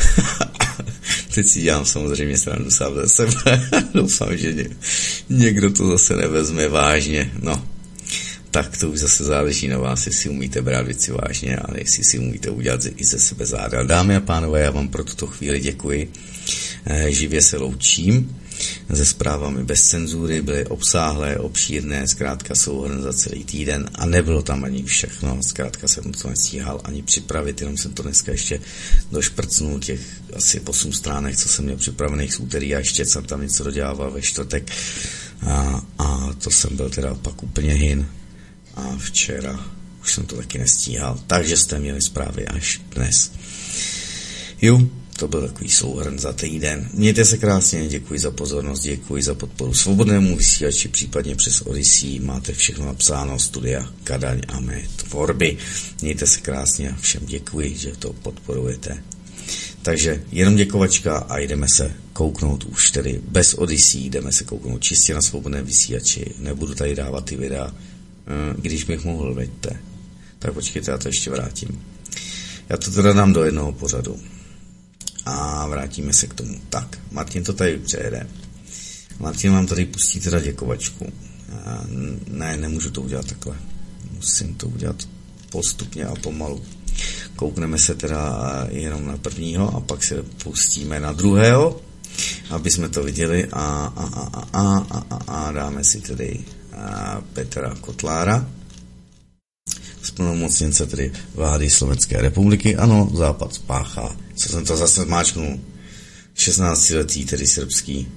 Teď si dělám samozřejmě srandu sám za sebe. Doufám, že ně, někdo to zase nevezme vážně. No, tak to už zase záleží na vás, jestli umíte brát věci vážně, ale jestli si umíte udělat i ze sebe záda. Dámy a pánové, já vám pro tuto chvíli děkuji. Živě se loučím se zprávami bez cenzury, byly obsáhlé, obšírné, zkrátka souhrn za celý týden a nebylo tam ani všechno, zkrátka jsem to nestíhal ani připravit, jenom jsem to dneska ještě došprcnul těch asi osm stránek, co jsem měl připravených z úterý a ještě jsem tam něco dodělával ve čtvrtek a, a to jsem byl teda pak úplně hin a včera už jsem to taky nestíhal, takže jste měli zprávy až dnes. Jo, to byl takový souhrn za týden. Mějte se krásně, děkuji za pozornost, děkuji za podporu Svobodnému vysílači, případně přes Odyssey. Máte všechno napsáno, studia Kadaň a mé tvorby. Mějte se krásně a všem děkuji, že to podporujete. Takže jenom děkovačka a jdeme se kouknout už tedy bez Odyssey, jdeme se kouknout čistě na Svobodné vysílači. Nebudu tady dávat ty videa, když bych mohl, veďte. Tak počkejte, já to ještě vrátím. Já to teda dám do jednoho pořadu. A vrátíme se k tomu. Tak, Martin to tady přejede. Martin vám tady pustí teda děkovačku. A ne, nemůžu to udělat takhle. Musím to udělat postupně a pomalu. Koukneme se teda jenom na prvního a pak se pustíme na druhého, aby jsme to viděli a, a, a, a, a, a, a dáme si tedy Petra Kotlára, splnomocněnce tedy vlády Slovenské republiky. Ano, Západ spáchá. Co jsem to zase zmáčknul? šestnáctiletý, tedy srbský.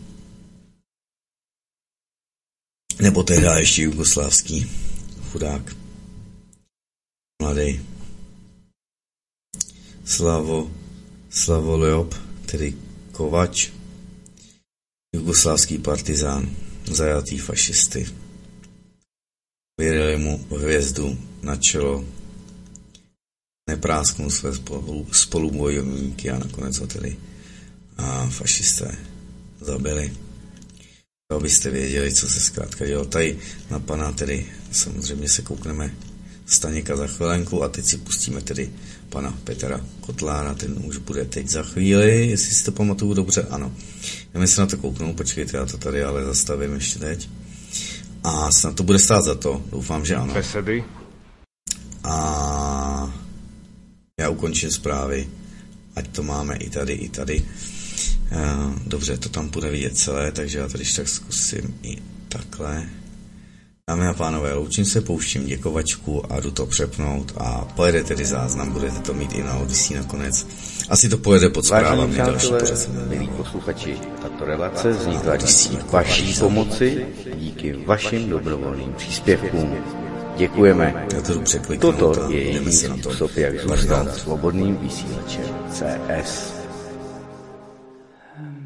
Nebo tehdy ještě jugoslávský. Chudák. Mladý. Slavo, Slavo Leop, tedy Kovač. Jugoslávský partizán. Zajatý fašisty. Věděli mu hvězdu na čelo, neprásknul své spolu, spolubojovníky a nakonec ho tedy a fašisté zabili. To abyste věděli, co se zkrátka dělo. Tady na pana tedy samozřejmě se koukneme Staněka za chvilenku a teď si pustíme tedy pana Petra Kotlára, ten už bude teď za chvíli, jestli si to pamatuju dobře, ano. Jdeme se na to kouknout, počkejte, já to tady ale zastavím ještě teď. A snad to bude stát za to, doufám, že ano. Besedy. A já ukončím zprávy, ať to máme i tady, i tady. Dobře, to tam bude vidět celé, takže já tady tak zkusím i takhle. Dámy a pánové, loučím se, pouštím děkovačku a jdu to přepnout a pojede tedy záznam, budete to mít i na Odyssey nakonec. Asi to pojede pod zprávami další pořad. Milí posluchači, tato relace vznikla díky vaší pomoci, díky vašim dobrovolným příspěvkům. Děkujeme. Toto je jediný způsob, jak zůstat svobodným vysílačem C S.